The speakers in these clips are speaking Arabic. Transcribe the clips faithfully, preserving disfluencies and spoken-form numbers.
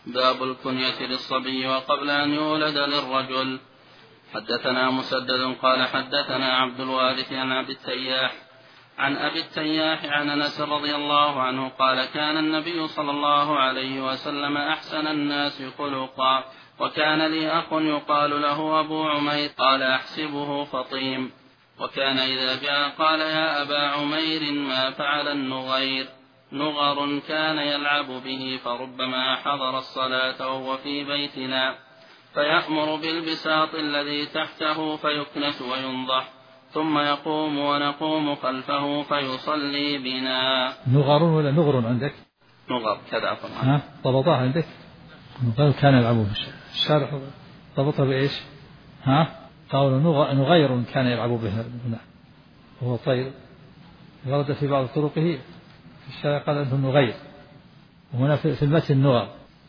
باب الكنية للصبي وقبل أن يولد للرجل. حدثنا مسدد قال حدثنا عبد الوارث عن أبي التياح عن أبي التياح عن أنس رضي الله عنه قال كان النبي صلى الله عليه وسلم أحسن الناس خلقا وكان لي أخ يقال له أبو عمير قال أحسبه فطيم وكان إذا جاء قال يا أبا عمير ما فعل النغير نغر كان يلعب به فربما حضر الصلاة وهو في بيتنا فيأمر بالبساط الذي تحته فيكنس وينضح ثم يقوم ونقوم خلفه فيصلي بنا. نغر ولا نغر عندك؟ نغر كذا طبعا. ها ضبطها عندك؟ نغر كان يلعب الشارع ضبطها بإيش؟ ها قالوا نغير كان يلعب به وهو طير ورد في بعض طرقه في الشارع قال أنه نغير وهنا في المتن نغر.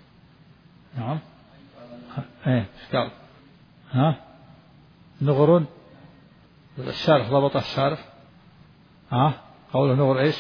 نعم ايه قال ها نغر الشارح ضبط الشارح ها قوله نغر ايش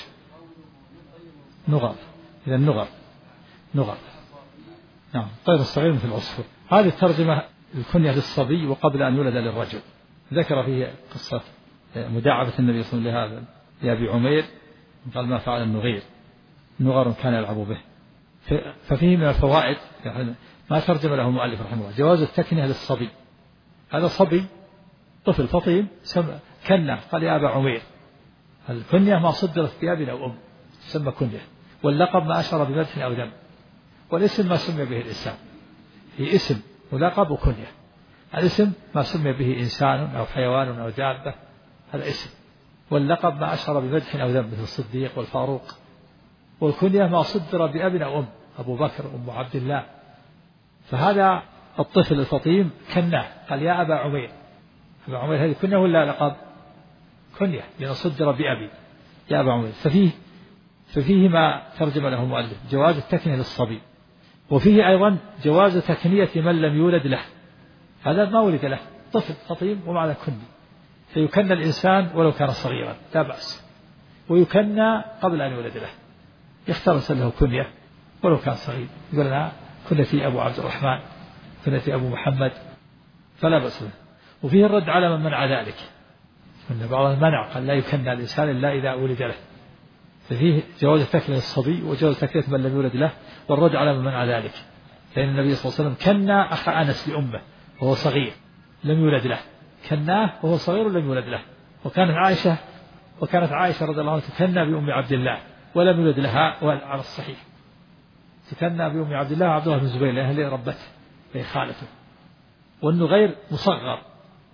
نغر اذا نغر نغر نعم طير الصغير مثل العصفور. هذه الترجمة الكنية للصبي وقبل أن يولد للرجل. ذكر فيه قصة مداعبة النبي صلى الله عليه وسلم لأبي عمير قال ما فعل النغير نغر كان يلعب به. ففيه من الفوائد ما ترجم له المؤلف رحمه الله جواز التكنية للصبي. هذا صبي طفل فطيم كنه قال يا أبا عمير. الكنية ما صدرت بأب أو أم تسمى كنية واللقب ما أشر بمدح أو ذم والاسم ما سمي به الإنسان. في اسم ولقب وكنية. الاسم ما سمي به إنسان أو حيوان أو دابة هذا اسم واللقب ما أشر بمدح أو ذم مثل الصديق والفاروق. والكنية ما صدر بأب أو أم أبو بكر أم عبد الله. فهذا الطفل الفطيم كناه قال يا أبا عمير. أبا عمير هذه كنية ولا لقب؟ كنية لأنه صدر بأبي يا أبا عمير. ففيه ففيه ما ترجم له المؤلف جواز التكنية للصبي وفيه أيضا جواز تكنية من لم يولد له. هذا ما ولد له طفل فطيم ومعنى كني فيكنى الإنسان ولو كان صغيرا لا بأس ويكنى قبل أن يولد له يخترس له كنية ولو كان صغير يقول لنا كنيتي أبو عبد الرحمن كنيتي أبو محمد فلا بأس به. وفيه الرد على من منع ذلك أن بعض المنع قال لا يكنى الإنسان إلا إذا ولد له. ففيه جواز تكنية الصبي وجواز تكنية من لم يولد له والرد على من منع ذلك. لأن النبي صلى الله عليه وسلم كنى أخ أنس لأمه وهو صغير لم يولد له كناه وهو صغير لم يولد له. وكانت عائشة وكانت عائشة رضي الله عنها تكنى بأم عبد الله ولم يولد لها على الصحيح تكنى بأم عبد الله عبد الله بن الزبير لأنها اللي ربته هي خالته. والنغير مصغر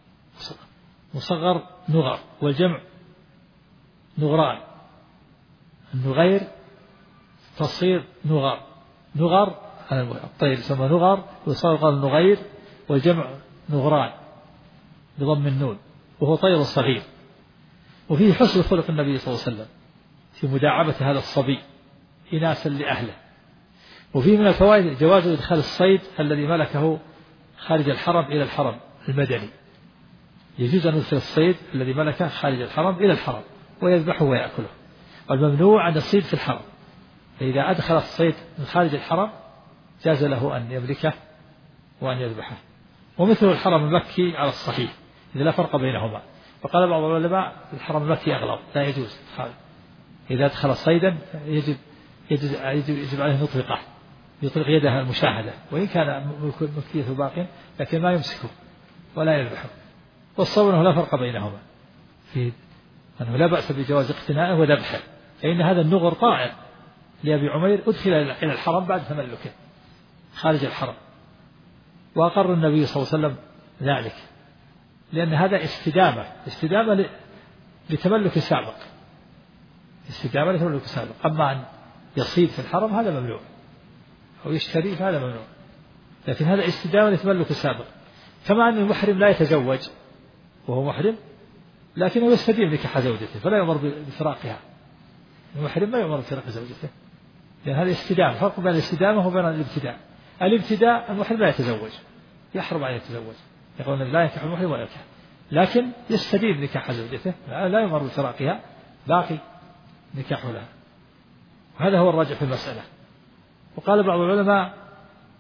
مصغر نغر والجمع نغران. النغير تصير نغر نغر الطير يسمى نغر ويصغر النغير والجمع نغران بضم النون وهو طير صغير. وفيه حسن خلق النبي صلى الله عليه وسلم في مداعبة هذا الصبي إناسا لأهله. وفيه من الفوائد جواز إدخال الصيد الذي ملكه خارج الحرم إلى الحرم المدني. يجوز أن يدخل الصيد الذي ملكه خارج الحرم إلى الحرم ويذبحه ويأكله. والممنوع أن الصيد في الحرم. فإذا أدخل الصيد من خارج الحرم جاز له أن يملكه وأن يذبحه. ومثل الحرم المكي على الصحيح إذا لا فرق بينهما. وقال بعض العلماء الحرم المكي أغلب لا يجوز إذا أدخل صيدا يجب يجب, يجب عليه نطلقه يطلق يده المشاهدة وإن كان ملكيته باق لكن ما يمسكه ولا يذبحه. والصوم أنه لا فرق بينهما في أنه لا بأس بجواز اقتنائه وذبحه. فإن هذا النغر طائر لأبي عمير أدخل إلى الحرم بعد تملكه خارج الحرم وأقر النبي صلى الله عليه وسلم ذلك لأن هذا استدامة استدامة لتملك سابق استدامة لتملك سابق. أما أن يصيد في الحرم هذا ممنوع أو يشتري فهذا ممنوع لكن هذا استدامة لتملك سابق. كما أن المحرم لا يتزوج وهو محرم لكنه يستديم نكاح زوجته فلا يؤمر بفراقها. المحرم ما يؤمر بفراق زوجته لأن هذا استدامة. فرق بين الاستدامة وبين الابتداء. الابتداء المحرم لا يتزوج يحرم أن يتزوج يقولون لا ينكح المحرم ولا ينكح لكن يستديم نكاح زوجته لا يؤمر بفراقها باقي نكاح لها. وهذا هو الراجح في المسألة. وقال بعض العلماء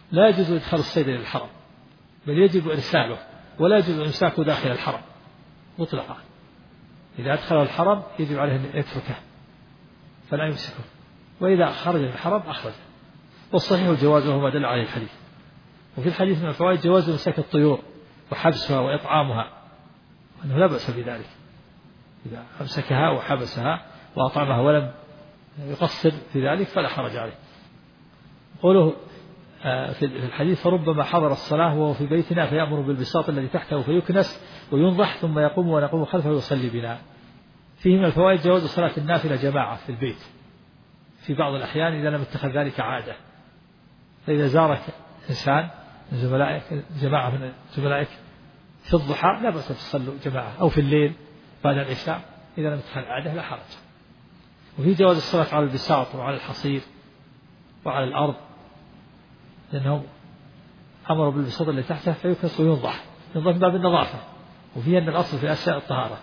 لا يجوز إدخال الصيد إلى الحرم، بل يجب إرساله، ولا يجوز إمساكه داخل الحرم مطلقا. إذا أدخله الحرم يجب عليه أن يتركه فلا يمسكه، وإذا خرج من الحرم أخرجه. والصحيح الجواز وهو ما دل عليه الحديث. وفي الحديث من الفوائد جواز إمساك الطيور وحبسها وإطعامها، وأنه لا بأس بذلك إذا أمسكها وحبسها وأطعمها ولم يقصر في ذلك فلا حرج عليه. قوله في الحديث فربما حضر الصلاة وهو في بيتنا فيأمر بالبساط الذي تحته فيكنس وينضح ثم يقوم ونقوم خلفه ويصلي بنا. فيه من الفوائد جواز صلاة النافلة جماعة في البيت في بعض الأحيان إذا لم يتخذ ذلك عادة. فإذا زارك إنسان من زملائك جماعة من زملائك في الضحى لا بأس تصلوا جماعة، أو في الليل بعد العشاء إذا لم يتخذ عادة لا حرج. وفي جواز الصلاة على البساط وعلى الحصير وعلى الأرض، لأنهم أمروا بالبساط اللي تحته فيكنس وينضح، ينضح من باب النظافة، وفيه أن الأصل في أشياء الطهارة.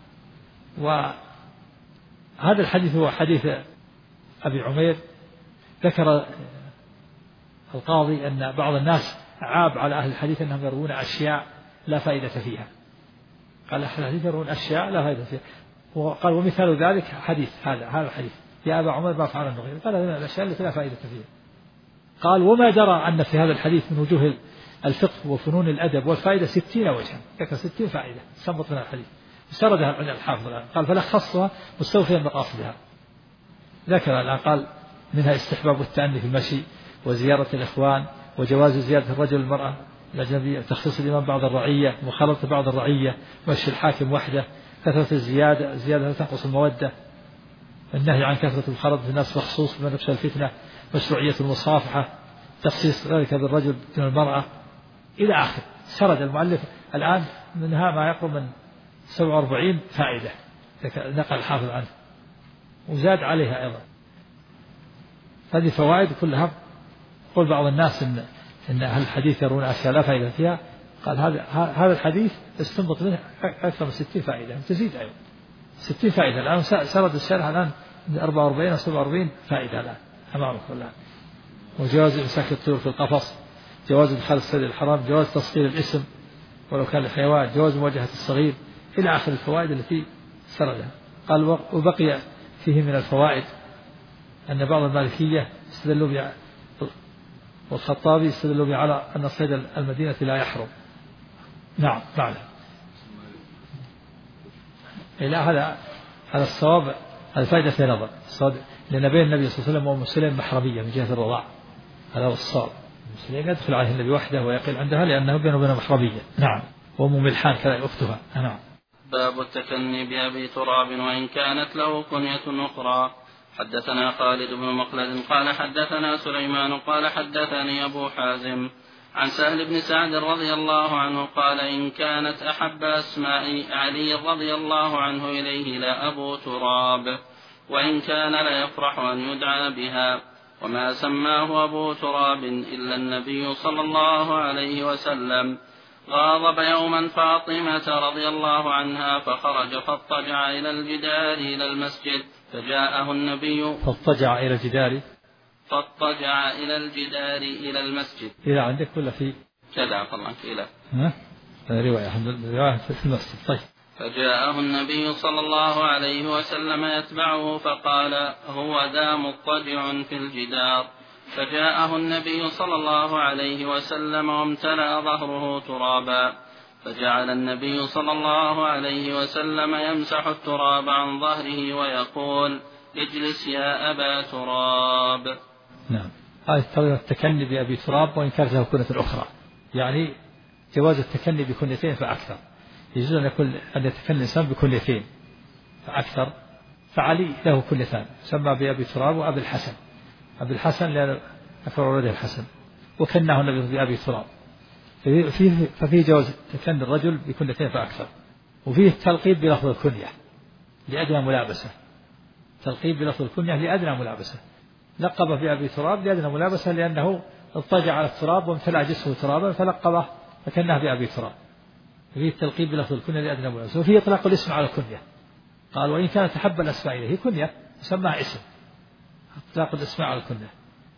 وهذا الحديث هو حديث أبي عمير. ذكر القاضي أن بعض الناس عاب على أهل الحديث أنهم يروون أشياء لا فائدة فيها. قال أهل الحديث يروون أشياء لا فائدة فيها، وقال ومثال ذلك حديث هذا هذا الحديث يا أبا عمر ما فعل النغير، قال هذه الأشياء التي لا فائدة فيها. قال وما درى أن في هذا الحديث من وجوه الفقه وفنون الأدب والفائدة ستين وجها، ذكر ستين فائدة استنبط من الحديث سردها الحافظ الآن. قال فلخصها مستوفيا مقاصدها. ذكر الآن قال منها استحباب التأني في المشي وزيارة الإخوان وجواز زيارة الرجل المرأة الأجنبية، تخصيص الإمام بعض الرعية مخالطة بعض الرعية، مشي الحاكم وحده، كثرة الزيادة زيادة تنقص المودة، النهي عن كثرة الخلط في الناس بخصوص من نفس الفتنة، مشروعية المصافحة، تخصيص ذلك بالرجل من المرأة إلى آخر. سرد المؤلف الآن منها ما يقرب من سبعة وأربعين فائدة نقل الحافظ عنه وزاد عليها أيضا. هذه فوائد كلها. قل بعض الناس إن إن أهل الحديث يرون أشياء لا فائدة فيها، قال هذا هذا الحديث استنبط منه أكثر من ستين فائدة، تزيد أيضا ستين فائدة. الآن سرد الشرح الآن من أربعة وأربعين أو سبعة وأربعين فائدة الآن أمامكم الآن. وجواز إمساك الطيور في القفص، جواز إدخال الصيد الحرام، جواز تصغير الاسم ولو كان الحيوان، جواز مواجهة الصغير إلى آخر الفوائد التي سردها. قال وبقي فيه من الفوائد أن بعض المالكية استدلوا بها والخطابي استدلوا بها على أن صيد المدينة لا يحرم. نعم بعد إلى هذا هذا الصواب، هذا فائدة في نظر الصواب، لأن بين النبي صلى الله عليه وسلم وأم سليم محرمية من جهة الرضاع، هذا هو الصواب. سليم يدخل عليه النبي وحده ويقل عندها لأنه بينه وبين محرمية. نعم. وأم ملحان كذلك أختها. نعم. باب التكني بأبي تراب وإن كانت له كنية أخرى. حدثنا خالد بن مخلد قال حدثنا سليمان قال حدثني أبو حازم عن سهل بن سعد رضي الله عنه قال إن كانت أحب أسماء علي رضي الله عنه إليه لأبو تراب، وإن كان ليفرح أن يدعى بها، وما سماه أبو تراب إلا النبي صلى الله عليه وسلم. غاضب يوما فاطمة رضي الله عنها فخرج فاضطجع إلى الجدار إلى المسجد فجاءه النبي فاضطجع إلى الجدار فاضطجع إلى الجدار إلى المسجد. إلى عندك ولا في كذا طبعا إلى ها رواية رواية في المسجد. طيب. فجاءه النبي صلى الله عليه وسلم يتبعه فقال هو ذا مضطجع في الجدار. فجاءه النبي صلى الله عليه وسلم وامتلأ ظهره ترابا، فجعل النبي صلى الله عليه وسلم يمسح التراب عن ظهره ويقول اجلس يا أبا تراب. نعم. هذا التكني بأبي تراب وإن كانت له كنية أخرى، يعني جواز التكني بكنيتين فأكثر. يجوز أن يكون أن يتكني الإنسان بكنيتين فأكثر. فعلي له كنيتان سمى بأبي تراب وأبي الحسن. أبي الحسن لأن أكبر ولده الحسن، وكناه النبي بأبي تراب. ففيه, ففيه جواز تكني الرجل بكنيتين فأكثر. وفيه تلقيب بلفظ الكنية لأدنى ملابسة، تلقيب بلفظ الكنية لأدنى ملابسة. لقب في أبي تراب لأدنى ملابسة لأنه اضطجع على التراب وامتلأ جسمه ترابا فلقبه فكناه بأبي تراب. فيه التلقيب بلفظ الكنية لأدنى ملابسة. وفيه إطلاق الاسم على الكنية. قال وإن كانت تحب الأسماء إليه كنية سماها اسم، إطلاق الاسماء على الكنية.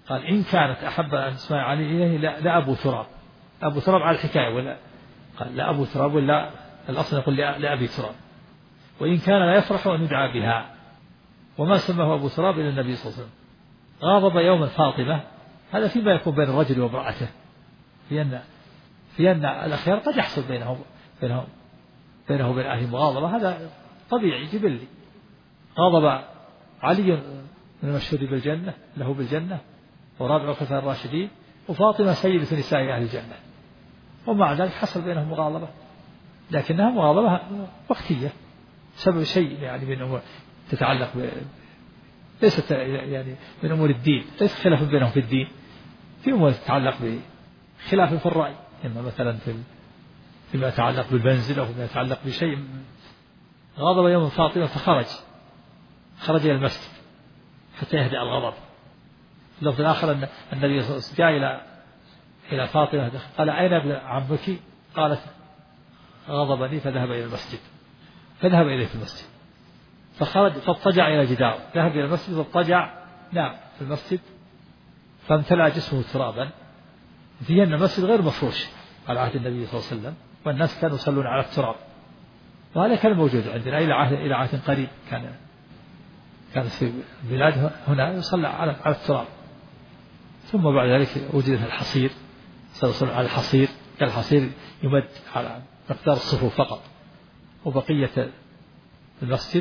قال إن كانت أحب أسماء علي إليه لا, لا أبو تراب، أبو تراب على الحكاية ولا قال لا أبو تراب ولا الأصل يقول لأبي تراب، وإن كان لا يفرح أن يدعى بها، وما سماه أبو تراب إلى النبي صلى الله عليه وسلم. غاضب يوما فاطمة، هذا فيما يكون بين الرجل وامرأته، في أن في أن الأخيار قد يحصل بينهم بينهم بينه وبين أهل مغاضبة، هذا طبيعي جبلي. غاضب علي من المشهور بالجنة له بالجنة ورابع الخلفاء الراشدين، وفاطمة سيدة نساء أهل الجنة، ومع ذلك حصل بينهم مغاضبة، لكنها مغاضبة وقتية سبب شيء يعني من أمور تتعلق ب... ليست يعني من أمور الدين، ليس خلاف بينهم في الدين، في أمور تتعلق بخلاف في الرأي، إما مثلا في فيما يتعلق بالمنزل أو فيما يتعلق بشيء. غضب يوم فاطمة فخرج خرج إلى المسجد حتى يهدأ الغضب. اللفظ الآخر أن النبي صلى الله عليه وسلم جاء إلى إلى فاطمة قال أين ابن عمك؟ قالت غضبني فذهب إلى المسجد، فذهب إليه في المسجد فخرج فاضطجع إلى جدار، ذهب إلى المسجد فاضطجع نام في المسجد فامتلأ جسمه ترابا، في أن المسجد غير مفروش على عهد النبي صلى الله عليه وسلم، والناس كانوا يصلون على التراب، وهذا كان موجود عندنا إلى عهد إلى عهد قريب، كان كانت في البلاد هنا يصلى على على التراب. ثم بعد ذلك وجد الحصير، صلى على الحصير، كان الحصير يمد على مقدار الصفوف فقط، وبقية المسجد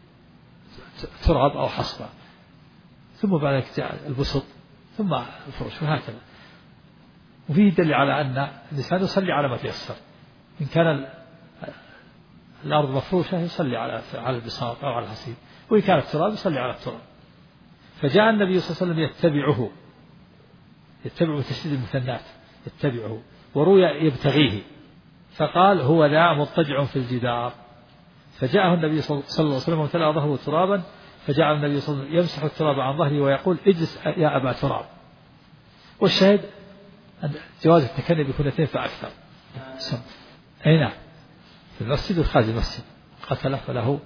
تراب أو حصبة، ثم بعد ذلك جاء البسط ثم الفرش وهكذا. وفيه دليل على أن الإنسان يصلي على ما تيسر، إن كان الأرض مفروشة يصلي على على البساط أو على الحصير، وإن كانت التراب يصلي على التراب. فجاء النبي صلى الله عليه وسلم يتبعه يتبع تشديد المثنات يتبعه، وروي يبتغيه، فقال هو ذا مضطجع في الجدار. فجاءه النبي صلى الله عليه وسلم وامتلأ ظهره ترابا، فجعل النبي صلى الله عليه وسلم يمسح التراب عن ظهره ويقول اجلس يا أبا تراب. والشاهد جواز التكني بكنتين فأكثر. أي نعم، في المسجد وخارج المسجد قتله، فله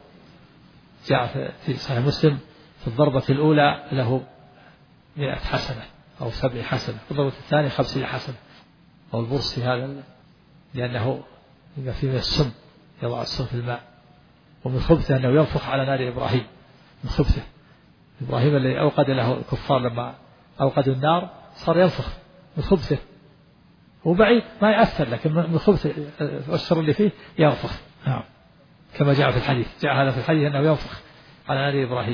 جاء في صحيح مسلم في الضربة الأولى له مئة حسنة أو سبع حسنة، في الضربة الثانية خمسين حسنة. أو البرص في هذا لأنه يبقى فيه من السم، يضع السم في الماء. ومن خبثه أنه ينفخ على نار إبراهيم، من خبثه إبراهيم الذي أوقد له الكفار لما أوقدوا النار صار ينفخ من خبثه، هو بعيد ما يأثر، لكن من خبث الشر اللي فيه ينفخ. نعم، كما جاء في الحديث، جاء هذا في الحديث أنه ينفخ على نار إبراهيم.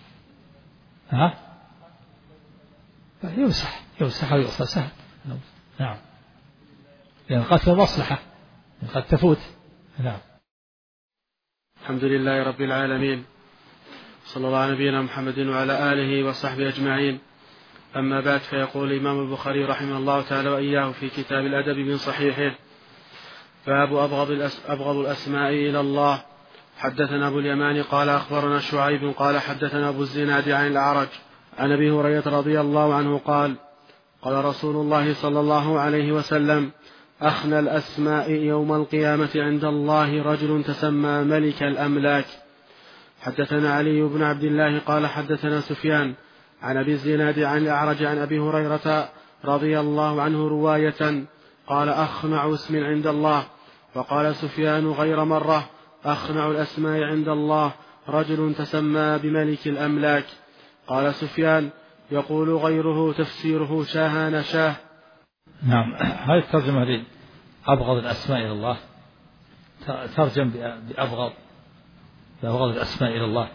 ها يمسح يمسح ويغسل سهل. نعم، لأن القتل مصلحة قد تفوت. نعم. الحمد لله رب العالمين، صلى الله على نبينا محمد وعلى آله وصحبه أجمعين. أما بعد، فيقول الإمام البخاري رحمه الله تعالى وإياه في كتاب الأدب من صحيحه: باب أبغض, الأس أبغض الأسماء إلى الله. حدثنا أبو اليمان قال أخبرنا شعيب قال حدثنا أبو الزناد عن الأعرج عن أبي هريرة رضي الله عنه قال: قال رسول الله صلى الله عليه وسلم: أخنى الأسماء يوم القيامة عند الله رجل تسمى ملك الأملاك. حدثنا علي بن عبد الله قال حدثنا سفيان عن أبي الزناد عن الأعرج عن أبي هريرة رضي الله عنه رواية قال: أخنع اسم عند الله. وقال سفيان غير مرة: أخنع الأسماء عند الله رجل تسمى بملك الأملاك. قال سفيان: يقول غيره تفسيره شاهان شاه. نعم، هذه الترجمة لي أبغض الأسماء إلى الله، ترجم بأبغض بأبغض الأسماء إلى الله.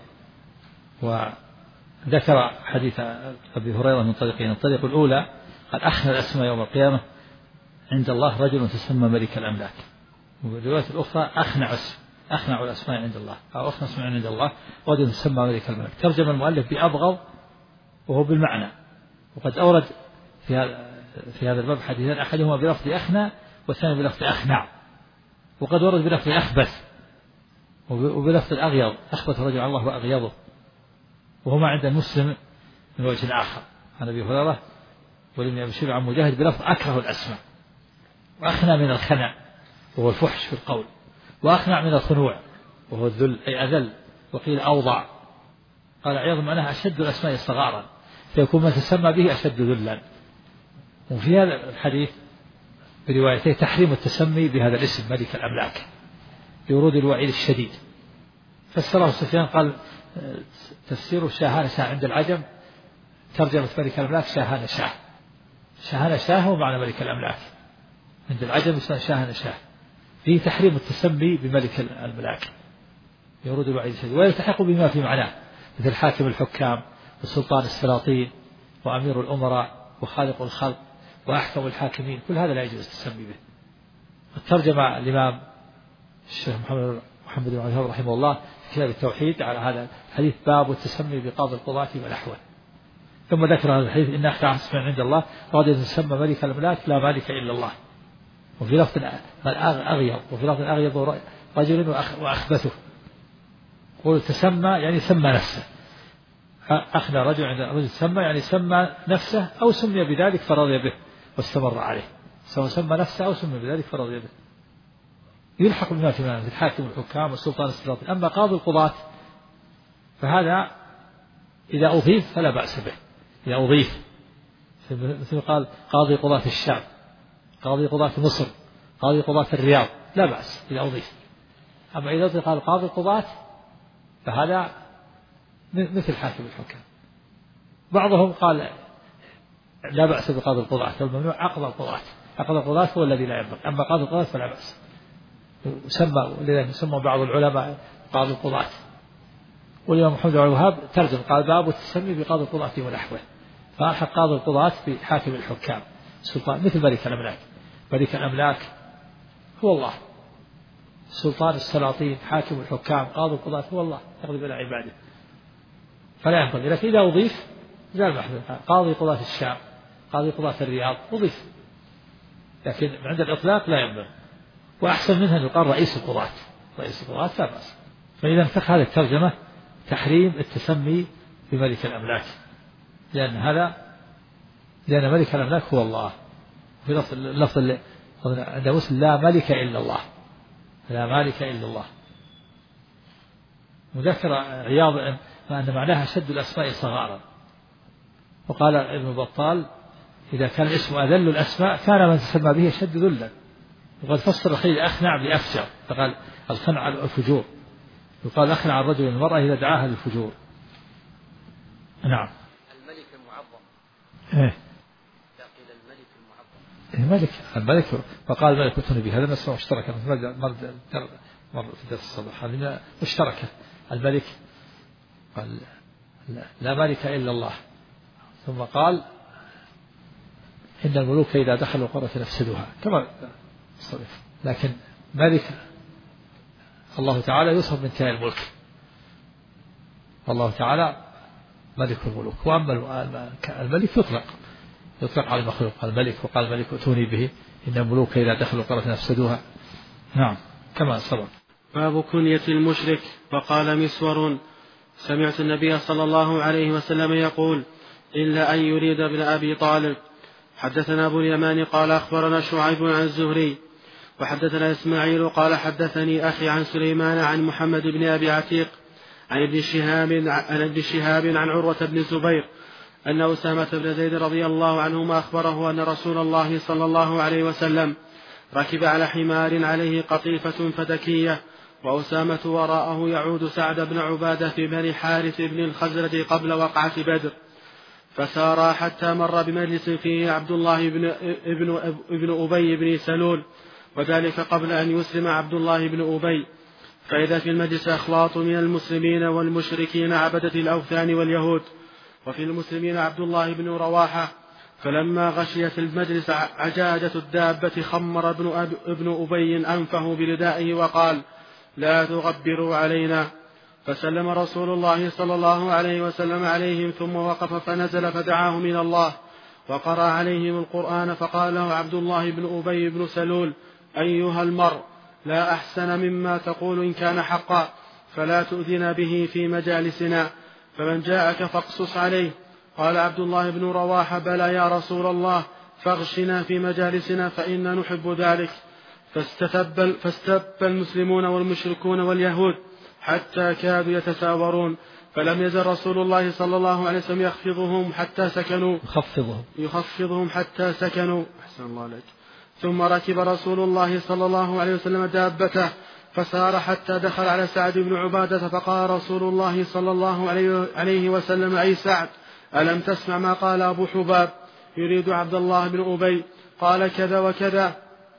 وذكر حديث أبي هريرة من طريقين: الطريق الأولى قال: أخنى الأسماء يوم القيامة عند الله رجل تسمى ملك الأملاك. والرواية الأخرى: أخنع اسم أخنع الأسماء عند الله أو أخنع اسم عند الله رجل تسمى ملك الملك. ترجم المؤلف بأبغض وهو بالمعنى. وقد أورد في هذا في هذا الباب حديثان، أحدهما بلفظ أخنع والثاني بلفظ أخنع. وقد ورد بلفظ أخبث وبلفظ الأغيض، أخبث رجل الله وأغيضه، وهما عند المسلم من وجه آخر عن أبي هريرة ولم يبشر عن مجاهد بلفظ أكره الأسماء. وأخنع من الخنع وهو الفحش في القول، وأخنع من الخنوع وهو الذل أي أذل. وقيل أوضع. قال عياض معناها أشد الأسماء استغارا، فيكون من تسمى به أشد ذلا. وفي هذا الحديث بروايته تحريم التسمي بهذا الاسم ملك الأملاك لورود الوعيد الشديد. فسره سفيان قال تفسير شاهان شاه عند العجم ترجمة ملك الأملاك شاهان شاه. شاهان شاه هو معنى ملك الأملاك، عند العجم اسمه شاهان شاه. فيه تحريم التسمي بملك الأملاك يورود الوعيد الشديد، ويلتحق بما في معناه مثل حاكم الحكام وسلطان السلاطين وأمير الأمراء وخالق الخلق وأحكم الحاكمين، كل هذا لا يجوز التسمي به. الترجمة الإمام الشيخ محمد محمد بن عبد الوهاب رحمه الله في كتاب التوحيد على هذا الحديث باب التسمي بقاضي القضاة ونحوه. ثم ذكر هذا الحديث إن أخشى اسما عند الله قد يسمى ملك الملاك لا مالك إلا الله. وفي لفظ أغيض وفي لفظ أغيض رجل وأخبثه. قول تسمى يعني سمى نفسه، أخنى رجل عند رجل سمى يعني سمى نفسه أو سمي بذلك فرضي به واستمر عليه، سواء سمى نفسه أو سمي بذلك فرضي به. يلحق بما في معنى الحاكم الحكام والسلطان السلاطين. أما قاضي القضاة فهذا إذا أضيف فلا بأس به، إذا أضيف مثل قال قاضي قضاة الشام، قاضي قضاة مصر، قاضي قضاة الرياض، لا بأس إذا أضيف. أما إذا قال قاضي القضاة فهذا مثل حاكم الحكام. بعضهم قال لا بأس بقاضي القضاة، والممنوع عقد القضاة، عقد القضاة هو الذي لا ينبغي، أما قاضي القضاة فلا بأس. سمى لذلك سمى بعض العلماء قاضي القضاة. والإمام محمد بن عبد الوهاب ترجم قال باب التسمي بقاضي القضاة ونحوه، فألحق قاضي القضاة بحاكم الحكام سلطان مثل ملك الأملاك. ملك الأملاك هو الله، سلطان السلاطين حاكم الحكام قاضي القضاة هو الله يقضي بين عباده، فلا ينبغي. لكن إذا أضيف زال محذوف، قاضي قضاة الشام، قاضي قضاة الرياض أضيف، لكن عند الإطلاق لا ينبغي. وأحسن منها أن يقال رئيس القضاة، رئيس القضاة لا بأس. فإذا انفق هذه الترجمة تحريم التسمي بملك الأملاك، لأن هذا لأن ملك الأملاك هو الله. في لفظ اللفظ اللي عند مسلم لا ملك إلا الله، لا مالك إلا الله. وذكر عياض أن معناها شد الأسماء صغارا. وقال ابن بطال إذا كان الاسم أذل الأسماء كان من تسمى به شد ذلا. وقد فسر الخيل أخنع بأفجر، فقال الخنع الفجور، يقال أخنع الرجل المرأة إذا دعاها للفجور. نعم. الملك المعظم. إيه. قيل الملك المعظم. إيه ملك الملك. فقال الملك ائتوني به، هذا مسألة مشتركة مر مر في درس الصباح، هذه مشتركة. الملك قال لا مالك إلا الله، ثم قال إن الملوك إذا دخلوا قرية نفسدوها كما صرف. لكن ملك الله تعالى يصف من تاء الملك، الله تعالى ملك الملوك. وأما الملك يطلق يطلق على المخلوق، قال الملك وقال الملك ائتوني به إن الملوك إذا دخلوا قرية نفسدوها. نعم كما سبق. باب كنية المشرك. وقال مسور سمعت النبي صلى الله عليه وسلم يقول إلا أن يريد ابن أبي طالب. حدثنا أبو اليمان قال أخبرنا شعيب عن الزهري وحدثنا إسماعيل قال حدثني أخي عن سليمان عن محمد بن أبي عتيق عن ابن شهاب عن ابن شهاب عن عروة بن الزبير أن أسامة بن زيد رضي الله عنهما أخبره أن رسول الله صلى الله عليه وسلم ركب على حمار عليه قطيفة فدكية وأسامة وراءه يعود سعد بن عبادة في بني حارث بن الخزرج قبل وقعة بدر، فسارا حتى مر بمجلس فيه عبد الله بن ابن, ابن أبي بن سلول، وذلك قبل أن يسلم عبد الله بن أبي، فإذا في المجلس أخلاط من المسلمين والمشركين عبدة الأوثان واليهود، وفي المسلمين عبد الله بن رواحة. فلما غشيت المجلس عجاجة الدابة خمر ابن, أب ابن أبي أنفه بردائه وقال لا تغبروا علينا. فسلم رسول الله صلى الله عليه وسلم عليهم ثم وقف فنزل فدعاه من الله وقرأ عليهم القرآن، فقال له عبد الله بن أبي بن سلول أيها المرء لا أحسن مما تقول إن كان حقا، فلا تؤذنا به في مجالسنا، فمن جاءك فاقصص عليه. قال عبد الله بن رواحة بلى يا رسول الله، فاغشنا في مجالسنا فإنا نحب ذلك. فاستتب, فاستتب المسلمون والمشركون واليهود حتى كادوا يتساورون، فلم يزل رسول الله صلى الله عليه وسلم يخفضهم حتى سكنوا يخفضهم يخفضهم حتى سكنوا أحسن الله عليك. ثم ركب رسول الله صلى الله عليه وسلم دابته فسار حتى دخل على سعد بن عبادة فقال رسول الله صلى الله عليه وسلم أي سعد ألم تسمع ما قال أبو حباب يريد عبد الله بن أبي قال كذا وكذا.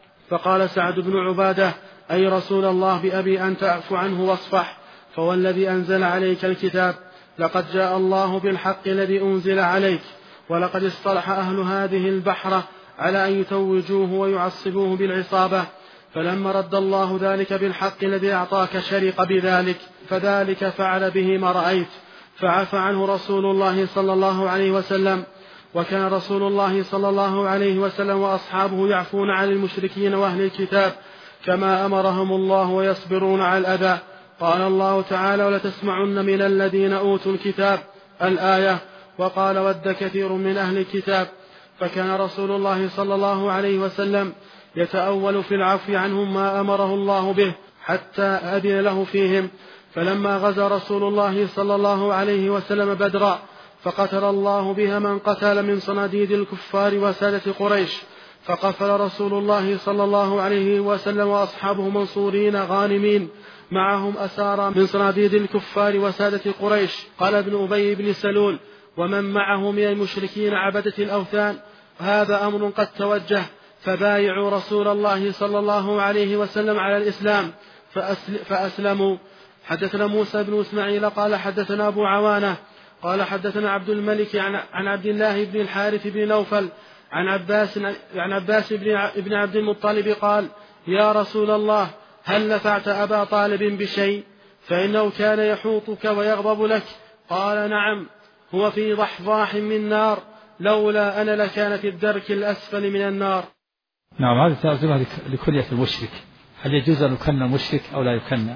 فقال سعد بن عبادة أي رسول الله بأبي أن تعفو عنه واصفح فوالذي أنزل عليك الكتاب لقد جاء الله بالحق الذي أنزل عليك ولقد اصطلح أهل هذه البحرة على أن يتوجوه ويعصبوه بالعصابة فلما رد الله ذلك بالحق الذي أعطاك شرق بذلك فذلك فعل به ما رأيت فعفى عنه رسول الله صلى الله عليه وسلم. وكان رسول الله صلى الله عليه وسلم وأصحابه يعفون عن المشركين وأهل الكتاب كما أمرهم الله ويصبرون على الأذى. قال الله تعالى ولتسمعن من الذين أوتوا الكتاب الآية. وقال ود كثير من أهل الكتاب. فكان رسول الله صلى الله عليه وسلم يتأول في العفو عنهم ما أمره الله به حتى أذن له فيهم. فلما غزا رسول الله صلى الله عليه وسلم بدرا فقتل الله بها من قتل من صناديد الكفار وسادة قريش فقفل رسول الله صلى الله عليه وسلم وأصحابه منصورين غانمين معهم أسارى من صناديد الكفار وسادة قريش. قال ابن أبي بن سلول ومن معه من المشركين عبدة الأوثان هذا أمر قد توجه فبايعوا رسول الله صلى الله عليه وسلم على الإسلام فأسلموا. حدثنا موسى بن إسماعيل قال حدثنا أبو عوانة قال حدثنا عبد الملك عن عبد الله بن الحارث بن نوفل عن عباس, عن عباس بن عبد المطلب قال يا رسول الله هل نفعت أبا طالب بشيء فإنه كان يحوطك ويغضب لك؟ قال نعم هو في ضحضاح من نار لولا أنا لكان في الدرك الأسفل من النار. نعم هذه ترجمة لكلية المشرك هل يجوز أن يكنى المشرك أو لا يكنى؟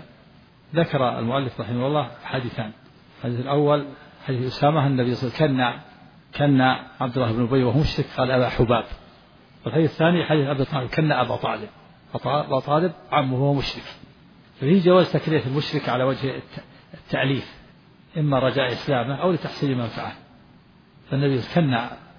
ذكر المؤلف رحمه الله حديثان. الحديث الأول حديث أسامة النبي صلى الله عليه وسلم كنى عبد الله بن أبي وهو مشرك قال أبا حباب. والحديث الثاني حديث أبي طالب كنى أبا طالب أبا طالب عمه وهو مشرك. ففي جواز تكنية المشرك على وجه التأليف إما رجاء إسلامه أو لتحصيل منفعة. فالنبي كنى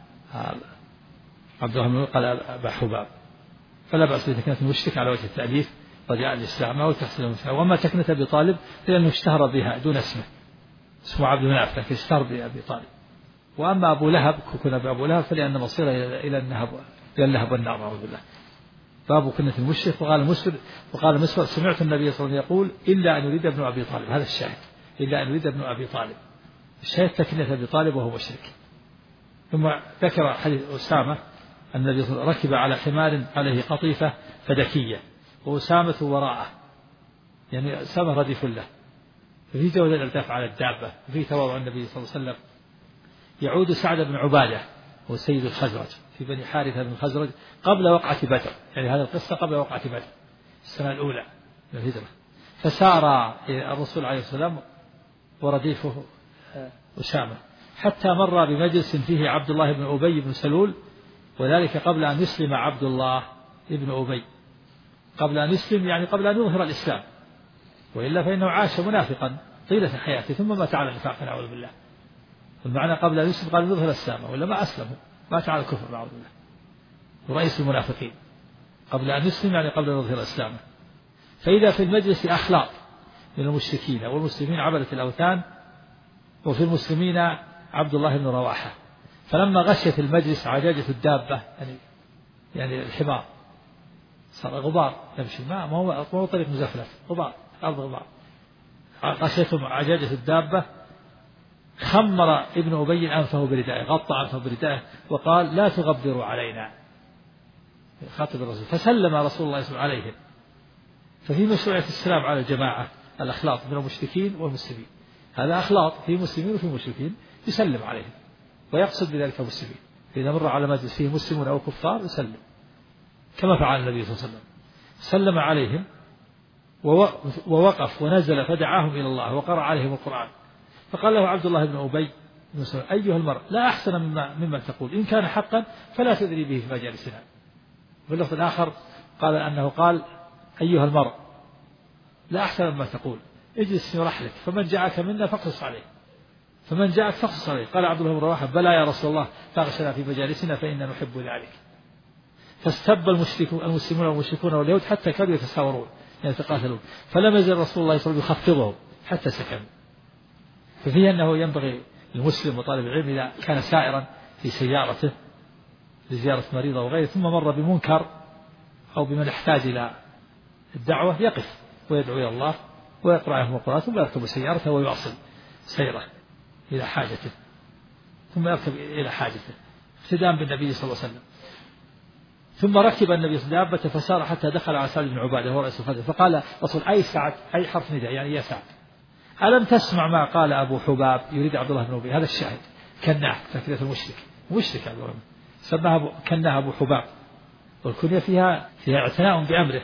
عبد الله بن أبي قال أبا حباب فلا بأس بتكنية المشرك على وجه التأليف رجاء الإسلام أو تحصيل منفعة. وأما تكنية أبي طالب لأنه اشتهر بها دون اسمه اسمه عبد مناف لكن اشتهر بأبي طالب. وأما أبو لهب كنا بأبو لهب فلأن مصيره إلى النهب إلى اللهب والنار أعوذ بالله. باب كنية المشرك. وقال مسور وقال مسور سمعت النبي صلى الله عليه وسلم يقول إلا أن يريد ابن أبي طالب. هذا الشاهد إلا أن يريد ابن أبي طالب. الشاهد تكنية أبي طالب وهو مشرك. ثم ذكر حديث أسامة أن النبي صلى الله عليه وسلم ركب على حمار عليه قطيفة فدكية وأسامة وراءه يعني أسامة رديف له. ففي جواز الالتفاف على الدابة وفي تواضع النبي صلى الله عليه وسلم. يعود سعد بن عبادة هو سيد الخزرج في بني حارثة بن الخزرج قبل وقعة بدر يعني هذه القصة قبل وقعة بدر السنة الأولى من الهجرة. فسار الرسول عليه السلام ورديفه أسامة حتى مر بمجلس فيه عبد الله بن أبي بن سلول وذلك قبل أن يسلم عبد الله بن أبي قبل أن يسلم يعني قبل أن يظهر الإسلام وإلا فإنه عاش منافقا طيلة حياته ثم مات على النفاق نعوذ بالله. المعنى قبل أن يسلم قال يظهر الإسلام وإلا ما أسلموا مات على الكفر نعوذ بالله. ورئيس المنافقين قبل أن يسلم يعني قبل أن يظهر الإسلام. فإذا في المجلس أخلاق من المشركين والمسلمين عبدة الأوثان وفي المسلمين عبد الله بن رواحة. فلما غشيت المجلس عجاجة الدابة يعني يعني الحمار صار غبار يمشي ما هو هو طريق مزفلت غبار أرض غبار غشيتهم عجاجة الدابة خمر ابن أبي أنفه بردائه غطى أنفه بردائه وقال لا تغبروا علينا خاطب الرسول. فسلم رسول الله صلى الله عليه وسلم. ففي مشروعية السلام على الجماعة الأخلاط من المشركين والمسلمين. هذا أخلاط في مسلمين وفي مشركين يسلم عليهم ويقصد بذلك المسلمين. إذا مر على مجلس فيه مسلمون أو كفار يسلم كما فعل النبي صلى الله عليه وسلم. سلم عليهم ووقف ونزل فدعاهم إلى الله وقرأ عليهم القرآن. فقال له عبد الله بن أبي أيها المرء لا أحسن مما, مما تقول إن كان حقا فلا تدري به في مجالسنا. في اللفظ الآخر قال أنه قال أيها المرء لا أحسن مما تقول اجلس في رحلك فمن جاءك منا فاقصص عليه فمن جاءك فاقصص عليه. قال عبد الله بن رواحة بلى يا رسول الله فاغشنا في مجالسنا فإننا نحب ذلك. فاستب المسلمون والمشركون واليهود حتى كانوا يتساورون يعني يتقاتلون، فلم يزل رسول الله صلى الله عليه وسلم يخفضهم حتى سكنوا. ففيه أنه ينبغي المسلم وطالب العلم إذا كان سائرا في سيارته لزيارة مريضة وغيره ثم مر بمنكر أو بمن يحتاج إلى الدعوة يقف ويدعو إلى الله ويقرأ عليهم القرآن ثم يركب سيارته ويواصل سيره إلى حاجته ثم يركب إلى حاجته اقتداء بالنبي صلى الله عليه وسلم. ثم ركب النبي صلى الله عليه وسلم فسار حتى دخل على سعد بن عبادة هو رئيس الخزرج فقال رسول أي سعد أي حرف نداء يعني يا سعد ألم تسمع ما قال أبو حباب يريد عبد الله بن أبي هذا الشاهد كناه تكنية المشرك مشرك عبد الله سماها كناه أبو حباب والكنية فيها فيها اعتناء بأمره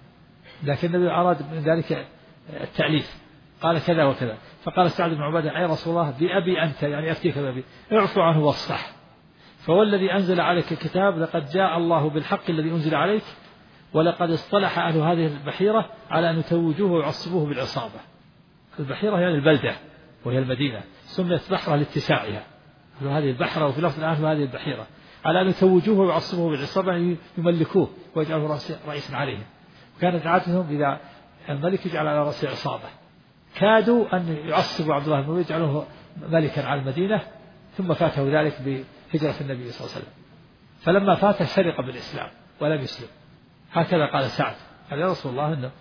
لكن النبي أراد من ذلك التأليف قال كذا وكذا فقال سعد بن عبادة أي رسول الله بأبي أنت يعني أفتيك بأبي اعفو عنه واصفح فوالذي أنزل عليك الكتاب لقد جاء الله بالحق الذي أنزل عليك ولقد اصطلح أهل هذه البحيرة على أن يتوجوه ويعصبوه بالعصابة. البحيرة يعني البلدة وهي المدينة سميت بحرة لاتساعها أهل هذه البحرة وفي لفظ أهل هذه البحيرة على أن يتوجوه ويعصبوه بالعصابة يملكوه ويجعله رئيسا عليهم. وكانت عادتهم إذا الملك يجعل على رأسه عصابة كادوا أن يعصبوا عبد الله بن أبي يجعلوه ملكا على المدينة ثم فاته ذلك بهجرة النبي صلى الله عليه وسلم فلما فاته سرق بالإسلام ولم يسلم. هكذا قال سعد قال يا رسول الله إنه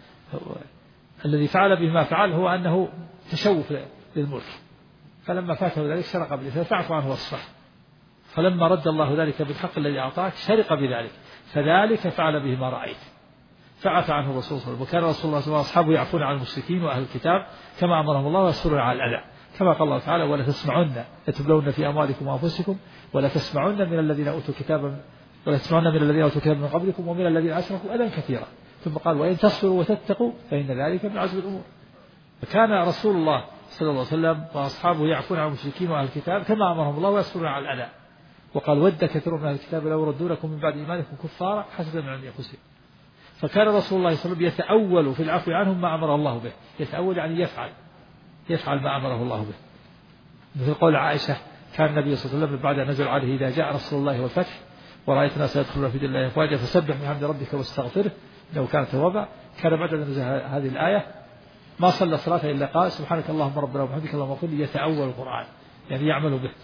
الذي فعل به ما فعل هو أنه تشوف للملك فلما فاته ذلك سرق بالإسلام فاعف عنه واصفح فلما رد الله ذلك بالحق الذي أعطاك شرق بذلك فذلك فعل به ما رأيت فعفى عنه الرسول صلى الله عليه وسلم. وكان رسول الله صلى الله عليه وسلم وأصحابه يعفون عن المشركين وأهل الكتاب كما أمرهم الله ويصبرون على الأذى كما قال الله تعالى ولا تسمعن لتبلون في أموالكم وأنفسكم ولا تسمعن من الذين أوتوا كتابا ولا تسمعن من الذين أوتوا كتابا من قبلكم ومن الذين أشركوا أذى كثيرا ثم قال وإن تصبروا وتتقوا فإن ذلك من عزم الأمور. فكان رسول الله صلى الله عليه وسلم وأصحابه يعفون عن المشركين وأهل الكتاب كما أمرهم الله ويصبرون على الأذى. وقال ود كثير من أهل الكتاب لو ردونكم من بعد إيمانكم كفارا حسدا من عند أنفسهم. فكان رسول الله صلى الله عليه وسلم يتأول في العفو عنهم ما أمر الله به يتأول يعني يفعل يفعل ما أمره الله به مثل قول عائشة كان النبي صلى الله عليه وسلم بعد أن نزل عليه إذا جاء رسول الله والفتح ورأيت الناس يدخلون في دين الله أفواجا فسبح بحمد ربك واستغفره إنه كان توابا. كان بعد أن نزل هذه الآية ما صلى صلاة إلا قال سبحانك اللهم ربنا وبحمدك اللهم اغفر لي يتأول القرآن يعني يعمل به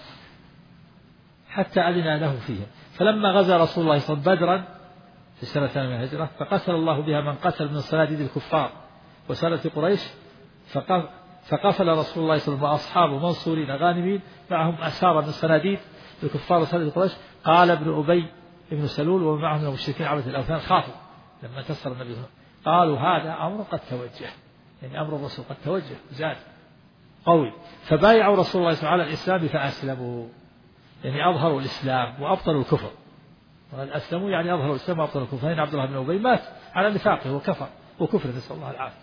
حتى أذن له فيه. فلما غزا رسول الله صلى الله عليه وسلم بدرا في السنة الثانية من الهجرة فقتل الله بها من قتل من صناديد الكفار وسادة قريش فقفل رسول الله صلى الله عليه وسلم وأصحابه منصورين غانمين معهم أسارى من صناديد الكفار وسادة قريش. قال ابن أبي ابن سلول ومعهم من المشركين عبدة الأوثان خافوا لما انتصر النبي قالوا هذا أمر قد توجه يعني أمر الرسول قد توجه زاد قوي فبايعوا رسول الله صلى الله عليه وسلم على الإسلام فأسلموا يعني أظهروا الإسلام وأبطلوا الكفر. وقد أسلموا يعني أظهروا الإسلام وأبطلوا الكفر. فإن عبد الله بن أبي مات على نفاقه وكفر وكفر نسأل الله العافية.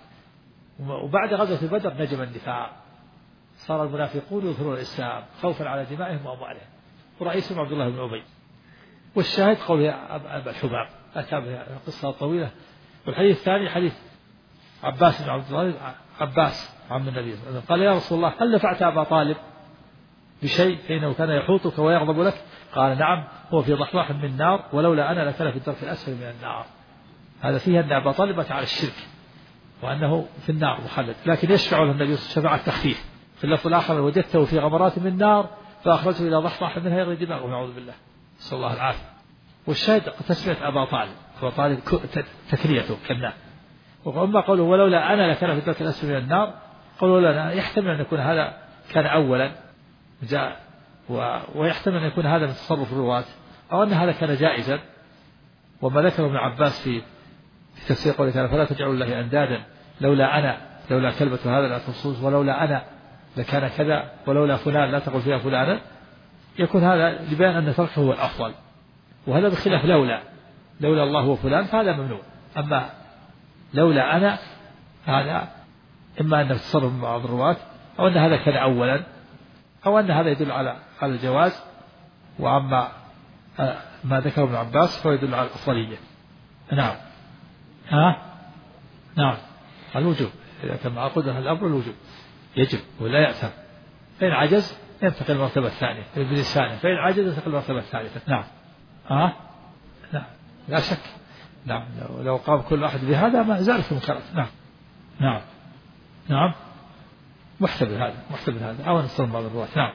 وبعد غزوة بدر نجم النفاق صار المنافقون يظهرون الإسلام خوفا على دمائهم وأموالهم ورئيسهم عبد الله بن أبي. والشاهد قول أبا الحباب أتى بها قصة طويلة. والحديث الثاني حديث عباس بن عبد الله عباس عم النبي قال يا رسول الله هل نفعت أبا طالب بشيء فإنه كان يحوطك ويغضب لك؟ قال نعم هو في ضحضاح من نار ولولا أنا لكان في الدرك الأسفل من النار. هذا فيه أن أبا طالب مات على الشرك وأنه في النار مخلد لكن يشفع له النبي شفاعة تخفيف. في اللفظ الآخر وجدته في غمرات من نار فأخرجه إلى ضحضاح منها يغلي دماغه نعوذ بالله نسأل الله العافية. والشاهد تسمية أبا طالب أبا طالب تكنيته كالنار. وأما قوله ولولا أنا لكان في الدرك الأسفل من النار قالوا لا يحتمل أن يكون هذا كان أولا جاء ويحتمل أن يكون هذا من تصرف الرواة أو أن هذا كان جائزا. وما ذكره ابن عباس في تفسير قوله تعالى فلا تجعلوا الله أندادا لولا أنا لولا كلمة هذا لا تنصوص ولولا أنا لكان كذا ولولا فلان لا تقل فيها فلانا يكون هذا لبيان أن تركه هو الأفضل. وهذا بخلاف لولا لولا الله وفلان فهذا ممنوع. أما لولا أنا هذا إما أنه تصرف من بعض الرواة أو أن هذا كان أولا أو أن هذا يدل على على الجواز. وأما ما ذكره ابن عباس فهو يدل على الأفضلية. نعم ها نعم الوجوب إذا كان مع قدرة الأمر الوجوب يجب ولا يأثم فإن عجز ينتقل المرتبة الثانية بلسانه، فإن عجز ينتقل المرتبة الثالثة. نعم. ها؟ نعم لا شك. نعم لو قام كل أحد بهذا ما زالت المنكرات. نعم نعم نعم محتمل هذا محتمل هذا أو نصر بعض الرواة. نعم.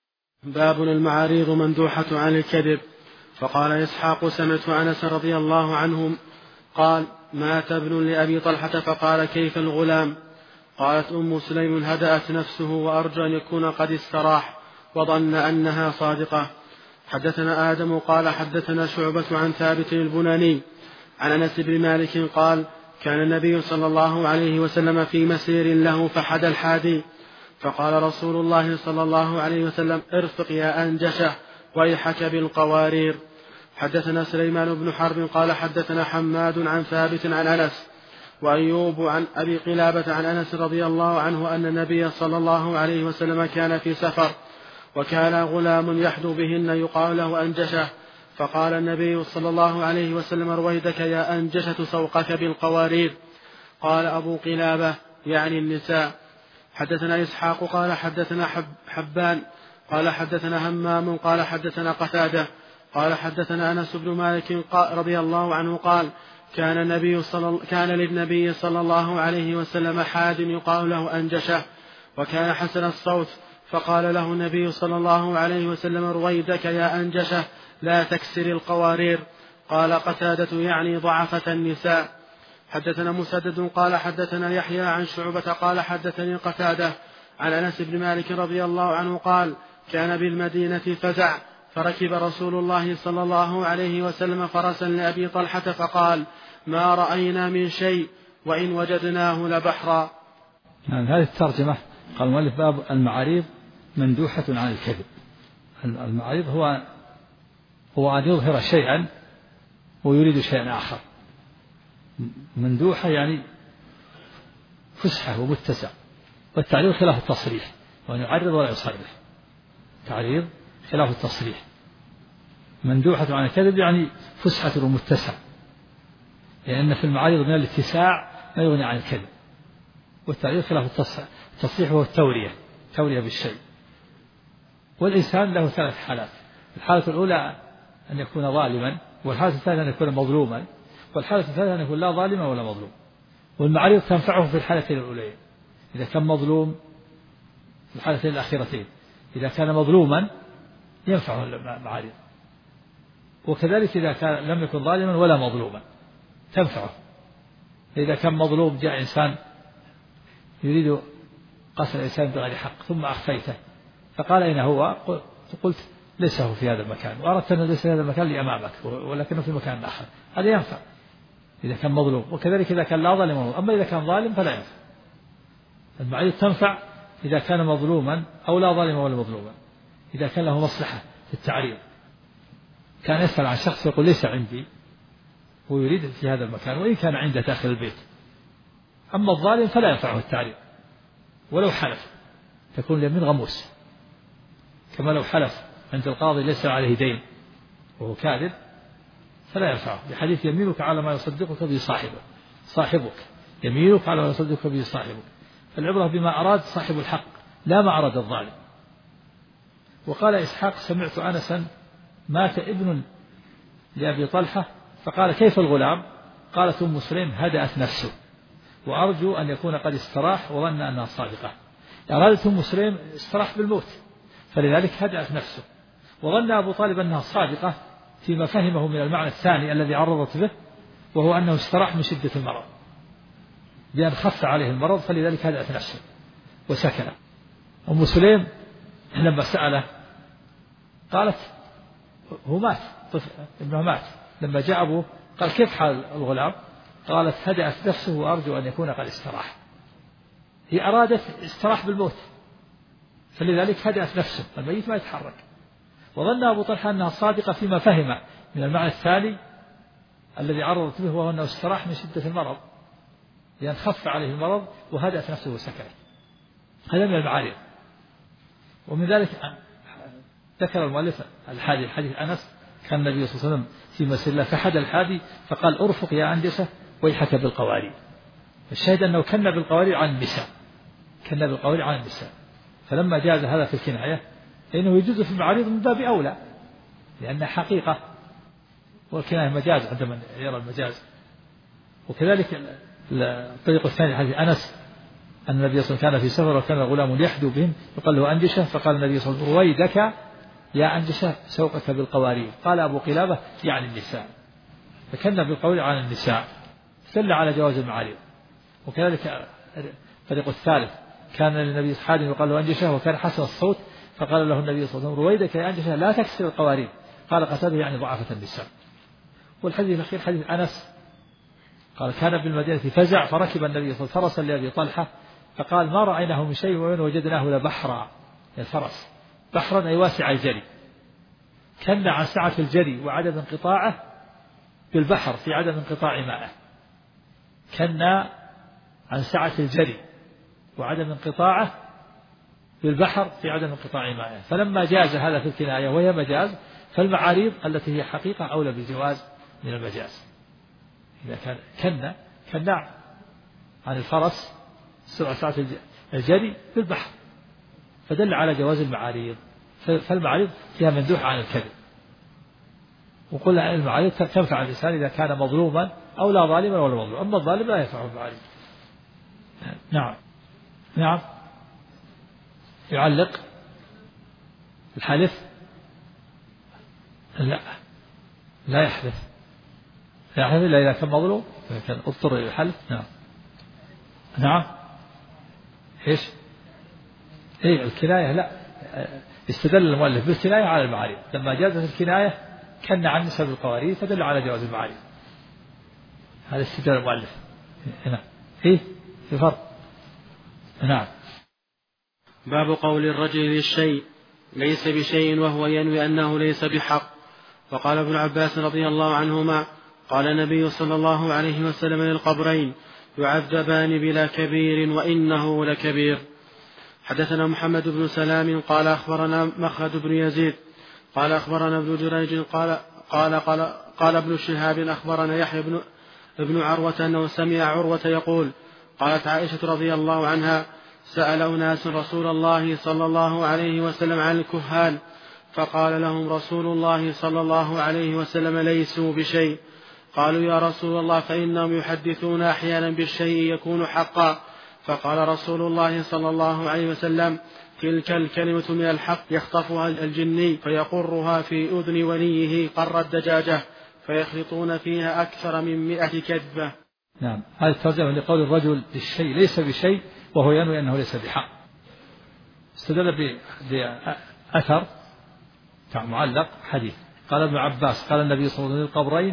باب المعاريض مندوحة عن الكذب. فقال إسحاق سمعت أنس رضي الله عنه قال مات ابن لأبي طلحة فقال كيف الغلام؟ قالت أم سليم هدأت نفسه وأرجو أن يكون قد استراح وظن أنها صادقة. حدثنا آدم قال حدثنا شعبة عن ثابت البناني عن أنس بن مالك قال كان النبي صلى الله عليه وسلم في مسير له فحد الحادي فقال رسول الله صلى الله عليه وسلم ارفق يا أنجشه ويحك بالقوارير. حدثنا سليمان بن حرب قال حدثنا حماد عن ثابت عن أنس وأيوب عن أبي قلابة عن أنس رضي الله عنه أن النبي صلى الله عليه وسلم كان في سفر وكان غلام يحدو بهن يقال له أنجشه فقال النبي صلى الله عليه وسلم رويدك يا أنجشة سوقك بالقوارير. قال أبو قلابة يعني النساء. حدثنا إسحاق قال حدثنا حب حبان قال حدثنا همام قال حدثنا قتادة قال حدثنا أنس بن مالك رضي الله عنه قال كان, النبي صلى كان للنبي صلى الله عليه وسلم حاد يقال له أنجشه وكان حسن الصوت فقال له النبي صلى الله عليه وسلم رويدك يا أنجشه لا تكسر القوارير. قال قتادة يعني ضعفة النساء. حدثنا مسدد قال حدثنا يحيى عن شعبة قال حدثني قتادة عن أنس بن مالك رضي الله عنه قال كان بالمدينة فزع فركب رسول الله صلى الله عليه وسلم فرسا لأبي طلحة فقال ما رأينا من شيء وإن وجدناه لبحرا. نعم هذه الترجمة قال المؤلف باب المعاريض مندوحة عن الكذب. المعاريض هو هو أن يظهر شيئا ويريد شيئا آخر. مندوحة يعني فسحة ومتسع، والتعريض خلاف التصريح وأن يعرض ولا يصرح. تعريض خلاف التصريح. مندوحة عن الكذب يعني فسحة ومتسع، لأن في المعارض من الاتساع ما يغني عن الكذب. والتعريض خلاف التصريح هو التورية، تورية بالشيء. والإنسان له ثلاث حالات: الحالة الأولى أن يكون ظالما، والحالة الثانية أن يكون مظلوما، والحالة الثالثة أن يكون لا ظالما ولا مظلوم. والمعارض تنفعه في الحالتين الأولين، إذا كان مظلوم في الحالتين الأخيرتين. إذا كان مظلوما ينفعه المعارض، وكذلك إذا كان لم يكن ظالما ولا مظلوما تنفعه. إذا كان مظلوم جاء إنسان يريد قتل الإنسان بغير حق ثم أخفيته فقال أين هو؟ قلت ليس هو في هذا المكان، وأردت أنه ليس في هذا المكان لأمامك ولكنه في مكان آخر. هذا ينفع إذا كان مظلوم، وكذلك إذا كان لا ظالم. أما إذا كان ظالم فلا ينفع. المعارض تنفع إذا كان مظلوما أو لا ظالما ولا مظلوما، إذا كان له مصلحة في التعريض. كان يسأل عن شخص يقول ليس عندي، هو يريد في هذا المكان وإن كان عنده داخل البيت. أما الظالم فلا ينفعه التعريض ولو حلف، تكون اليمين غموس، كما لو حلف عند القاضي ليس عليه دين وهو كاذب فلا ينفعه، بحديث يمينك على ما يصدقك به صاحبك صاحبك يمينك على ما يصدقك به صاحبك. فالعبرة بما أراد صاحب الحق لا ما أراد الظالم. وقال إسحاق سمعت أنسا مات ابن لأبي طلحة فقال كيف الغلام؟ قالت أم سليم هدأت نفسه وأرجو أن يكون قد استراح وظن أنها صادقة. أرادت أم سليم استراح بالموت، فلذلك هدأت نفسه، وظن أبو طالب أنها صادقة فيما فهمه من المعنى الثاني الذي عرضت به، وهو أنه استراح من شدة المرض بأن خف عليه المرض، فلذلك هدأت نفسه وسكن. أم سليم لما سأله قالت هو مات، طفل ابنه مات. لما جاء أبوه قال كيف حال الغلام؟ قالت هدأت نفسه وأرجو أن يكون قد استراح. هي أرادت استراح بالموت، فلذلك هدأت نفسه، الميت ما يتحرك. وظن أبو طلحة أنها صادقة فيما فهم من المعنى الثاني الذي عرضت به، وهو أنه استراح من شدة المرض لأن خف عليه المرض وهدأت نفسه وسكنت. هذا من المعارض. ومن ذلك ذكر المؤلف الحادي، حديث أنس كان النبي صلى الله عليه وسلم في مسير الله فحد الحادي فقال أرفق يا أنجسة ويحك بالقوارير. الشاهد أنه كن بالقوارير عن النساء، كن بالقوارير عن النساء، فلما جاز هذا في الكناية فإنه يجوز في المعاريض من باب أولى لأنها حقيقة، والكناية مجاز عندما يرى المجاز. وكذلك الطريق الثاني حديث أنس أن النبي صلى الله عليه وسلم كان في سفر وكان غلام يحدو بهم يقال له أنجشة، فقال النبي صلى الله عليه وسلم رويدك يا أنجشة سوقك بالقوارير. قال أبو قلابة يعني النساء، فكنا بالقول عن النساء، دل على جواز المعاريض. وكذلك الطريق الثالث كان للنبي حال يقال له أنجشة وكان حسن الصوت، فقال له النبي صلى الله عليه وسلم رويدك يا أنجشة لا تكسر القوارير، قال قتاده يعني ضعفة النساء. والحديث الأخير حديث أنس قال كان بالمدينة فزع فركب النبي صلى الله عليه وسلم فرسا لأبي طلحة فقال ما رأيناه من شيء وإن وجدناه لبحرا، الفرس بحرا أي واسع الجري، كان عن سعة الجري وعدم انقطاعه بالبحر في عدم انقطاع مائه، كان عن سعة الجري وعدم انقطاعه بالبحر في عدم انقطاع مائه. فلما جاز هذا في الكناية وهي مجاز فالمعاريض التي هي حقيقة أولى بجواز من المجاز. إذا كان كنا كنا عن الفرس سرعة الجري بالبحر فدل على جواز المعاريض، فالمعاريض فيها مندوح عن الكذب. وقلنا المعاريض تنفع الإنسان إذا كان مظلوما أو لا ظالما ولا مظلوم، أما الظالم لا ينفعه المعاريض. نعم نعم يعلق الحلف لا لا يحلف لا يحلف إلا إذا كان مظلوم، كان اضطر إلى الحلف. نعم نعم إيش إيه الكناية لا، استدل المؤلف بالكناية على المعاريض، لما جازت الكناية كان عن نسب القوارير فدل على جواز المعاريض، هذا استدلال المؤلف هنا. إيه في فرق. نعم. باب قول الرجل للشيء ليس بشيء وهو ينوي أنه ليس بحق. وقال ابن عباس رضي الله عنهما قال النبي صلى الله عليه وسلم للقبرين يعذبان بلا كبير وإنه لكبير. حدثنا محمد بن سلام قال أخبرنا مخلد بن يزيد قال أخبرنا ابن جريج قال قال قال, قال ابن شهاب أخبرنا يحيى بن, ابن عروة أنه سمع عروة يقول قالت عائشة رضي الله عنها سأل أناس رسول الله صلى الله عليه وسلم عن الكهان فقال لهم رسول الله صلى الله عليه وسلم ليسوا بشيء. قالوا يا رسول الله فإنهم يحدثون أحيانا بالشيء يكون حقا. فقال رسول الله صلى الله عليه وسلم تلك الكلمة من الحق يخطفها الجني فيقرها في أذن وليه قر الدجاجة فيخلطون فيها أكثر من مئة كذبة. نعم هذا الترجمة لقول الرجل للشيء ليس بشيء وهو ينوي أنه ليس بحق. استدل بأثر معلق حديث قال ابن عباس قال النبي صلى الله عليه وسلم القبرين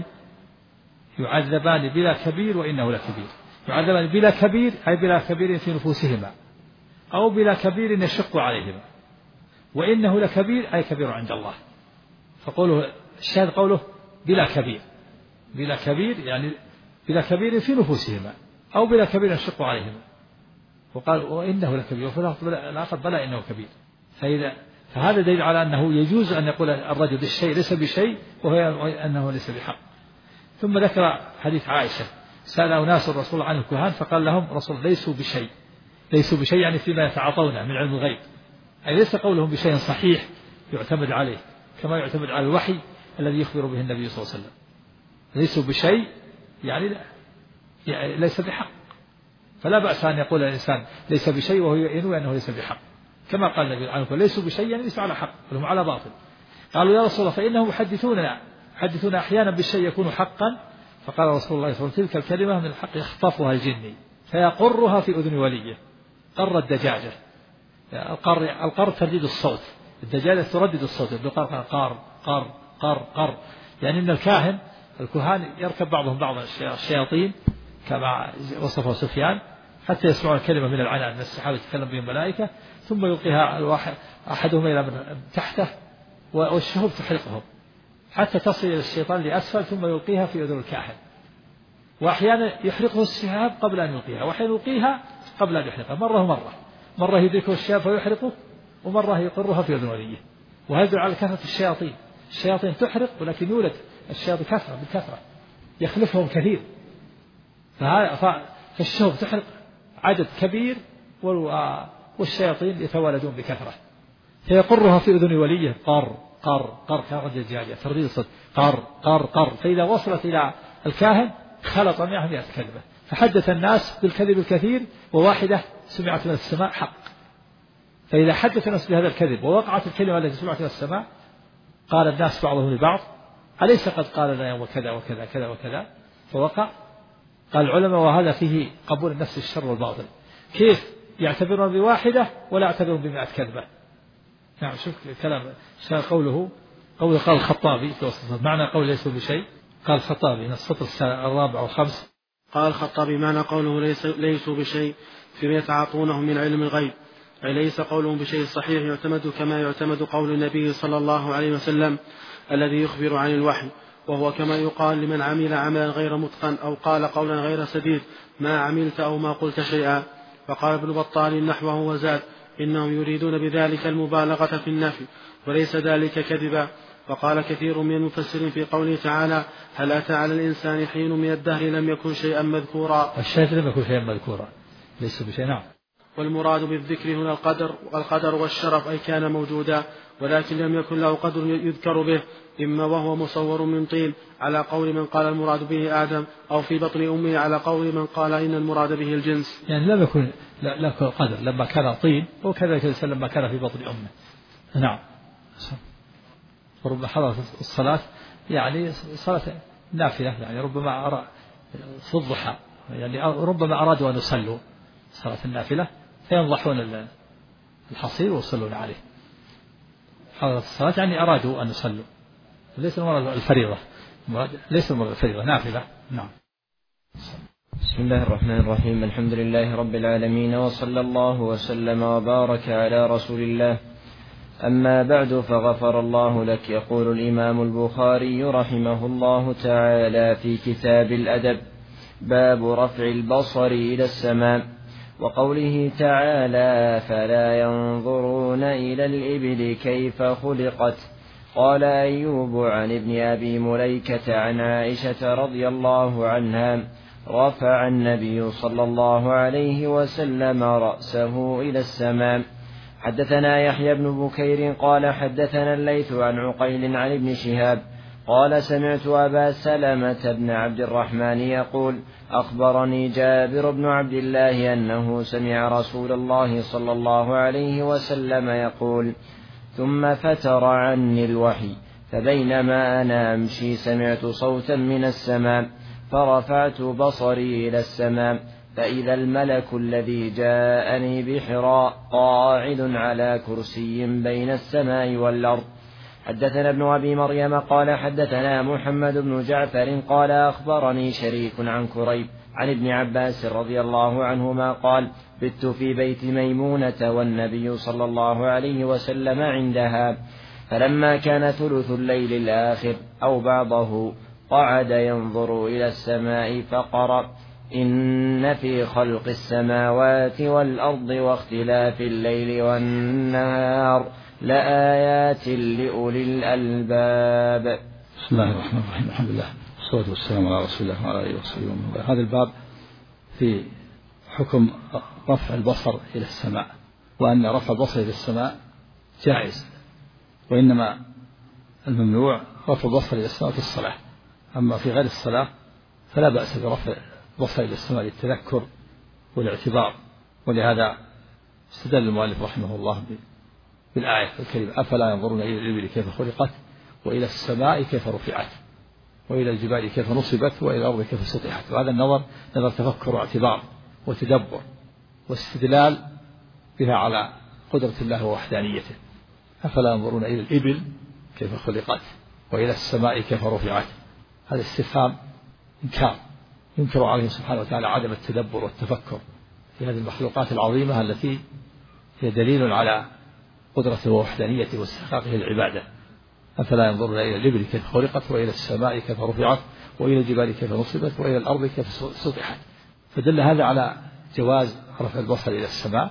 يعذبان بلا كبير وإنه لكبير. يعذبان بلا كبير أي بلا كبير في نفوسهما أو بلا كبير يشق عليهما، وإنه لكبير أي كبير عند الله. فقوله الشاهد قوله بلا كبير، بلا كبير يعني بلا كبير في نفوسهما أو بلا كبير يشق عليهما. وقال وإنه لكبير، وفي الآخر بلا إنه كبير. فإذا فهذا دليل على أنه يجوز أن يقول الرجل بالشيء ليس بشيء وهو أنه ليس بحق. ثم ذكر حديث عائشة سأل أناس الرسول عن الكهان فقال لهم رسول ليسوا بشيء، ليسوا بشيء يعني فيما يتعاطونه من علم الغيب، أي ليس قولهم بشيء صحيح يعتمد عليه كما يعتمد على الوحي الذي يخبر به النبي صلى الله عليه وسلم. ليسوا بشيء يعني, لا يعني ليس بحق، فلا بأس أن يقول الإنسان ليس بشيء وهو ينوي أنه ليس بحق، كما قال النبي عنه ليسوا بشيء يعني ليسوا على حق بل هم على باطل. قالوا يا رسول الله فإنهم يحدثوننا يحدثون أحيانا بالشيء يكون حقا. فقال رسول الله صلى الله عليه وسلم تلك الكلمة من الحق يخطفها الجني فيقرها في أذن وليه قر الدجاجة. القر القر ترديد الصوت، الدجاجة تردد الصوت بقر قار قار قار قر، يعني أن الكاهن الكهان يركب بعضهم بعض الشياطين كما وصفه سفيان حتى يسمعون الكلمة من العنان من السحاب يتكلم بهم الملائكة ثم يلقيها الواحد أحدهم إلى من تحته والشهب تحرقهم حتى تصل إلى الشيطان لأسفل ثم يلقيها في أذن الكاهن. وأحيانا يحرقه الشهاب قبل أن يلقيها، وأحيانا يلقيها قبل أن يحرقها، مرة ومرة، مرة يدركه الشهاب فيحرقه ومرة يقرها في أذن وليه. وهذا على كثرة الشياطين، الشياطين تحرق ولكن يولد الشياطين كثرة بالكثرة يخلفهم كثير، فالشهب تحرق عدد كبير والشياطين يتوالدون بكثرة، فيقرها في أذن وليه قر قر قر كرجل الدجاجة ترديد الصوت قر قر قر، فإذا وصلت إلى الكاهن خلط معهم مئة كلمة، فحدث الناس بالكذب الكثير وواحدة سمعت من السماء حق. فإذا حدث الناس بهذا الكذب ووقعت الكلمة التي سمعت من السماء قال الناس بعضهم لبعض أليس قد قال لنا يوم كذا وكذا كذا وكذا، فوقع. قال العلماء وهذا فيه قبول النفس الشر والباطل، كيف يعتبرون بواحدة ولا يعتبرون بمئة كذبة. نعم شوف كلام قوله قوله قال الخطابي معنى قول ليسوا بشيء، قال الخطابي من السطر الرابع والخمس قال الخطابي معنى قوله ليس ليسوا بشيء فيما يتعاطونه من علم الغيب، أي ليس قولهم بشيء صحيح يعتمد كما يعتمد قول النبي صلى الله عليه وسلم الذي يخبر عن الوحي، وهو كما يقال لمن عمل عملا غير متقن أو قال قولا غير سديد ما عملت أو ما قلت شيئا. فقال ابن بطال نحوه وزاد إنهم يريدون بذلك المبالغة في النفي وليس ذلك كذبا. وقال كثير من المفسرين في قوله تعالى هل أتى على الإنسان حين من الدهر لم يكن شيئا مذكورا، الشيء لم يكن شيئا مذكورا ليس بشيء. نعم. والمراد بالذكر هنا القدر والقدر والشرف، أي كان موجودا ولكن لم يكن له قدر يذكر به، إما وهو مصور من طين على قول من قال المراد به آدم، أو في بطن أمه على قول من قال إن المراد به الجنس. يعني لم يكن له قدر لما كان طين، وكذلك لما كان في بطن أمه. نعم. وربما حضرت الصلاة يعني صلاة نافلة، يعني ربما أرى في الضحى، يعني ربما أرادوا أن يصلوا صلاة النافلة فينضحون الحصير ويصلون عليه. حضرت الصلاة يعني أرادوا أن يصلوا، ليس المراد الفريضة، ليس المراد الفريضة نافلة. نعم. بسم الله الرحمن الرحيم، الحمد لله رب العالمين، وصلى الله وسلم وبارك على رسول الله. أما بعد، فغفر الله لك. يقول الإمام البخاري رحمه الله تعالى في كتاب الأدب: باب رفع البصر إلى السماء، وقوله تعالى: فلا ينظرون إلى الإبل كيف خلقت. قال أيوب عن ابن أبي مليكة عن عائشة رضي الله عنها: رفع النبي صلى الله عليه وسلم رأسه إلى السماء. حدثنا يحيى بن بكير قال حدثنا الليث عن عقيل عن ابن شهاب قال: سمعت أبا سلمة بن عبد الرحمن يقول: أخبرني جابر بن عبد الله أنه سمع رسول الله صلى الله عليه وسلم يقول: ثم فتر عني الوحي، فبينما أنا أمشي سمعت صوتا من السماء، فرفعت بصري إلى السماء، فإذا الملك الذي جاءني بحراء قاعد على كرسي بين السماء والأرض. حدثنا ابن أبي مريم قال حدثنا محمد بن جعفر قال أخبرني شريك عن كريب عن ابن عباس رضي الله عنهما قال: بت في بيت ميمونة والنبي صلى الله عليه وسلم عندها، فلما كان ثلث الليل الآخر أو بعضه قعد ينظر إلى السماء فقرأ: إن في خلق السماوات والأرض واختلاف الليل والنهار لآيات لأولي الألباب. بسم الله الرحمن الرحيم، الحمد لله والصلاة والسلام على رسول الله وعلى آله وصحبه ومن والاه. هذا الباب في حكم رفع البصر إلى السماء، وأن رفع البصر إلى السماء جائز، وإنما الممنوع رفع البصر إلى السماء في الصلاة، أما في غير الصلاة فلا بأس برفع البصر إلى السماء للتذكر والاعتبار. ولهذا استدل المؤلف رحمه الله بالآية الكريمة: أفلا ينظرون إلى الإبل كيف خلقت، وإلى السماء كيف رفعت، وإلى الجبال كيف نصبت، وإلى الأرض كيف سطحت. وهذا النظر نظر تفكر واعتبار وتدبر واستدلال بها على قدرة الله ووحدانيته. أفلا ينظرون إلى الإبل كيف خلقت، وإلى السماء كيف رفعت. هذا استفهام إنكار، ينكر عليه سبحانه وتعالى عدم التدبر والتفكر في هذه المخلوقات العظيمة التي هي دليل على قدرته ووحدانيته واستحقاقه العبادة. أفلا ينظرون إلى الإبل كيف خلقت، وإلى السماء كيف رفعت، وإلى الجبال كيف نصبت، وإلى الأرض كيف سطحت. فدل هذا على جواز رفع البصر إلى السماء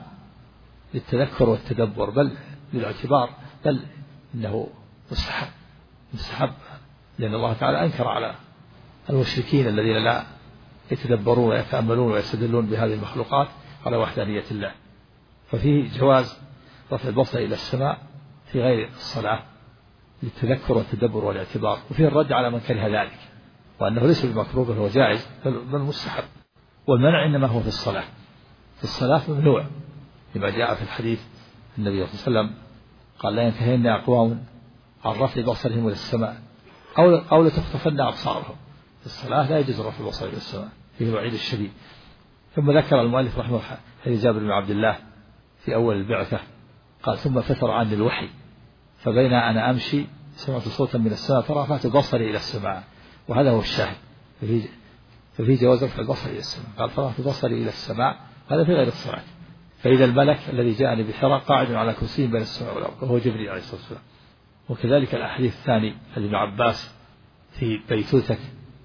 للتذكر والتدبر، بل للاعتبار، بل إنه مستحب مستحب لأن الله تعالى أنكر على المشركين الذين لا يتدبرون ويتأملون ويستدلون بهذه المخلوقات على وحدانية الله. ففيه جواز رفع البصر إلى السماء في غير الصلاة للتذكر والتدبر والاعتبار، وفيه الرد على من كره ذلك وأنه ليس بمكروه بل هو جائز بل مستحب. والمنع إنما هو في الصلاة، في الصلاة ممنوع لما جاء في الحديث النبي صلى الله عليه وسلم قال لا ينتهين أقوام عن رفع بصرهم إلى السماء أو أو لتخطفن أبصارهم. في الصلاة لا يجوز رفع البصر إلى السماء، فيه الوعيد الشديد. ثم ذكر المؤلف رحمه الله حديث جابر بن عبد الله في أول البعثة قال ثم فتر عني الوحي فبين أنا أمشي سمعت صوتا من السماء فرفعت بصري إلى السماء، وهذا هو الشاهد. ففي ففي جواز رفع البصر إلى السماء. قال فرفعت بصري إلى السماء، هذا في غير الصلاة. فإذا الملك الذي جاءني بحراء قاعد على كرسي بين السماء والأرض وهو جبريل عليه الصلاة والسلام. وكذلك الأحاديث الثاني حديث ابن عباس في بيتوتة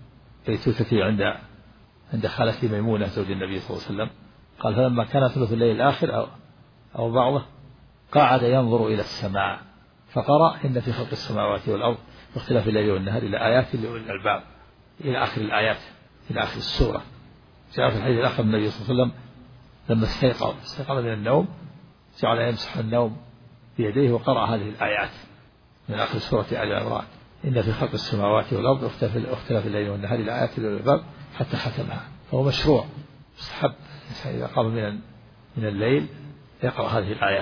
بيتوتتي عند عند خالتي ميمونة زوج النبي صلى الله عليه وسلم قال فلما كان ثلث الليل الآخر أو, أو بعضه قعد ينظر إلى السماء فقرأ إن في خلق السماوات والأرض واختلاف الليل والنهار إلى آيات لأولي الألباب إلى آخر الآيات إلى آخر السورة. جاء في الحديث الآخر من النبي صلى الله عليه وسلم لما استيقظ استيقظ من النوم جعل يمسح النوم بيديه وقرأ هذه الآيات من آخر سورة آل عمران إن في خلق السماوات والأرض واختلاف الليل والنهار إلى آيات لأولي الألباب حتى ختمها. فهو مشروع مستحب إذا قام من من الليل يقرأ هذه الآيات.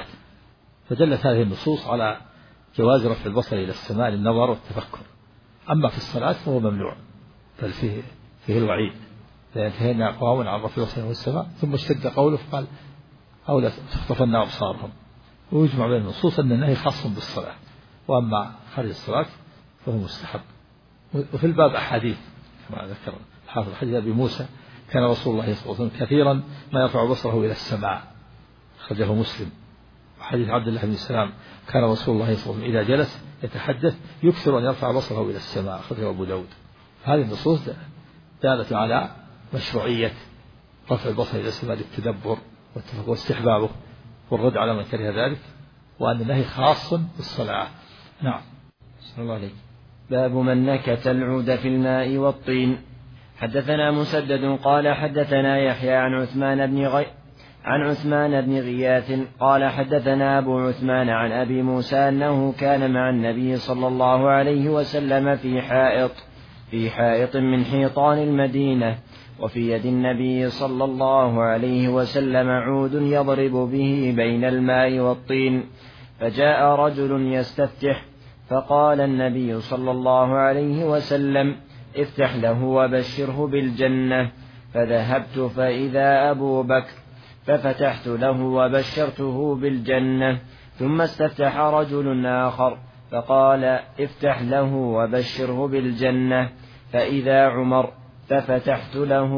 فدلت هذه النصوص على جواز رفع البصر إلى السماء للنظر والتفكر. أما في الصلاة فهو ممنوع بل فيه فيه الوعيد لا ينتهين أقوام عن رفع البصر إلى السماء. ثم اشتد قوله فقال أو لا تخطفن أبصارهم. ويجمع بين النصوص أن النهي خاص بالصلاة، وأما خارج الصلاة فهو مستحب. وفي الباب أحاديث كما ذكر الحافظ حديث أبي موسى كان رسول الله صلى الله عليه وسلم كثيرا ما يرفع بصره إلى السماء أخرجه مسلم. وحديث عبد الله بن السلام كان رسول الله صلى الله عليه وسلم إذا جلس يتحدث يكثر أن يرفع بصره إلى السماء أخرجه أبو داود. هذه النصوص دالة على مشروعية رفع البصر إلى السماء للتدبر واستحبابه والرد على من كره ذلك، وأن النهي خاص بالصلاة. نعم. صلى الله عليه. باب من نكت العود في الماء والطين. حدثنا مسدد قال حدثنا يحيى عن عثمان بن غي عن عثمان بن غياث قال حدثنا أبو عثمان عن أبي موسى أنه كان مع النبي صلى الله عليه وسلم في حائط في حائط من حيطان المدينة، وفي يد النبي صلى الله عليه وسلم عود يضرب به بين الماء والطين، فجاء رجل يستفتح فقال النبي صلى الله عليه وسلم افتح له وبشره بالجنة، فذهبت فإذا أبو بكر ففتحت له وبشرته بالجنة، ثم استفتح رجل آخر فقال افتح له وبشره بالجنة، فإذا عمر ففتحت له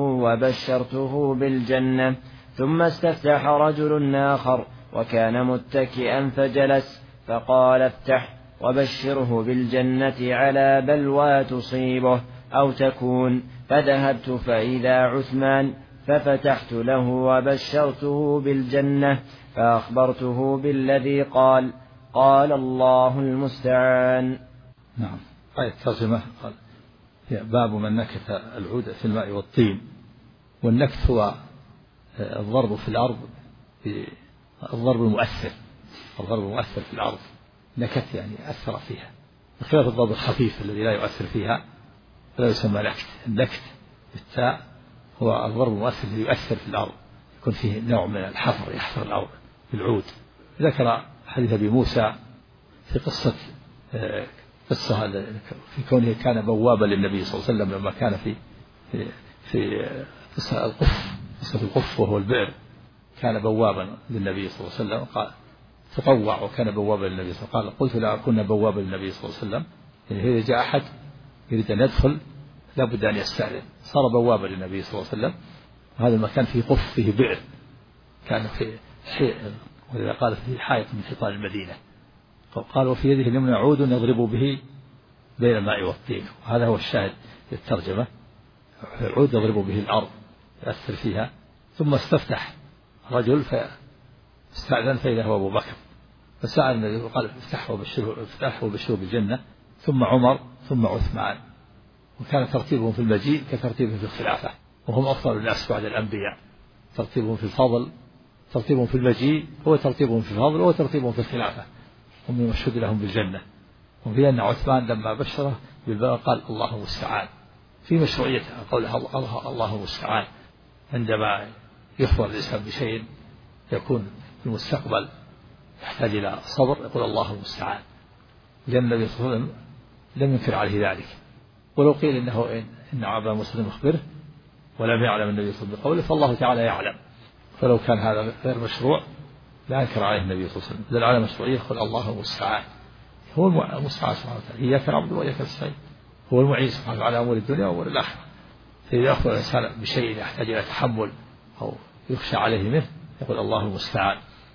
وبشرته بالجنة، ثم استفتح رجل آخر وكان متكئا فجلس فقال افتح وبشره بالجنة على بلوى تصيبه أو تكون، فذهبت فإذا عثمان ففتحت له وبشرته بالجنة فأخبرته بالذي قال قال الله المستعان. نعم. آية الترجمة قال باب من نكت العود في الماء والطين. والنكت هو الضرب في الأرض، الضرب المؤثر الضرب المؤثر في الأرض. نكت يعني أثر فيها، بخلاف الضرب الخفيف الذي لا يؤثر فيها فلا يسمى نكت. النكت بالتاء هو الضرب المؤثر الذي يؤثر في الأرض، يكون فيه نوع من الحفر يحفر الأرض بالعود. ذكر حديث أبي موسى في قصة قصة في كونه كان بوابا للنبي صلى الله عليه وسلم لما كان في في في قصة القف قصة القف وهو البئر، كان بوابا للنبي صلى الله عليه وسلم قال تطوع وكان بوابا للنبي صلى الله عليه وسلم. قال قلت لا كنا بوابا للنبي صلى الله عليه وسلم، يعني إذا جاء أحد يريد أن يدخل لابد أن يستأذن، صار بوابا للنبي صلى الله عليه وسلم. وهذا المكان فيه قف فيه بئر، كان في حي... ولذا قال فيه حائط من حيطان المدينة. قال وفي يده اليمنى عود يضرب به بين الماء والطين، وهذا هو الشاهد للترجمة، عود يضرب به الأرض يأثر فيها. ثم استفتح رجل فاستأذن فإذا هو أبو بكر، فسأل النبي وقال افتحه وبشره افتحه وبشره بالجنة، ثم عمر ثم عثمان. وكان ترتيبهم في المجيء كترتيبهم في الخلافة، وهم أفضل الناس بعد الأنبياء، ترتيبهم في الفضل ترتيبهم في المجيء هو ترتيبهم في الفضل هو ترتيبهم في الخلافة، هم يمشهد لهم بالجنة. وفي أن عثمان لما بشره بالبلاء قال الله المستعان، في مشروعية قولها الله, الله المستعان عندما يخبر الإنسان بشيء يكون في المستقبل يحتاج إلى صبر يقول الله المستعان، لأن النبي صلى الله عليه وسلم لم ينكر عليه ذلك. ولو قيل إنه إن, إن أبا مسلم أخبره ولم يعلم النبي صلى الله عليه وسلم بقوله فالله تعالى يعلم، فلو كان هذا غير مشروع لا أنكر عليه النبي صلى الله عليه وسلم. دل على مشروعية يقول الله المستعان، هو المستعان سبحانه وتعالى، إياك نعبد وإياك نستعين، هو المعين سبحانه وتعالى على أمور الدنيا وأمور الآخرة. فإذا أخبر الإنسان بشيء يحتاج إلى تحمل أو يخشى عليه منه يقول الله المستعان.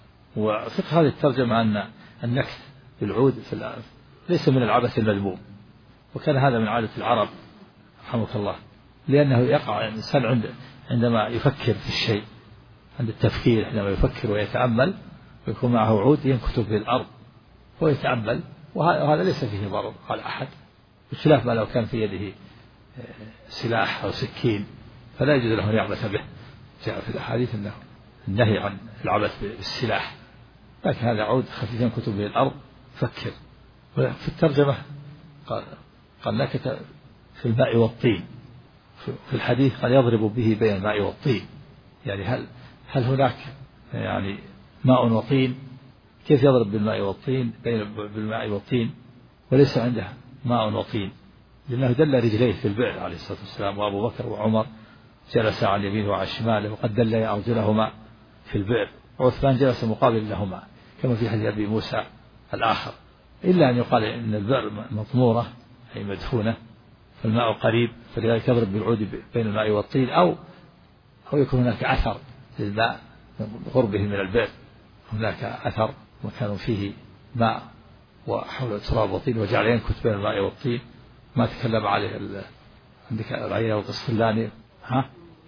وفقه هذه الترجمة أن النكت بالعود في الأرض ليس من العبث المذموم، وكان هذا من عادة العرب رحمك الله، لأنه يقع الإنسان عند عندما يفكر في الشيء، عند التفكير عندما يفكر ويتأمل ويكون معه عود ينكت به الأرض ويتأمل، وهذا ليس فيه ضرر على أحد، بخلاف ما لو كان في يده سلاح أو سكين فلا يجوز له أن يعبث به. جاء في الأحاديث أنه النهي عن العبث بالسلاح، لكن هذا عود خفيف ينكت به الأرض فكر. وفي الترجمة قال قال نكت في الماء والطين، في الحديث قال يضرب به بين الماء والطين، يعني هل هل هناك يعني ماء وطين؟ كيف يضرب بالماء والطين بين بالماء والطين وليس عنده ماء وطين؟ لأنه دل رجليه في البئر عليه الصلاة والسلام، وأبو بكر وعمر جلس عن يمينه وعن شماله وقد دل أرجلهما في البئر، وعثمان جلس مقابل لهما كما في حديث أبي موسى الآخر، إلا أن يقال إن البئر مطمورة أي مدفونة فالماء قريب، فلذلك يضرب بالعود بين الماء والطين، أو أو يكون هناك أثر للماء من قربه من البئر، هناك أثر مكان فيه ماء وحول تراب وطين وجعل ينكت بين الماء والطين، ما تكلم عليه عندك العينة والقسطلاني. ها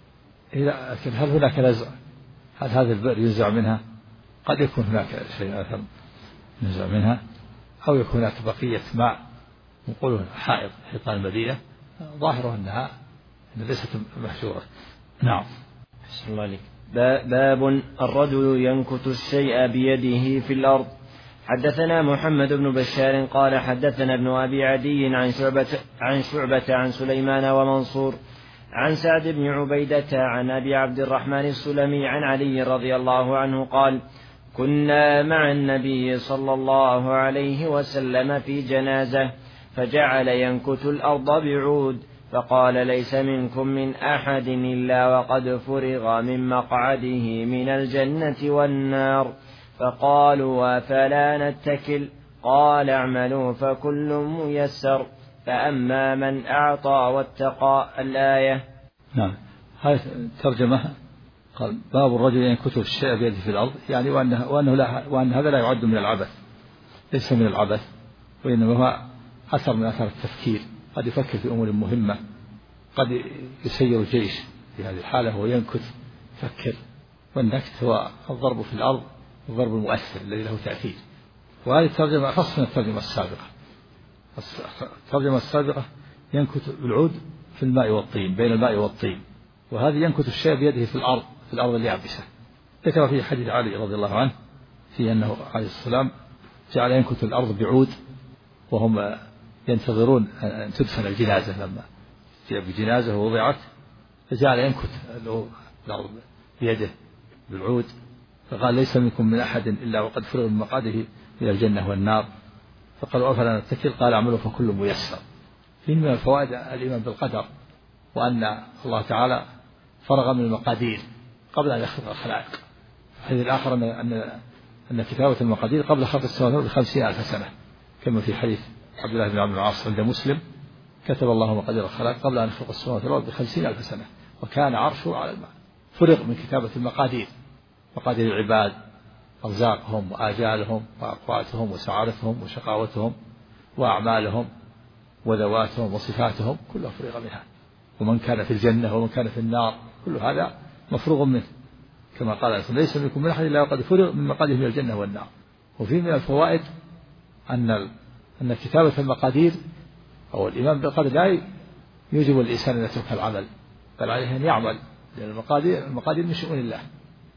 لكن هل هناك نزع؟ هل هذا البئر ينزع منها؟ قد يكون هناك شيء آخر ينزع منها، أو يكون هناك بقية ماء نقوله حائط حيطان المدينة، ظاهره أنها إن ليست محجورة. نعم. بسم الله عليك. باب الرجل ينكت الشيء بيده في الأرض. حدثنا محمد بن بشار قال حدثنا ابن أبي عدي عن شعبة عن شعبة عن سليمان ومنصور عن سعد بن عبيدة عن أبي عبد الرحمن السلمي عن علي رضي الله عنه قال كنا مع النبي صلى الله عليه وسلم في جنازة فجعل ينكت الأرض بعود فقال ليس منكم من أحد إلا وقد فرغ من مقعده من الجنة والنار. فقالوا وفلا نتكل؟ قال اعملوا فكل ميسر فأما من أعطى واتقى الآية. نعم. هذه الترجمة قال باب الرجل ينكت الشيء بيده في الأرض، يعني وأنه, وأنه لا وأن هذا لا يعد من العبث، ليس من العبث، وإنما هو أثر من أثر التفكير، قد يفكر في أمور مهمة، قد يسير الجيش في هذه الحالة هو ينكت يفكر. والنكت هو الضرب في الأرض، الضرب المؤثر الذي له تأثير. وهذه الترجمة أخص من الترجمة السابقة. الترجمة السابقة ينكت بالعود في الماء والطين بين الماء والطين، وهذه ينكت الشيء بيده في الأرض في الأرض اليابسة. ذكر في حديث علي رضي الله عنه في أنه عليه السلام جعل ينكت الأرض بعود وهم ينتظرون أن تدفن الجنازة، لما جاء بجنازة ووضعت فجعل ينكت الأرض بيده بالعود، فقال ليس منكم من أحد إلا وقد فرغ من مقعده من الجنة والنار. فقالوا أفلا نتكل؟ قال اعملوا فكل ميسر. في من الفوائد الإيمان بالقدر، وأن الله تعالى فرغ من المقادير قبل أن يخلق الخلائق. الحديث الآخر أن أن أن كتابة المقادير قبل خلق السماوات بخمسين ألف سنة، كما في حديث عبد الله بن عمرو بن العاص عند مسلم كتب الله مقادير الخلائق قبل أن يخلق السماوات والأرض بخمسين ألف سنة وكان عرشه على الماء. فرغ من كتابة المقادير، مقادير العباد، أرزاقهم وآجالهم وأقواتهم وسعادتهم وشقاوتهم وأعمالهم وذواتهم وصفاتهم، كلها فرغ منها، ومن كان في الجنة ومن كان في النار كل هذا مفروغ منه، كما قال ليس منكم من أحد إلا وقد فرغ من مقاده من الجنة والنار. وفي من الفوائد أن أن كتابة المقادير أو الإيمان بالقدر لا يوجب الإنسان أن يترك العمل، بل عليه أن يعمل، لأن المقادير المقادير من شؤون الله،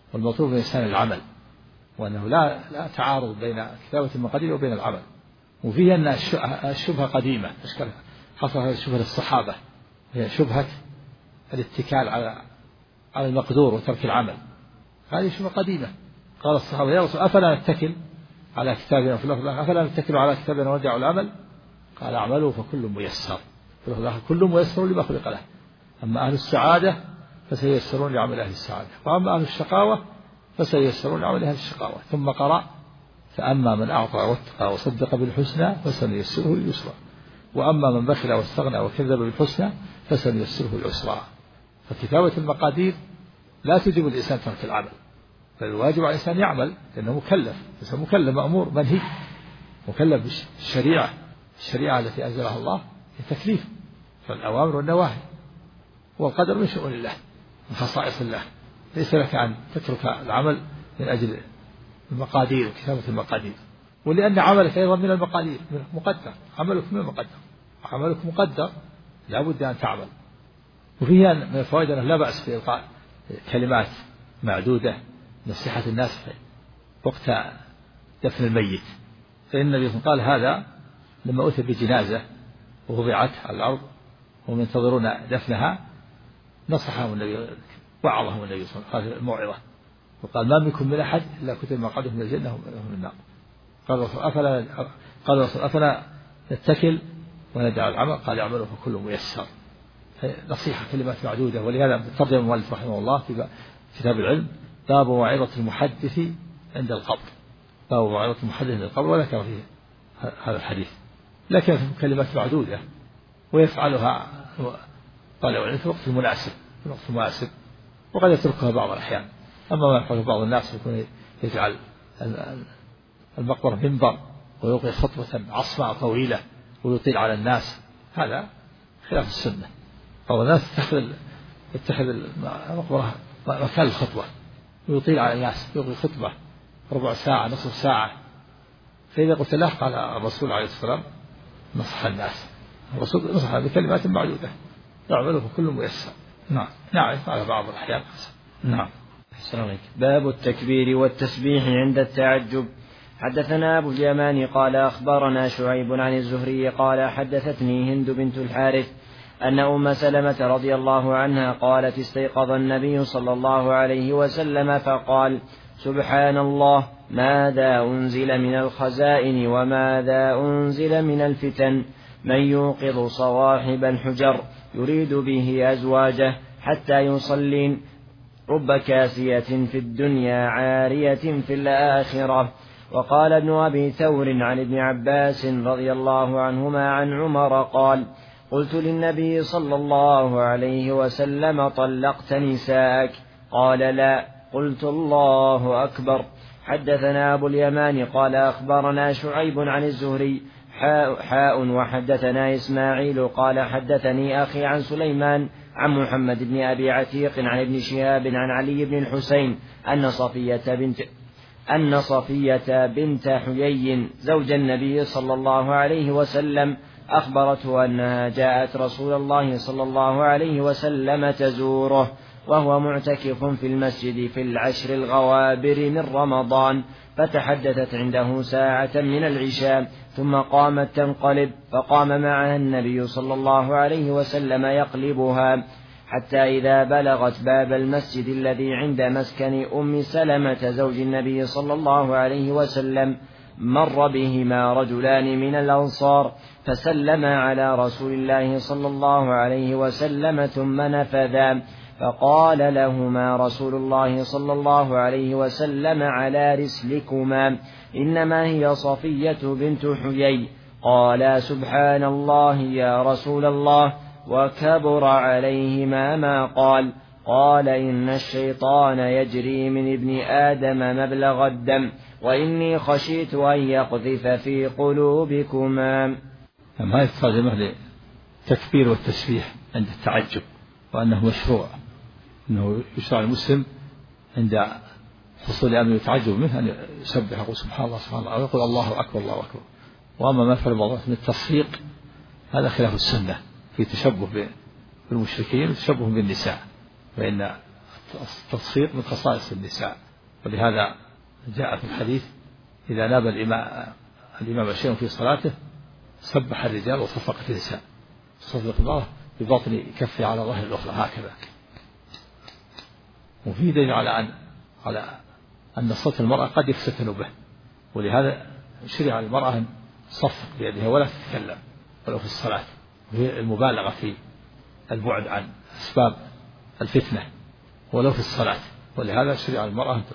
والمطلوب من الإنسان العمل، وأنه لا لا تعارض بين كتابة المقادير وبين العمل. وفيه أن الشبهة قديمة حصل هذه الشبهة للصحابة، هي شبهة الاتكال على على المقدور وترك العمل. هذه شبهة قديمة. قال الصحابة يا رسول أفلا نتكل على كتابنا في اللفظ أفلا نتكل على كتابنا وندع العمل؟ قال اعملوا فكل ميسر، كل ميسر لما خلق له. أما أهل السعادة فسييسرون لعمل أهل السعادة، وأما أهل الشقاوة فسييسرون لعمل أهل الشقاوة. ثم قرأ فأما من أعطى واتقى وصدق بالحسنى فسنيسره لليسرى، وأما من بخل واستغنى وكذب بالحسنى فسنيسره للعسرى. فكتابة المقادير لا تجب الإنسان ترك العمل، بل الواجب على الإنسان يعمل، لأنه مكلف، الإنسان مكلف مأمور منهي، مكلف بالشريعة، الشريعة التي أنزلها الله هي تكليف، فالأوامر والنواهي. والقدر من شؤون الله، من خصائص الله، ليس لك أن تترك العمل من أجل المقادير وكتابة المقادير. ولأن عملك أيضا من المقادير، من مقدر، عملك من المقدر، عملك مقدر لا بد أن تعمل. وفيها من الفوائد أنه لا بأس في إلقاء كلمات معدودة نصيحة الناس في وقت دفن الميت. فإن النبي قال هذا لما أتى بجنازة ووضعت على الأرض وهم ينتظرون دفنها نصحهم النبي، وعظهم النبي صلى الله عليه وسلم الموعظة، وقال ما منكم من أحد إلا كتب مقعده من الجنة ومن النار. قال الرسول أفلا قال الرسول أفلا نتكل وندع العمل؟ قال اعملوا فكل ميسر. نصيحة كلمات معدودة. ولهذا ترجم المؤلف رحمه الله في كتاب العلم باب موعظة المحدث عند القبر، باب موعظة المحدث عند القبر، وذكر فيه هذا الحديث. لكن في كلمات معدودة ويفعلها طالع العلم في الوقت المناسب، في الوقت المناسب، وقد يتركها بعض الأحيان. أما ما يفعله بعض الناس يكون يجعل المقبرة منبر ويلقي خطبة عصماء طويلة ويطيل على الناس، هذا خلاف السنة. بعض الناس تتخذ تتخذ المقبرة مكان الخطبة ويطيل على الناس، يلقي خطبة ربع ساعة نصف ساعة. فإذا قلت له قال الرسول عليه الصلاة والسلام نصح الناس، الرسول نصح بكلمات معدودة يعمله كل ميسر. نعم نعم على بعض الأحيان. نعم. أحسن عليك. باب التكبير والتسبيح عند التعجب. حدثنا أبو اليمان قال أخبرنا شعيب عن الزهري قال حدثتني هند بنت الحارث أن أم سلمة رضي الله عنها قالت استيقظ النبي صلى الله عليه وسلم فقال سبحان الله ماذا أنزل من الخزائن وماذا أنزل من الفتن، من يوقظ صواحب الحجر يريد به أزواجه حتى يصلين، رب كاسية في الدنيا عارية في الآخرة. وقال ابن أبي ثور عن ابن عباس رضي الله عنهما عن عمر قال قلت للنبي صلى الله عليه وسلم طلقت نساءك؟ قال لا. قلت الله أكبر. حدثنا أبو اليمان قال أخبرنا شعيب عن الزهري حاء, حاء وحدثنا إسماعيل قال حدثني أخي عن سليمان عن محمد بن أبي عتيق عن ابن شهاب عن علي بن الحسين أن صفية بنت أن صفية بنت حيي زوج النبي صلى الله عليه وسلم أخبرته أنها جاءت رسول الله صلى الله عليه وسلم تزوره وهو معتكف في المسجد في العشر الغوابر من رمضان، فتحدثت عنده ساعة من العشاء ثم قامت تنقلب، فقام معها النبي صلى الله عليه وسلم يقلبها حتى إذا بلغت باب المسجد الذي عند مسكن أم سلمة زوج النبي صلى الله عليه وسلم مر بهما رجلان من الأنصار فسلما على رسول الله صلى الله عليه وسلم ثم نفذا، فقال لهما رسول الله صلى الله عليه وسلم على رسلكما إنما هي صفية بنت حيي. قالا سبحان الله يا رسول الله، وكبر عليهما ما قال. قال إن الشيطان يجري من ابن آدم مبلغ الدم وإني خشيت أن يقذف في قلوبكما. هذه الترجمة للتكبير والتسبيح عند التعجب، وأنه مشروع، أنه يشرع المسلم عند حصول أمر يتعجب منه أن يسبح يقول سبحان الله سبحان الله، أو يقول الله أكبر الله أكبر. وأما ما يفعل بعض من التصفيق هذا خلاف السنة في تشبه بالمشركين وتشبه بالنساء، فإن التصفيق من خصائص النساء، ولهذا جاء في الحديث إذا ناب الإمام الإمام شيء في صلاته سبح الرجال وصفقت النساء، صفق الله ببطن كفه على ظهر الأخرى هكذا. وفي دليل على أن على أن صوت المرأة قد يفتتن به، ولهذا شرع المرأة أن تصفق بيدها ولا تتكلم ولو في الصلاة، وهي المبالغة في البعد عن أسباب الفتنة ولو في الصلاة، ولهذا شرع المرأة أن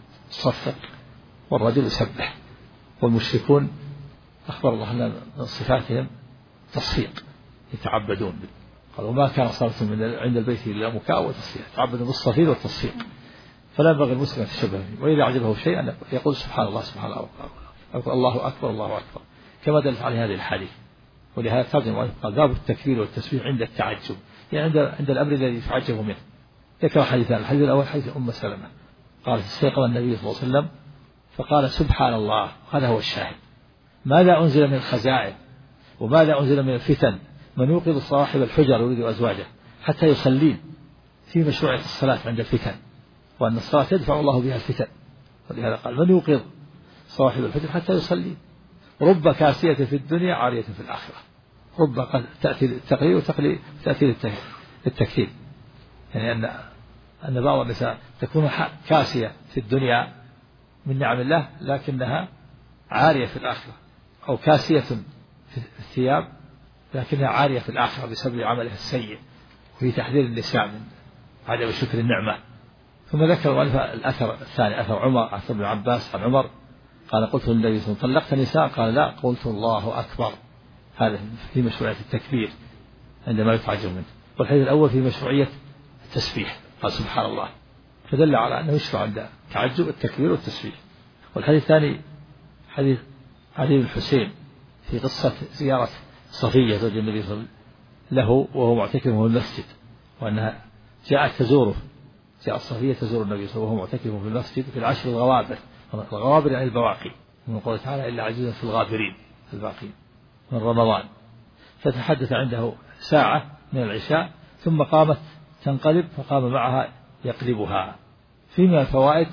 تصفق والرجل يسبح. والمشركون أخبر الله أن من صفاتهم تصفيق، يتعبدون، قالوا ما كان صلاة من عند البيت إلا مكاء وتصفيق، يتعبدون بالصفير والتصفيق، فلا ينبغي المسلم أن يتشبه به. وإذا عجبه شيء يقول سبحان الله سبحان الله أكبر الله أكبر الله أكبر، كما دلت عليه هذه الحديث. ولهذا ترجم قال باب التكبير والتسبيح عند التعجب، يعني عند عند الأمر الذي يتعجب منه. ذكر حديثان، الحديث الأول حديث أم سلمة قالت استيقظ النبي صلى الله عليه وسلم فقال سبحان الله، هذا هو الشاهد، ماذا أنزل من الخزائن وماذا أنزل من الفتن، من يوقظ صاحب الحجر يريد أزواجه حتى يصلين، في مشروعية الصلاة عند الفتن، وأن الصلاة يدفع الله بها الفتن. ولهذا قال من يوقظ صاحب الحجر حتى يصلي، رب كاسية في الدنيا عارية في الآخرة، رب قد تأتي التقليل وتقليل تأتي للتكثير، يعني أن أن بعض النساء تكون كاسية في الدنيا من نعم الله لكنها عارية في الآخرة، أو كاسية في الثياب لكنها عارية في الآخرة بسبب عملها السيء، وفي تحذير النساء من عدم شكر النعمة. ثم ذكر الأثر الثاني أثر عمر أثر بن عباس عن عمر قال قلت للنبي صلى الله عليه وسلم طلقت النساء؟ قال لا، قلت الله أكبر، هذا في مشروعية التكبير عندما يتعجب منه. والحديث الأول في مشروعية التسبيح قال سبحان الله، فدل على أنه يشرع عند تعجب التكبير والتسبيح. والحديث الثاني حديث علي بن الحسين في قصة زيارة صفية زوج النبي صلى الله عليه وسلم له وهو معتكف في المسجد، وأنها جاءت تزوره، جاءت صفية تزور النبي صلى الله عليه وسلم وهو معتكف في المسجد في العشر الغوابر، الغوابر يعني البواقي، من قوله تعالى إلا عجوزا في الغابرين الباقي من رمضان، فتحدث عنده ساعة من العشاء ثم قامت تنقلب فقام معها يقلبها. في من الفوائد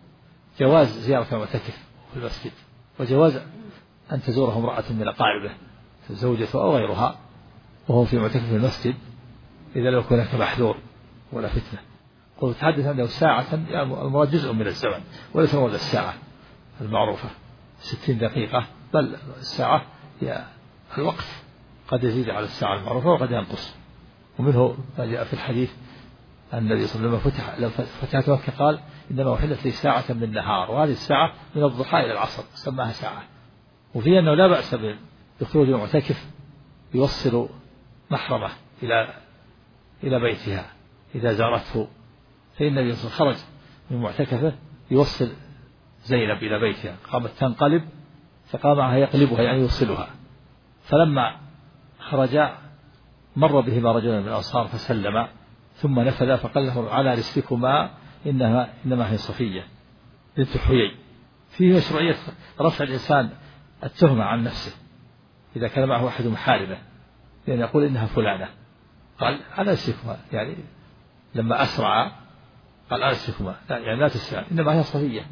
جواز زيارة المعتكف في المسجد، وجواز أن تزوره امرأة من أقاربه زوجته أو غيرها وهو في معتكف في المسجد إذا لو هناك محذور ولا فتنة. قل تحدث عنده ساعة، يعني المراد جزء من الزمن وليس مراد الساعة المعروفة ستين دقيقة، بل الساعة هي الوقت قد يزيد على الساعة المعروفة وقد ينقص. ومنه ما جاء في الحديث أن النبي صلى الله عليه وسلم فتح لو فتحت مكة قال إنما أحلت لي ساعة من النهار، وهذه الساعة من الضحى إلى العصر سماها ساعة. وفي أنه لا بأس بخروج المعتكف يوصل محرمة إلى إلى بيتها إذا زارته، فإن النبي صلى الله عليه وسلم خرج من معتكفه يوصل زينب إلى بيتها، قامت تنقلب فقام معها يقلبها يعني يوصلها. فلما خرجا مر بهما رجل من الأنصار فسلم ثم نفذ فقال له على رسلكما إنها إنما هي صفية بنت حيي. فيه مشروعية رفع الإنسان التهمة عن نفسه إذا كان معه أحد محارمه، يعني يقول إنها فلانة، قال على رسلكما، يعني لما أسرع قال على رسلكما، يعني لا تسرع إنما هي صفية.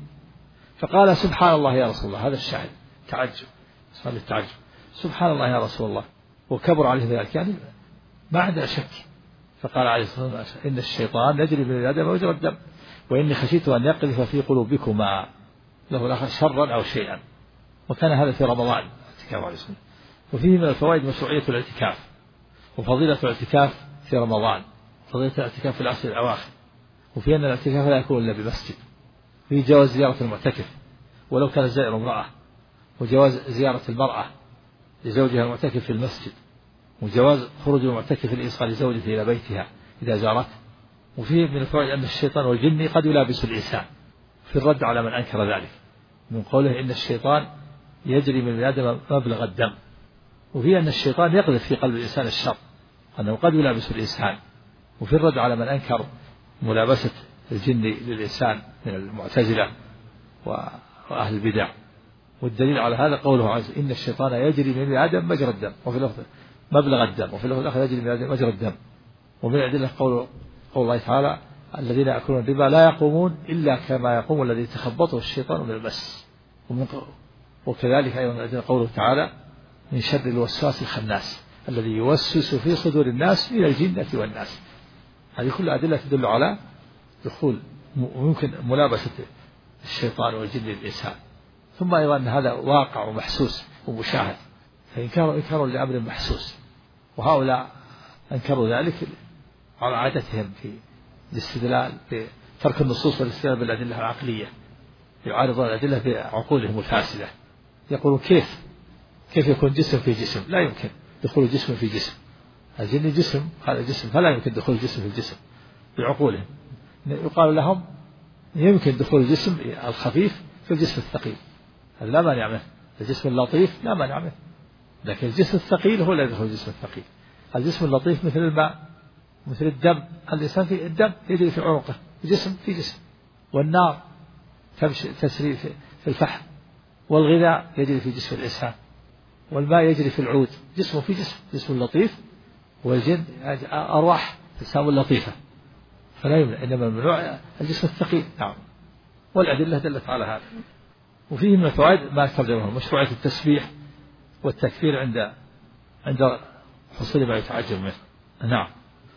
فقال سبحان الله يا رسول الله، هذا الشاهد تعجب، صار التعجب سبحان الله يا رسول الله، وكبر عليه ذلك يعني ما عندنا شك. فقال عليه الصلاة والسلام إن الشيطان يجري من الآدم ويجري الدم، وإني خشيت أن يقذف في قلوبكما له الآخر شرا أو شيئا. وكان هذا في رمضان الاعتكاف عليه الصلاة. وفيه من الفوائد مشروعية الاعتكاف وفضيلة الاعتكاف في رمضان، فضيلة الاعتكاف في العشر الأواخر، وفي أن الاعتكاف لا يكون إلا بمسجد، في جواز زيارة المعتكف ولو كان زائر امرأة، وجواز زيارة المرأة لزوجها المعتكف في المسجد، وجواز خروج المعتكف لإيصال زوجته إلى بيتها إذا زارته. وفيه من الفوائد أن الشيطان والجن قد يلابس الإنسان، في الرد على من أنكر ذلك من قوله إن الشيطان يجري من آدم مبلغ الدم. وفيه أن الشيطان يقذف في قلب الإنسان الشر، أنه قد يلابس الإنسان. وفي الرد على من أنكر ملابسة الجن للإنسان من المعتزلة وأهل البدع. والدليل على هذا قوله عز إن الشيطان يجري من آدم مجرى الدم، وفي اللفظ مبلغ الدم، وفي اللفظ الآخر يجري من آدم مجرى الدم. ومن الأدلة قول قول الله تعالى الذين يأكلون الربا لا يقومون إلا كما يقوم الذي تخبطه الشيطان من المس. وكذلك أيضا قوله تعالى من شر الوسواس الخناس الذي يوسوس في صدور الناس من الجنة والناس. هذه كل أدلة تدل على دخول وممكن ملابسة الشيطان والجن للإنسان. ثم أيضا أن هذا واقع ومحسوس ومشاهد، فإنكار إنكار لأمر محسوس، وهؤلاء أنكروا ذلك على عادتهم في الاستدلال بترك النصوص والاستدلال بالأدلة العقلية، يعارضون الأدلة بعقولهم الفاسدة. يقولون كيف كيف يكون جسم في جسم؟ لا يمكن دخول جسم في جسم، الجن جسم هذا جسم، فلا يمكن دخول الجسم في الجسم بعقولهم. يقال لهم يمكن دخول الجسم الخفيف في الجسم الثقيل، هذا لا مانع منه. الجسم اللطيف لا مانع منه، لكن الجسم الثقيل هو الذي يدخل الجسم الثقيل. الجسم اللطيف مثل الماء، مثل الدم، الإنسان في الدم يجري في عنقه، جسم في جسم. والنار تمشي تسري في الفحم، والغذاء يجري في جسم الإنسان، والماء يجري في العود، جسم في جسم، جسم لطيف. والجن أرواح تساوي اللطيفة، فلا يمنع، إنما ممنوع الجسم الثقيل. نعم، والأدلة دلت على هذا. وفيه من الفوائد ما ترجمه مشروعية التسبيح والتكفير عند عند حصول ما يتعجب منه. نعم،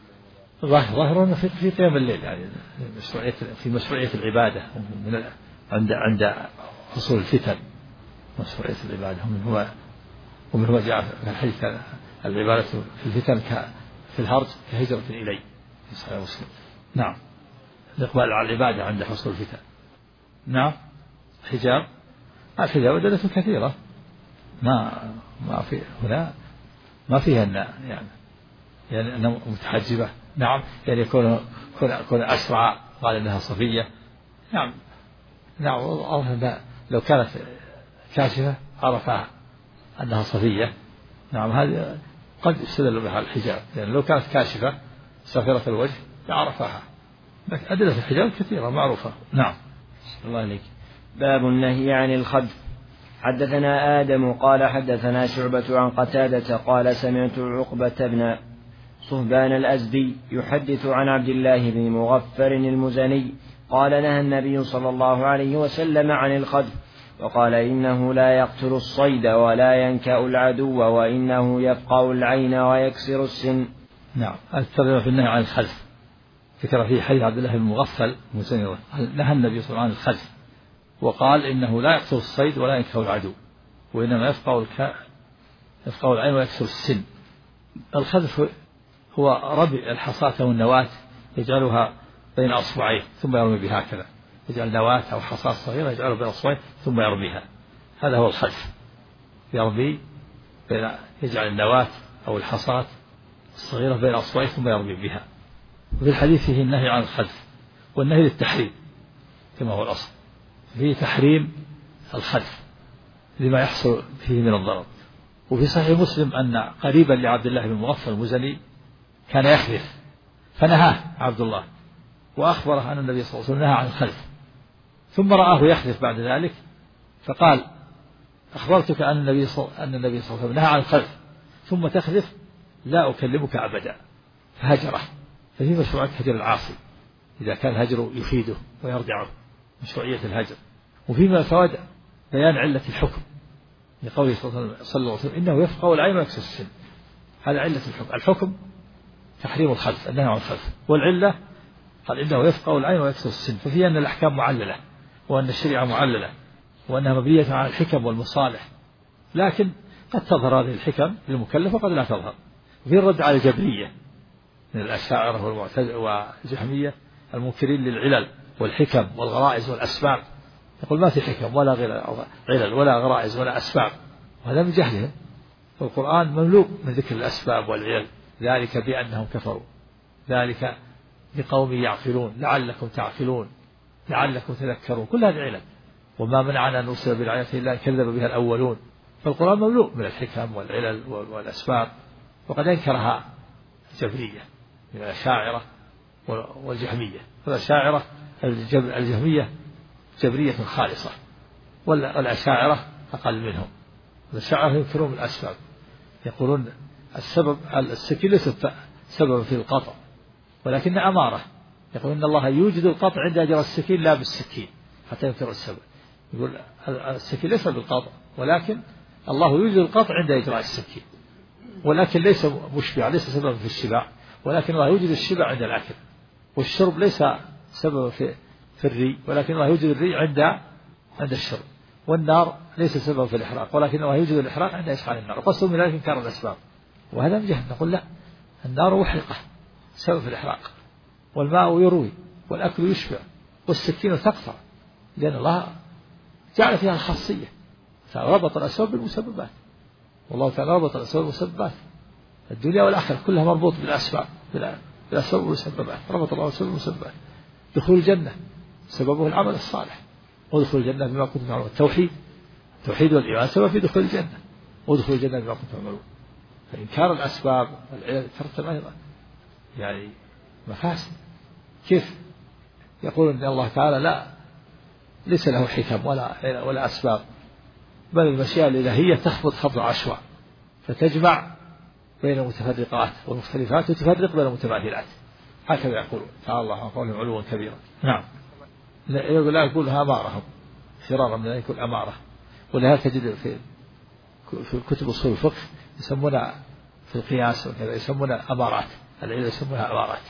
ظاهر في في قيام الليل، يعني مشروعية في مشروعية العبادة من عند عند حصول الفتن، مشروعية العبادة. ومن هو ومن هو جاء في الحديث العبادة في الفتن في الهرج كهجرة إلي في صحيح مسلم. نعم، الإقبال على العبادة عند حصول الفتن. نعم، حجاب الحجاب أدلة كثيرة، ما ما في هنا ما فيها أن يعني يعني أنها متحجبة. نعم، يعني يكون يكون أسرع، قال أنها صفية. نعم نعم، لو كانت كاشفة عرفها أنها صفية. نعم، هذه قد يستدل بها الحجاب، لأن يعني لو كانت كاشفة سافرة الوجه لعرفها. أدلة الحجاب كثيرة معروفة. نعم. الله عليك. باب النهي عن الخذف. حدثنا آدم قال حدثنا شعبة عن قتادة قال سمعت عقبة بن صهبان الأزدي يحدث عن عبد الله بن مغفر المزني قال نهى النبي صلى الله عليه وسلم عن الخذف، وقال إنه لا يقتل الصيد ولا ينكأ العدو وإنه يفقأ العين ويكسر السن. نعم، الترجمة في النهي عن الخذف ذكر فيه حديث عبد الله بن مغفل المزني نهى النبي صلى الله عليه وسلم عن الخذف، وقال إنه لا يقتل الصيد ولا ينكأ العدو وإنما يفقأ الك... يفقأ العين ويكسر السن. الخذف هو ربع الحصاة والنواة يجعلها بين أصبعيه ثم يرمي بها هكذا، يجعل نواة أو حصاة صغيرة يجعلها بين أصبعيه ثم يرميها، هذا هو الخذف. يرمي بين يجعل النواة أو الحصاة الصغيرة بين أصبعيه ثم يرمي بها. وفي الحديث فيه النهي عن الخذف، والنهي للتحريم كما هو الأصل، فيه تحريم الخذف لما يحصل فيه من الضرر. وفي صحيح مسلم أن قريبا لعبد الله بن مغفل المزني كان يخذف فنهاه عبد الله وأخبره أن النبي صلى الله عليه وسلم نهى عن الخذف، ثم رآه يخذف بعد ذلك فقال أخبرتك أن النبي صلى الله عليه وسلم نهى عن الخذف ثم تخذف، لا أكلمك أبدا، فهجره. ففي مشروعية هجر العاصي إذا كان هجره يفيده ويرجعه، مشروعية الهجر. وفي من الفوائد بيان علة الحكم لقوله صلى الله عليه وسلم إنه يفقأ العين ويكسر السن، هذا علة الحكم. الحكم تحريم الخذف، النهي عن الخذف، والعلة قال إنه يفقأ العين ويكسر السن، ففي أن الأحكام معللة وأن الشريعة معللة وأنها مبنية على الحكم والمصالح، لكن قد تظهر هذه الحكم للمكلف وقد لا تظهر. وفي الرد على الجبرية من الأشاعرة والمعتزلة والجهمية المنكرين للعلل والحكم والغرائز والأسباب، يقول ما في حكم ولا علل ولا غرائز ولا أسباب، وهذا من جهلهم. والقرآن مملوء من ذكر الأسباب والعلل، ذلك بأنهم كفروا، ذلك لقوم يعقلون لعلكم تعقلون لعلكم تذكرون، كل هذه علل. وما منعنا أن نرسل بالآيات إلا أن كذب بها الأولون. فالقرآن مملوء من الحكم والعلل والأسباب، وقد أنكرها الجبرية من الأشاعرة والجهمية. والأشاعرة الجهمية جبرية خالصة، والأشاعرة أقل منهم. الأشاعرة ينكرون الأسباب، يقولون السبب السكين ليست سببا في القطع ولكن أمارة، يقول إن الله يوجد القطع عند أجر السكين لا بالسكين حتى يفتر السبب. يقول السكين ليس بالقطع، ولكن الله يوجد القطع عند إجراء السكين، ولكن ليس مشبع، ليس سبب في الشبع، ولكن الله يوجد الشبع عند الأكل، والشرب ليس سبب في في الري، ولكن الله يوجد الري عند عند الشرب، والنار ليس سبب في الإحراق، ولكن الله يوجد الإحراق عند إشعال النار، وقصد من ذلك إنكار الأسباب. وهذا من جهة نقول لا، النار محرقة سبب في الإحراق، والماء يروي، والأكل يشبع، والسكين تقطع، لأن الله جعل فيها الخاصية، فربط الأسباب بالمسببات، والله تعالى ربط الأسباب بالمسببات، الدنيا والآخرة كلها مربوط بالأسباب بالأسباب والمسببات، ربط الله الأسباب بالمسببات. دخول الجنة سببه العمل الصالح، ودخول الجنة بما كنتم تعملون، التوحيد التوحيد والإيمان سبب في دخول الجنة، ودخول الجنة بما كنتم تعملون. فإنكار الأسباب والعلل ترتب أيضا يعني مفاسد. كيف يقول أن الله تعالى لا ليس له حكم ولا ولا أسباب، بل المشيئة الإلهية تخفض خفض عشواء، فتجمع بين المتفرقات والمختلفات وتفرق بين المتماثلات، هكذا يقول تعالى الله عن قولهم علوا كبيرا. نعم، لا يقول أمارهم فرارا من ذلك الأمارة، ولهذا تجد في في كتب أصول الفقه يسمونها في القياس وكذا يسمونها أمارات، العلم يسمونها أمارات،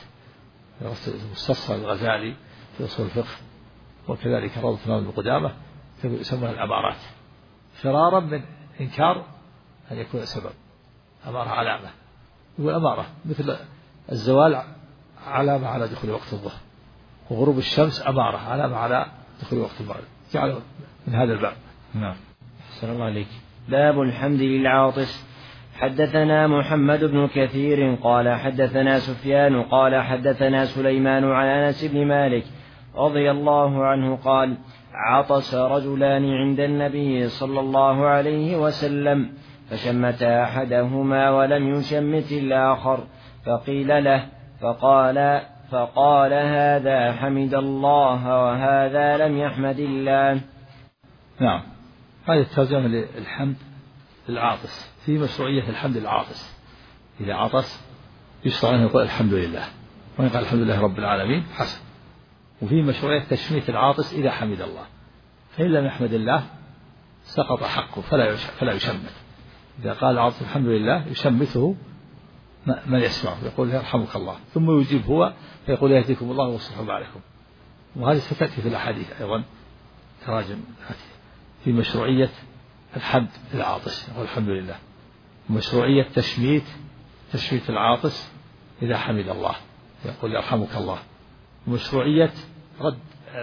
مستصفى الغزالي في أصول الفقه، وكذلك روضة الإمام ابن قدامة يسمونها الأمارات، فرارا من إنكار أن يكون سبب. أمارة علامة، يقول أمارة مثل الزوال علامة على دخول وقت الظهر، وغروب الشمس أمارة علامة على دخول وقت المغرب، جعله من هذا الباب. نعم. أحسن الله عليك. باب الحمد للعاطس. حدثنا محمد بن كثير قال حدثنا سفيان قال حدثنا سليمان عن أنس بن مالك رضي الله عنه قال عطس رجلان عند النبي صلى الله عليه وسلم فشمت أحدهما ولم يشمت الآخر، فقيل له فقال فقال هذا حمد الله وهذا لم يحمد الله. نعم، هذه الترجمة للحمد للعاطس، في مشروعية الحمد للعاطس، إذا عطس يشرع أن يقول الحمد لله، وإن قال الحمد لله رب العالمين حسن. وفي مشروعية تشميت العاطس إذا حمد الله، فإن لم يحمد الله سقط حقه فلا فلا يشمت. إذا قال العاطس الحمد لله يشمته من يسمع يقول يرحمك الله، ثم يجيب هو فيقول يهديكم الله ويصلح بالكم. وهذه ستأتي في الأحاديث أيضا تراجم في مشروعية الحمد للعاطس يقول الحمد لله، مشروعية تشميت تشميت العاطس إذا حمد الله يقول يرحمك الله، مشروعية رد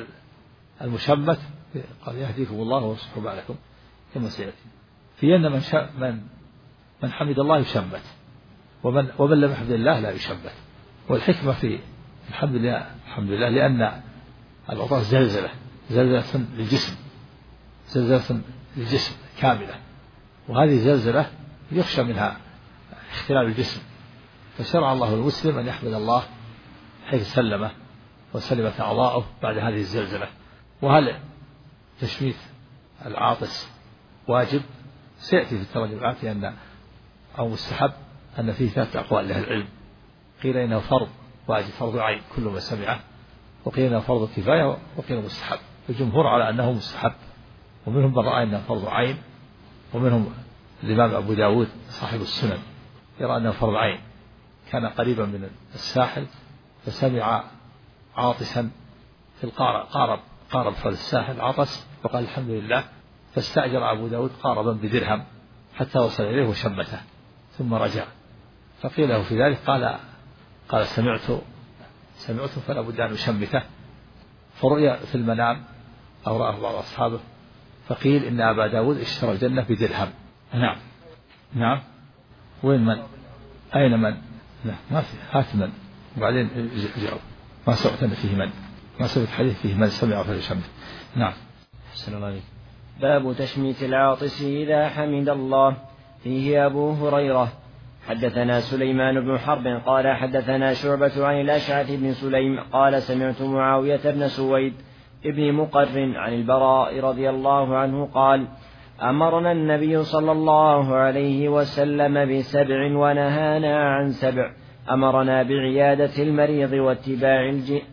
المشمت قال يهديكم الله ويصلح بالكم كما سيأتي. في أن من من من حمد الله يشمت، ومن ومن لم يحمد الله لا يشمت. والحكمة في الحمد لله الحمد لله لأن العطاس زلزلة زلزلة للجسم، زلزلة للجسم كاملة، وهذه زلزلة يخشى منها اختلال الجسم، فشرع الله المسلم أن يحمد الله حيث سلمه وسلمت أعضاؤه بعد هذه الزلزلة. وهل تشميت العاطس واجب؟ سيأتي في الترجمات أن أو مستحب، أن فيه ثلاثة أقوال لأهل العلم، قيل إنه فرض واجب فرض عين كل من سمعه، وقيل إنه فرض كفاية، وقيل مستحب. الجمهور على أنه مستحب، ومنهم من رأى أنه فرض عين، ومنهم الإمام أبو داود صاحب السنن يرى أنه فرض عين، كان قريبا من الساحل فسمع عاطسا في القارب قارب قارب في الساحل عطس فقال الحمد لله، فاستأجر أبو داود قاربا بدرهم حتى وصل إليه وشمته ثم رجع، فقيل له في ذلك قال قال سمعت سمعت فلا بد أن أشمته، فرؤيا في المنام أو رآه بعض أصحابه فقيل إن أبا داود اشترى الجنة بدرهم. نعم نعم. وين من؟ أين من؟ لا ما في، هات من وبعدين جاءوا، ما سمعت أن فيه من، ما سمعت حديث فيه من سمع فليشمت. نعم. أحسن الله عليك. باب تشميت العاطس إذا حمد الله. فيه أبو هريرة حدثنا سليمان بن حرب قال حدثنا شعبة عن الأشعث بن سليم قال سمعت معاوية بن سويد ابن مقر عن البراء رضي الله عنه قال أمرنا النبي صلى الله عليه وسلم بسبع ونهانا عن سبع، أمرنا بعيادة المريض واتباع الج...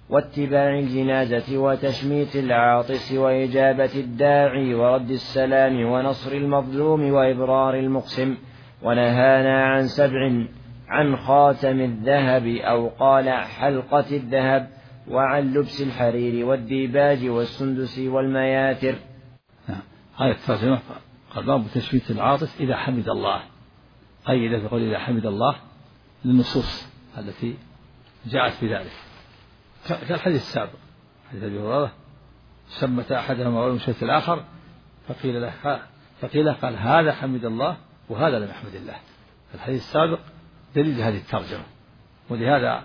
واتباع الجنازة وتشميت العاطس وإجابة الداعي ورد السلام ونصر المظلوم وإبرار المقسم. ونهانا عن سبع: عن خاتم الذهب أو قال حلقة الذهب، وعن لبس الحرير والديباج والسندس والمياتر. نعم. هذه الترجمة قال باب تشميت العاطس إذا حمد الله، قيد في قول إذا حمد الله للنصوص التي جاءت بذلك كالحديث السابق حديث أبي هريرة: شمت أحدهما ولم يشمت الآخر فقيل له فقيل قال هذا حمد الله وهذا لم يحمد الله. الحديث السابق دليل هذه الترجمة، ولهذا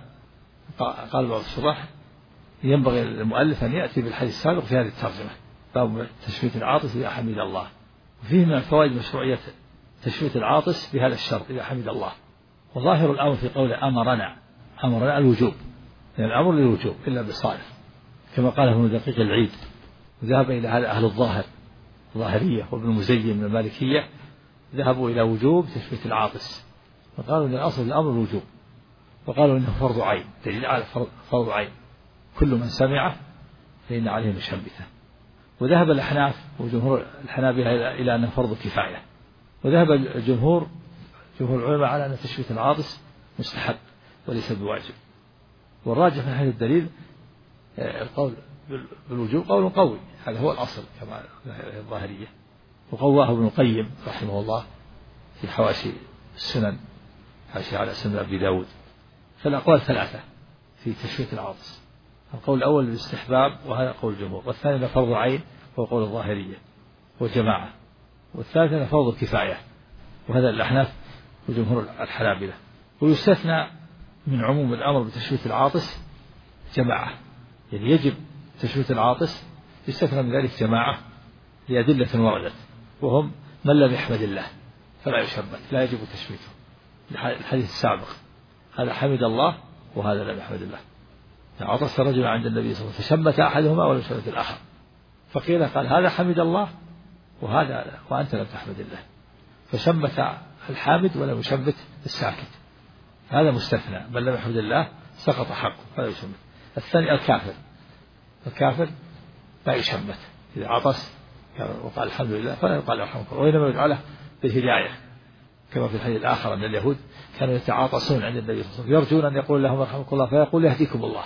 قال بعض الشراح ينبغي للمؤلف أن يأتي بالحديث السابق في هذه الترجمة، باب تشميت العاطس إذا حمد الله. وفيه من الفوائد مشروعية تشميت العاطس بهذا الشرط إذا حمد الله. وظاهر الأمر في قوله أمرنا أمرنا الوجوب، لأن يعني الأمر للوجوب إلا بصالح، كما قال ابن دقيق العيد، وذهب إلى هذا أهل الظاهر الظاهرية وابن مزين من المالكية، ذهبوا إلى وجوب تشميت العاطس، وقالوا أن الأصل الأمر الوجوب، وقالوا إنه فرض عين، دليل على فرض عين، كل من سمعه فإن عليه مشمته. وذهب الأحناف وجمهور الحنابلة إلى أنه فرض كفاية، وذهب الجمهور جمهور العلماء على أن تشميت العاطس مستحب وليس بواجب. والراجح من هذا الدليل القول بالوجوب قول قوي، هذا هو الأصل كما الظاهرية، وقواه ابن القيم رحمه الله في حواشي السنن، حاشي على سنن أبي داود. فالأقوال ثلاثة في تشميت العاطس: القول الأول بالاستحباب وهذا قول الجمهور، والثاني أنه فرض عين وهو قول الظاهرية والجماعة، والثالث أنه فرض الكفاية وهذا الأحناف وجمهور الحنابلة. ويستثنى من عموم الأمر بتشميت العاطس جماعة، يعني يجب تشميت العاطس، يستثنى من ذلك جماعة لأدلة وردت، وهم من لم يحمد الله فلا يشمت، لا يجب تشميته. الحديث السابق هذا حمد الله وهذا لم يحمد الله. عطس رجل عند النبي صلى الله عليه وسلم فشمت أحدهما ولم يشمت الآخر، فقيل قال هذا حمد الله وهذا وأنت لم تحمد الله، فشمت الحامد ولم يشمت الساكت، هذا مستثنى، من لم يحمد الله سقط حقه فلا يشمت. الثاني الكافر، الكافر لا يشمت، إذا عطس وقال الحمد لله فلا يقال له الحمد لله، وإنما يدعى له بالهداية، كما في الحديث الآخر أن اليهود كانوا يتعاطسون عند النبي صلى الله عليه وسلم يرجون أن يقول لهم يرحمكم الله فيقول يهديكم الله،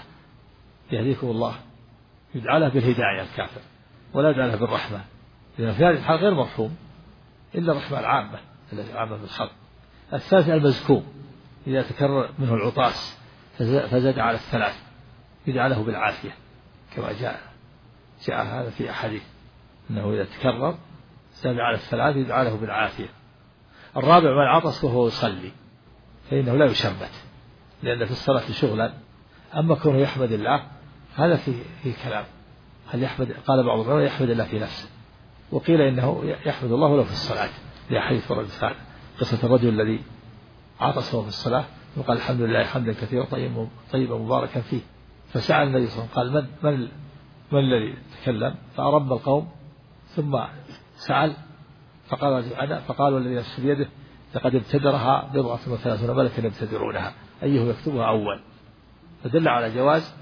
يهديكم الله، يدعى له بالهداية الكافر ولا يدعى له بالرحمة، لأن في هذه الحال غير مرحوم إلا الرحمة العامة التي عامة بالخلق. الثالث المزكوم، إذا تكرر منه العطاس فزاد على الثلاث يدعى له بالعافية، كما جاء جاء هذا في أحاديث أنه إذا تكرر زاد على الثلاث يدعى له بالعافية. الرابع من عطس وهو يصلي فإنه لا يشمت، لأن في الصلاة شغلا، أما كونه يحمد الله هذا في في كلام، هل يحمد؟ قال بعض العلماء يحمد الله في نفسه، وقيل إنه يحمد الله ولو في الصلاة، لحديث ورد قصة الرجل الذي عطس وهو في الصلاة وقال الحمد لله حمدا كثيرا طيبا طيبا مباركا فيه، فسأل النبي صلى الله عليه وسلم قال من من من الذي تكلم؟ فأرب القوم ثم سأل فقال أنا، فقالوا الذي نفس بيده لقد ابتدرها بضعة وثلاثون ملكا يبتدرونها أيه يكتبها أول، فدل على جواز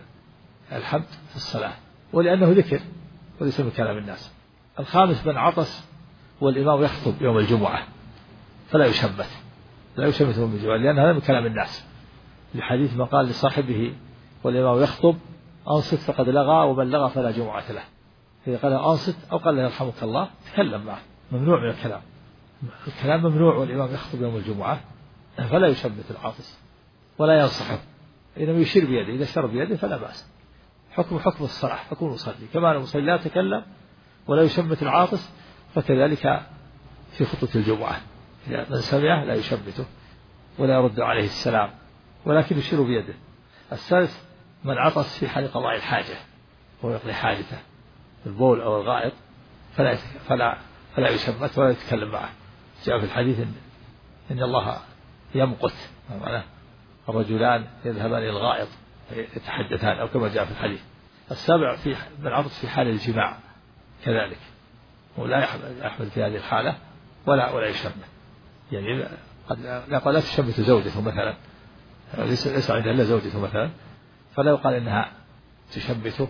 الحمد في الصلاة ولأنه ذكر وليس من كلام الناس. الخامس من عطس والإمام يخطب يوم الجمعة فلا يشمت، لا يشمت يوم الجمعة لأن هذا من كلام الناس، لحديث ما قال لصاحبه والإمام يخطب أنصت فقد لغى ومن لغى فلا جمعة له، إذا قال أنصت أو قال له يرحمك الله تكلم معه، ممنوع من الكلام، الكلام ممنوع والإمام يخطب يوم الجمعة فلا يشمت العاطس ولا ينصحه، إنما يشير بيده، إذا شر بيده فلا بأس، حكم حكم الصلاة حكم المصلي، كما أن المصلي لا يتكلم ولا يشمت العاطس فكذلك في خطبة الجمعة إذا من سمعه لا يشمته ولا يرد عليه السلام ولكن يشير بيده. الثالث من عطس في حال قضاء الحاجة وهو يقضي حاجته البول أو الغائط فلا فلا فلا يشمت ولا يتكلم معه، جاء في الحديث إن, إن الله يمقت، معناه الرجلان يذهبان إلى الغائط يتحدثان أو كما جاء في الحديث. السابع في من عطس في حال الجماع كذلك ولا يحمل في هذه الحالة ولا ولا يشمت، يعني قد لا لا تشمت زوجته مثلا، ليس ليس عندها إلا زوجته مثلا، فلا يقال إنها تشمته،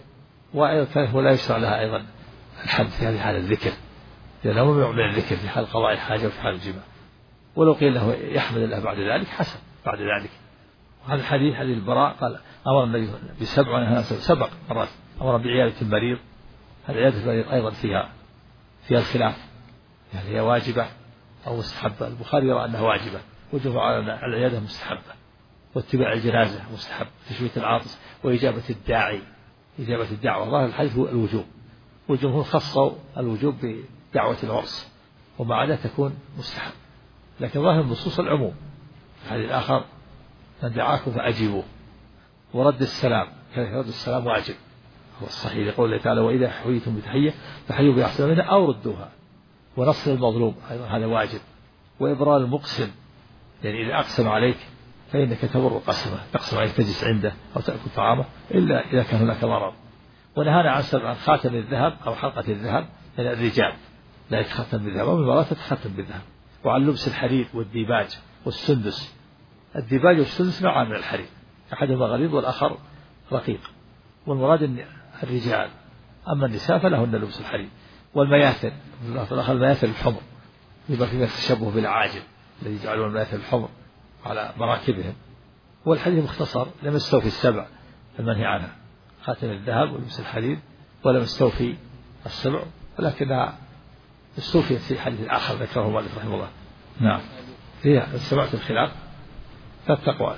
ولا يشرع لها أيضا الحد في هذه حال الذكر، لأنه ممنوع من الذكر في حال قضاء الحاجة وفي حال الجماع. ولو قيل له يحمد الله بعد ذلك حسن بعد ذلك. وهذا الحديث حديث البراء قال أمر النبي بسبع ونهى سبع مرات، أمر بعيادة المريض. هذه عيادة المريض أيضا فيها فيها الخلاف، يعني هي واجبة أو مستحبة. البخاري يرى أنها واجبة، وجب على العيادة مستحبة، واتباع الجنازة مستحب، تشميت العاطس، وإجابة الداعي إجابة الدعوة. ظاهر الحديث هو الوجوب، والجمهور خصوا الوجوب بدعوة العرس، ومع عادة تكون مستحب، لكن ظاهر النصوص العموم. الحديث الآخر من دعاكم فأجيبوه، ورد السلام رد السلام واجب، هو الصحيح لقول الله تعالى وإذا حييتم بتحية فحيوا بأحسن منها أو ردوها، ونصر المظلوم أيضا هذا واجب، وإبرار المقسم، يعني إذا أقسم عليك فإنك تبر قسمه، تقسم عليك تجلس عنده أو تأكل طعامه إلا إذا كان هناك ضرر. ونهانا عن سبع عن خاتم الذهب أو حلقة الذهب من الرجال، لا يتختم بالذهب، ومن تتختم بالذهب، وعن لبس الحرير والديباج والسندس. الديباج والسندس نوعان من الحرير، أحدهما غليظ والآخر رقيق، والمراد الرجال، أما النساء فلهن لبس الحرير. والمياثر الآخر المياثر الحمر، يبقى فيها التشبه بالعاجل الذي يجعلون المياثر الحمر على مراكبهم. والحديث مختصر لم يستوفي السبع المنهي عنها، خاتم الذهب ولبس الحرير، ولم يستوفي السبع، ولكنها استوفيت في حديث آخر ذكره مالك رحمه الله. نعم فيها سمعت الخلاف فالتقوى،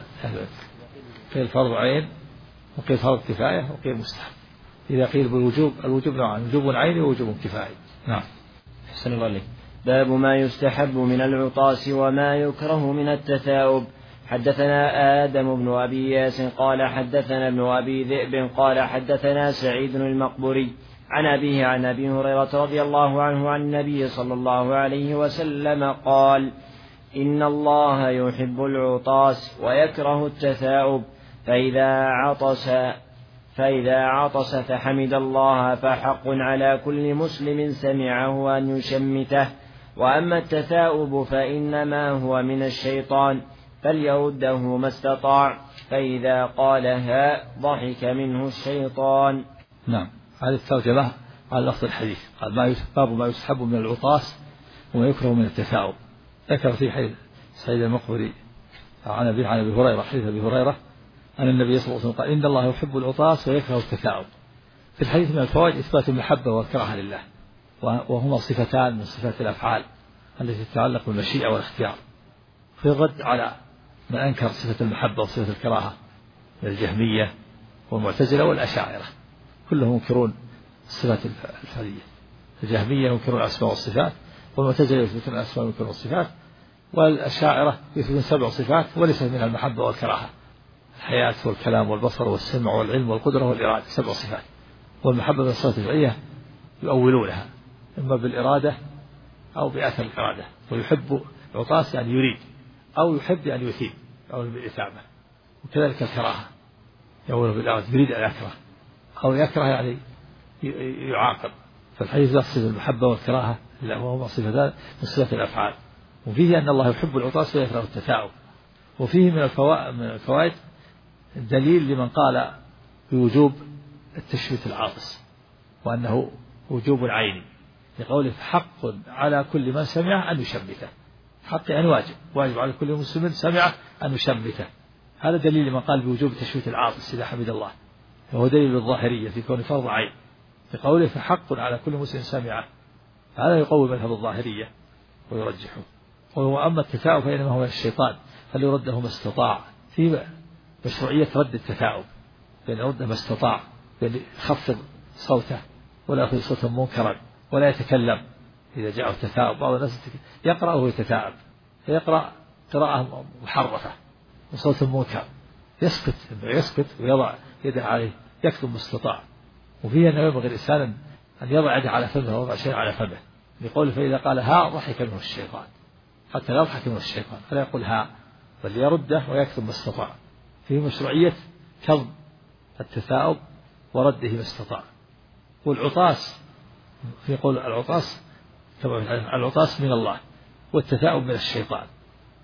قيل فرض عين وقيل فرض كفاية وقيل مستحب. إذا قيل بالوجوب الوجوب نوعان، وجوب عيني ووجوب كفاية. نعم. أحسن الله عليك. باب ما يستحب من العطاس وما يكره من التثاؤب. حدثنا آدم بن أبي ياس قال حدثنا ابن أبي ذئب قال حدثنا سعيد المقبري عن أبيه عن أبي هريرة رضي الله عنه عن النبي صلى الله عليه وسلم قال إن الله يحب العطاس ويكره التثاؤب، فإذا عطس فإذا عطس فحمد الله فحق على كل مسلم سمعه أن يشمته، وأما التثاؤب فإنما هو من الشيطان فليرده ما استطاع، فإذا قالها ضحك منه الشيطان. نعم. هذه الترجمة على لفظ الحديث، قال باب ما يستحب من العطاس وما يكره من التثاؤب. ذكر في حديث سعيد المقبري عن أبي عن أبي هريرة حديث أبي هريرة أن النبي صلى الله عليه وسلم قال إن الله يحب العطاس ويكره التثاؤب. في الحديث من الفوائد إثبات المحبة والكراهة لله، وهما صفتان من صفات الأفعال التي تتعلق بالمشيئة والاختيار، في الرد على من أنكر صفة المحبة وصفة الكراهة من الجهمية والمعتزلة والأشاعرة، كلهم ينكرون الصفات الفعلية. الجهمية ينكرون الأسماء والصفات، والمعتزلة يثبتون الأسماء وينكرون الصفات، والأشاعرة يثبتون سبع صفات وليس منها المحبة والكراهة، الحياة والكلام والبصر والسمع والعلم والقدرة والإرادة، سبع صفات. والمحبة من الصفات الفعلية يؤولونها إما بالإرادة أو بأثر الإرادة، ويحب العطاس يعني يريد، أو يحب يعني يثيب أو بالإثابة. وكذلك الكراهة يؤول بالإرادة يريد أن يكره، أو يكره يعني يعاقب. فالحديث يقصد المحبة والكراهة وهما صفتان من صفات الأفعال. وفيه أن الله يحب العطاس ويكره التثاؤب. وفيه من الفوائد دليل لمن قال بوجوب التشميت العاطس وأنه وجوب عيني، لقوله حق على كل من سمع أن يشمته، حق يعني واجب، واجب على كل مسلم سمع أن يشمته. هذا دليل لمن قال بوجوب تشميت العاطس إذا حمد الله، وهو دليل الظاهرية في كون فرض عين، لقوله فحق على كل مسلم سمعه. هذا يقوي مذهب الظاهرية ويرجحه. وأما التثاؤب فإنما هو الشيطان فليرده ما استطاع، في مشروعية رد التثاؤب، بأن يرده ما استطاع، بأن يخفض صوته ولا يأخذ صوتا منكرا ولا يتكلم إذا جاءه التثاؤب. بعض الناس يقرأ وهو يتثاءب، فيقرأ قراءة محرفة وصوت منكر، يسكت يسكت ويضع يده عليه يكتب ما استطاع. وفيه أنه ينبغي الإنسان أن يضع يده على فمه ويضع شيء على فمه، لقوله فإذا قال ها ضحك منه الشيطان، حتى لا يضحك منه الشيطان، فلا يقول ها بل يرده ويكتب ما استطاع. فيه مشروعية كظم التثاؤب ورده ما استطاع. والعطاس في قول العطاس كما العطاس من الله والتثاؤب من الشيطان،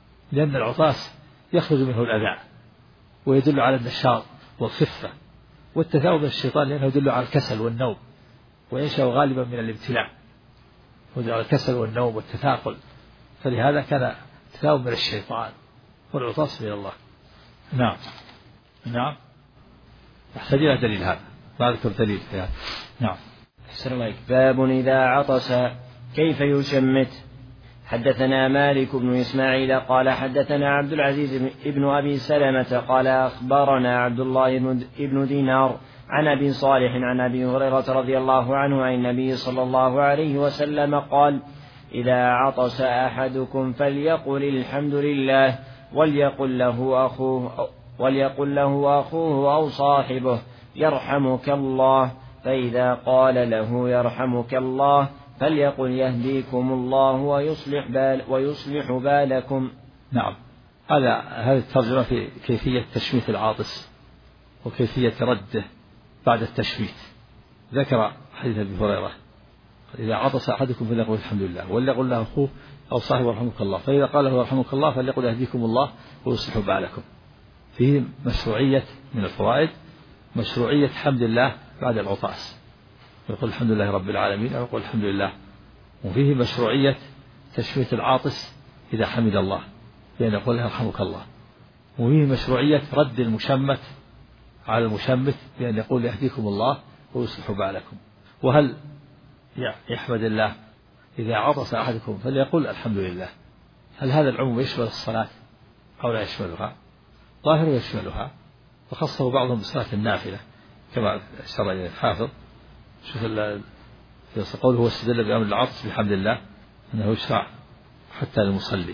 لأن العطاس يخرج منه الأذى ويدل على النشاط والخفة والتثاؤب من الشيطان لأنه يدل على الكسل والنوم، وينشأ غالبا من الابتلاء، يدل على الكسل والنوم والتثاقل، فلهذا كان التثاؤب من الشيطان والعطاس من الله. نعم نعم يحتاج إلى دليل هذا، ما أذكر دليل في هذا. نعم. أحسن الله. باب إذا عطس كيف يشمت. حدثنا مالك بن إسماعيل قال حدثنا عبد العزيز بن أبي سلمة قال أخبرنا عبد الله بن دينار عن أبي صالح عن أبي هريرة رضي الله عنه عن النبي صلى الله عليه وسلم قال: إذا عطس أحدكم فليقل الحمد لله وليقل له أخوه وليقل له أخوه أو صاحبه يرحمك الله، فإذا قال له يرحمك الله فليقل يهديكم الله ويصلح بال ويصلح بالكم. نعم. هذا هذه الترجمة في كيفية تشميت العاطس وكيفية رده بعد التشميت. ذكر حديث أبي هريرة: إذا عطس أحدكم فليقل الحمد لله وليقل له أخوه أو صاحبه يرحمك الله، فإذا قال له يرحمك الله فليقل يهديكم الله ويصلح بالكم. فيه مشروعية من الفوائد مشروعية حمد الله بعد العطاس، يقول الحمد لله رب العالمين أو يقول الحمد لله. وفيه مشروعية تشميت العاطس إذا حمد الله بأن يقول يرحمك الله. وفيه مشروعية رد المشمت على المشمت بأن يقول يهديكم الله ويصلح بالكم. وهل يحمد الله إذا عطس أحدكم فليقول الحمد لله؟ هل هذا العموم يشمل الصلاة أو لا يشملها؟ ظاهر يشملها، وخصه بعضهم بصلاة النافلة كما أشار إليه الحافظ. شوف في قوله هو استدل بأمر العطس بحمد الله أنه يشرع حتى للمصلي.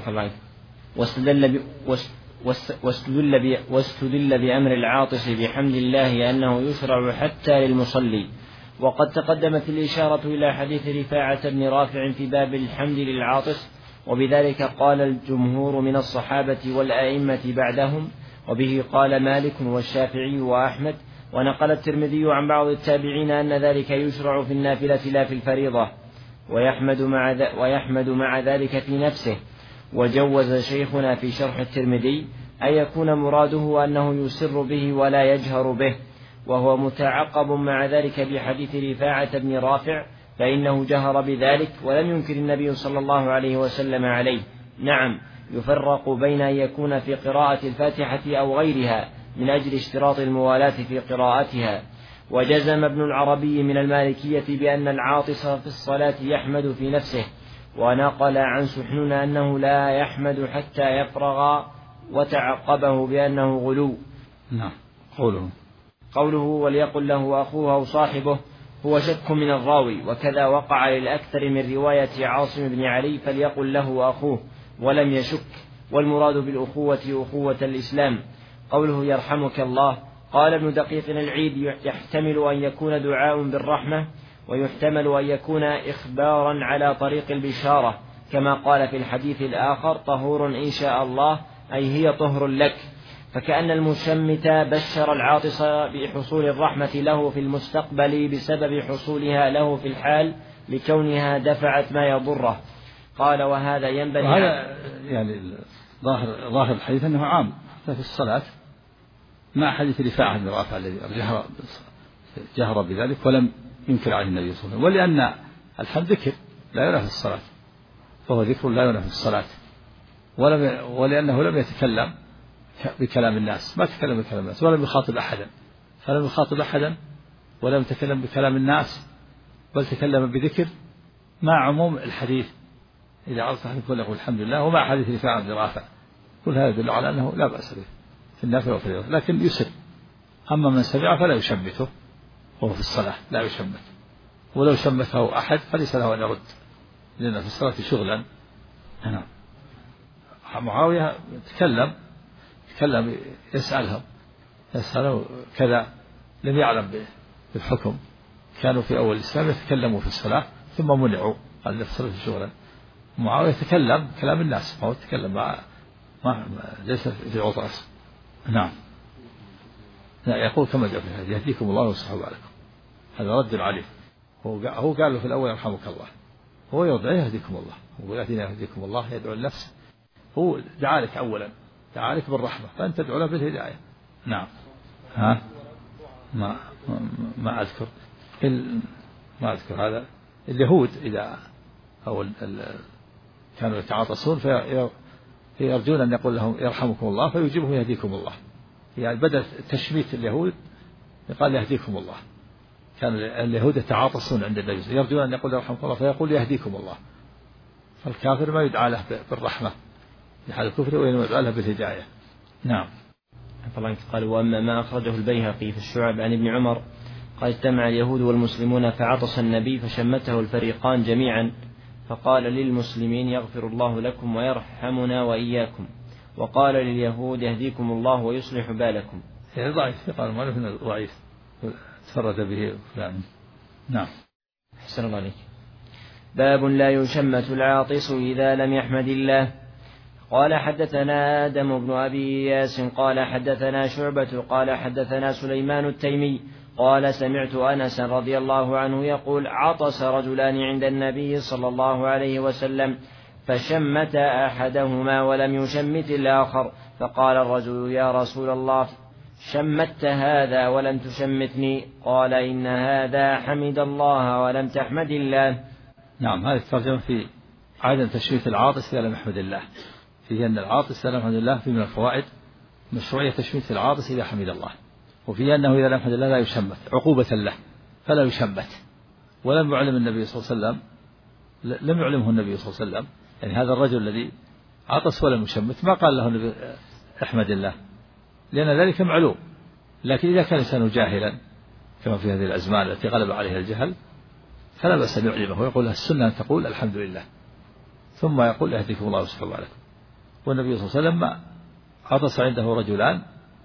واستدل واستدل واستدل بأمر العاطس بحمد الله أنه يشرع حتى للمصلي. وقد تقدمت الإشارة إلى حديث رفاعة بن رافع في باب الحمد للعاطس، وبذلك قال الجمهور من الصحابة والأئمة بعدهم، وبه قال مالك والشافعي وأحمد. ونقل الترمذي عن بعض التابعين أن ذلك يشرع في النافلة لا في الفريضة، ويحمد مع, ذ... ويحمد مع ذلك في نفسه. وجوز شيخنا في شرح الترمذي أن يكون مراده أنه يسر به ولا يجهر به، وهو متعقب مع ذلك بحديث رفاعة بن رافع فإنه جهر بذلك ولم ينكر النبي صلى الله عليه وسلم عليه. نعم، يفرق بين أن يكون في قراءة الفاتحة أو غيرها من أجل اشتراط الموالاة في قراءتها. وجزم ابن العربي من المالكية بأن العاطس في الصلاة يحمد في نفسه، ونقل عن سحنون أنه لا يحمد حتى يفرغ، وتعقبه بأنه غلو. نعم. قوله قوله وليقل له أخوه أو صاحبه هو شك من الراوي، وكذا وقع للأكثر من رواية عاصم بن علي فليقل له أخوه ولم يشك، والمراد بالأخوة أخوة الإسلام. قوله يرحمك الله قال ابن دقيق العيد يحتمل أن يكون دعاء بالرحمة، ويحتمل أن يكون إخبارا على طريق البشارة، كما قال في الحديث الآخر طهور إن شاء الله، أي هي طهر لك. فكأن المشمت بشر العاطس بحصول الرحمة له في المستقبل بسبب حصولها له في الحال لكونها دفعت ما يضره. قال وهذا ينبغي. وهذا يعني ظاهر ظاهر الحديث أنه عام في الصلاة، مع حديث رفاعة بن رافع الذي جهر جهر بذلك ولم ينكر عليه النبي صلى الله عليه وسلم. ولأن الحمد ذكر لا ينافي الصلاة، فهو ذكر لا ينافي الصلاة، ولم ولأنه لم يتكلم بكلام الناس، ما تكلم بكلام الناس ولم يخاطب أحدا، فلم يخاطب أحدا ولم يتكلم بكلام الناس، بل تكلم بذكر مع عموم الحديث إذا عرفت أحد يقول الحمد لله، ومع حديث رفاعة بن رافع. كل هذا يدل على أنه لا بأس به في النافلة وفي الفريضة، لكن يسر. أما من سمع فلا يشمته وهو في الصلاة، لا يشمت، ولو شمته أحد فليس له أن يرد، لأن في الصلاة شغلا. نعم. معاوية تكلم تكلم يسألهم يسأله كذا، لم يعلم بالحكم، كانوا في أول الإسلام يتكلموا في الصلاة ثم منعوا، قال في الصلاة شغلا. معاوية يتكلم كلام الناس، ما هو يتكلم مع ما ليس في عطاس. نعم. لا يقول كما جاء في الحديث يهديكم الله ويصلح بالكم، هذا رد عليه. هو قال له في الأول يرحمك الله، هو يرد يهديكم الله، هو يهديكم الله يدعو النفس، هو دعا لك أولا، دعا لك بالرحمة، فأنت تدعو له بالهداية. نعم. ها ما ما أذكر ما أذكر هذا. اليهود إذا أو كانوا يتعاطسون فيرجون أن يقول لهم يرحمكم الله فيجيبهم يهديكم الله. يعني بدأ تشميت اليهود يقال يهديكم الله. كان اليهود يتعاطسون عند النبي يرجون أن يقول يرحمكم الله فيقول يهديكم الله. فالكافر ما يدعى له بالرحمة في حال الكفر وإنما يدعى له بالهداية. نعم. قال وأما ما أخرجه البيهقي في الشعب عن ابن عمر قال اجتمع اليهود والمسلمون فعطس النبي فشمته الفريقان جميعا فقال للمسلمين يغفر الله لكم ويرحمنا وإياكم وقال لليهود يهديكم الله ويصلح بالكم. هذا ضعيف قال ما له ضعيف تفرد به فلان. نعم. أحسن الله عليك. باب لا يشمت العاطس إذا لم يحمد الله. قال حدثنا آدم بن أبي إياس قال حدثنا شعبة قال حدثنا سليمان التيمي قال سمعت أنس رضي الله عنه يقول عطس رجلان عند النبي صلى الله عليه وسلم فشمت أحدهما ولم يشمت الآخر فقال الرجل يا رسول الله شمت هذا ولم تشمتني قال إن هذا حمد الله ولم تحمد الله. نعم. هذه الترجمة في عدم تشميت العاطس إذا لم يحمد الله. فيه أن العاطس إذا لم يحمد الله في من الفوائد مشروعية تشميت العاطس إذا حمد الله. وفيه أنه إذا لم يحمد الله لا يشمت عقوبة له فلا يشمت. ولم يعلم النبي صلى الله عليه وسلم لم يعلمه النبي صلى الله عليه وسلم يعني هذا الرجل الذي عطس ولم يشمت ما قال له النبي احمد الله لأن ذلك معلوم. لكن إذا كان الإنسان جاهلا كما في هذه الأزمان التي غلب عليها الجهل فلا بأس أن يعلمه ويقول السنة أن تقول الحمد لله ثم يقول يهديكم الله ويصلح بالكم. والنبي صلى الله عليه وسلم عطس عنده رجلان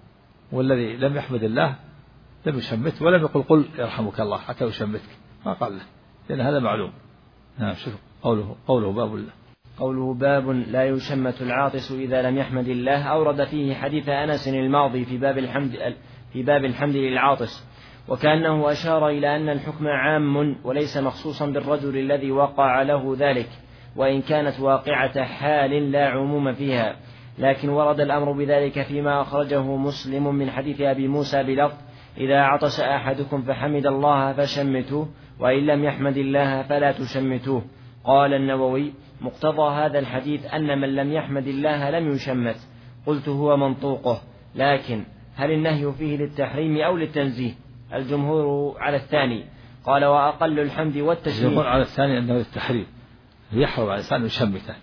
والذي لم يحمد الله لم يشمت ولم يقل قل يرحمك الله حتى يشمتك ما قال له لأن هذا معلوم. نعم. شوف قوله قوله باب الله قوله باب لا يشمت العاطس إذا لم يحمد الله أورد فيه حديث أنس الماضي في باب الحمد في باب الحمد للعاطس وكأنه أشار إلى أن الحكم عام وليس مخصوصا بالرجل الذي وقع له ذلك وإن كانت واقعة حال لا عموم فيها. لكن ورد الأمر بذلك فيما أخرجه مسلم من حديث أبي موسى بلفظ إذا عطس أحدكم فحمد الله فشمتوه وإن لم يحمد الله فلا تشمتوه. قال النووي مقتضى هذا الحديث أن من لم يحمد الله لم يشمت. قلت هو منطوقه لكن هل النهي فيه للتحريم أو للتنزيه؟ الجمهور على الثاني. قال وأقل الحمد والتشميت. الجمهور على الثاني أنه للتحريم يحرم على الإنسان يشمته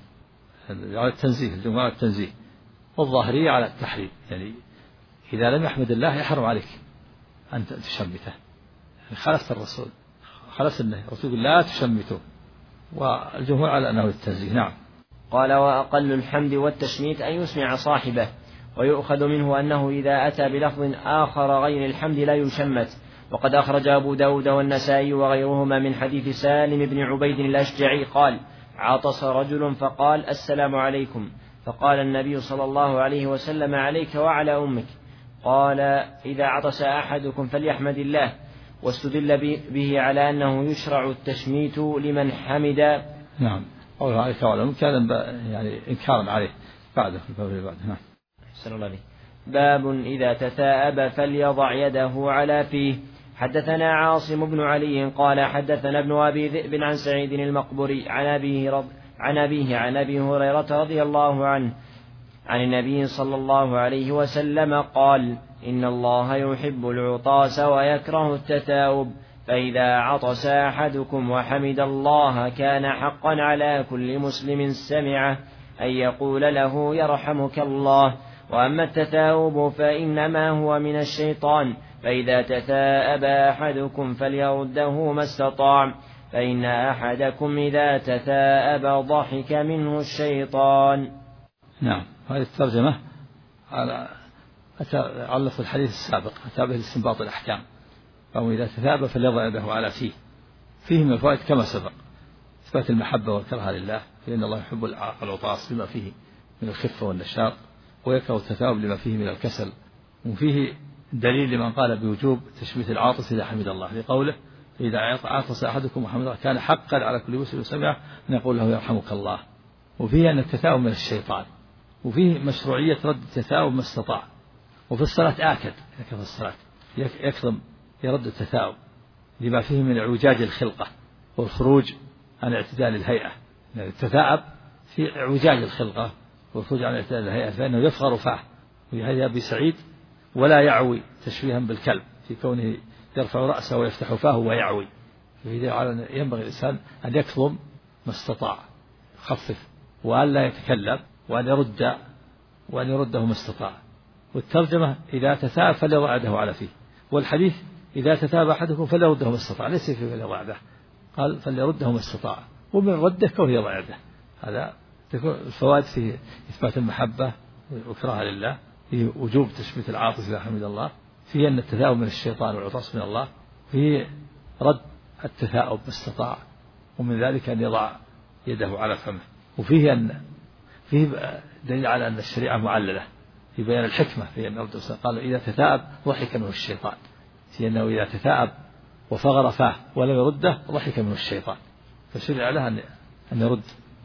على التنزيه. الجمهور على التنزيه والظاهرية على التحريم يعني إذا لم يحمد الله يحرم عليك أن تشمته يعني خالفت الرسول خالفت النهي الرسول لا تشمته والجمهور على أنه للتنزيه. نعم. قال وأقل الحمد والتشميت أن يسمع صاحبه ويؤخذ منه أنه إذا أتى بلفظ آخر غير الحمد لا يشمت. وقد أخرج أبو داود والنسائي وغيرهما من حديث سالم بن عبيد الأشجعي قال عطس رجل فقال السلام عليكم فقال النبي صلى الله عليه وسلم عليك وعلى أمك. قال إذا عطس أحدكم فليحمد الله واستدل به على أنه يشرع التشميت لمن حمد. نعم. قوله عليك وعلى أمك كان يعني إنكارا عليه بعده في الباب بعده. نعم. أحسن الله عليه. باب إذا تثاءب فليضع يده على فيه. حدثنا عاصم بن علي قال حدثنا ابن أبي ذئب عن سعيد المقبري عن أبيه رض عن أبيه عن أبي هريرة رضي الله عنه عن النبي صلى الله عليه وسلم قال إن الله يحب العطاس ويكره التثاؤب فإذا عطس أحدكم وحمد الله كان حقا على كل مسلم سمعه أن يقول له يرحمك الله. وأما التثاؤب فإنما هو من الشيطان فإذا تثاءب أحدكم فليرده ما استطاع فإن أحدكم إذا تثاءب ضحك منه الشيطان. نعم. هذه الترجمة على علق الحديث السابق أتى به استنباط الأحكام. فهو إذا تثاءب فليضع يده على فيه. فيه من الفوائد كما سبق إثبات المحبة والكره لله فإن الله يحب العطاس بما فيه من الخفة والنشاط ويكره التثاؤب لما فيه من الكسل. وفيه دليل لمن قال بوجوب تشميت العاطس إذا حمد الله لقوله إذا عطس أحدكم وحمد الله كان حقا على كل مسلم سمعه أن يقول له يرحمك الله. وفيه أن التثاؤب من الشيطان وفيه مشروعية رد التثاؤب ما استطاع. وفي الصلاة آكد في الصلاة يكظم يرد التثاؤب لما فيه من اعوجاج الخلقة والخروج عن اعتدال الهيئة. يعني التثاؤب في اعوجاج الخلقة والخروج عن اعتدال الهيئة، فإنه يفغر فاه، وهذا أبي سعيد ولا يعوي تشبيها بالكلب في كونه يرفع رأسه ويفتح فاه ويعوي. ينبغي الإنسان أن يكظم ما استطاع، يخفف وأن لا يتكلم وأن يرد وأن يرده ما استطاع. والترجمة إذا تثاءب فليضع يده على فيه، والحديث إذا تثاءب أحدكم فليرده ما استطاع، ليس فيه فليضع يده، قال فليرده ما استطاع، ومن رده كونه يضع يده. هذا الفوائد في إثبات المحبة وإكراهها لله، في وجوب تشميت العاطف إذا حمد الله، في أن التثاؤب من الشيطان والعطاس من الله، في رد التثاؤب ما استطاع، ومن ذلك أن يضع يده على فمه. وفيه أن فيه دليل على أن الشريعة معللة في بيان الحكمة في أن الرسول صلى الله عليه وسلم قال إذا تثاءب ضحك منه الشيطان، في أنه إذا تثاءب وفغر فاه ولم يرده ضحك منه الشيطان، فشرع له أن يرد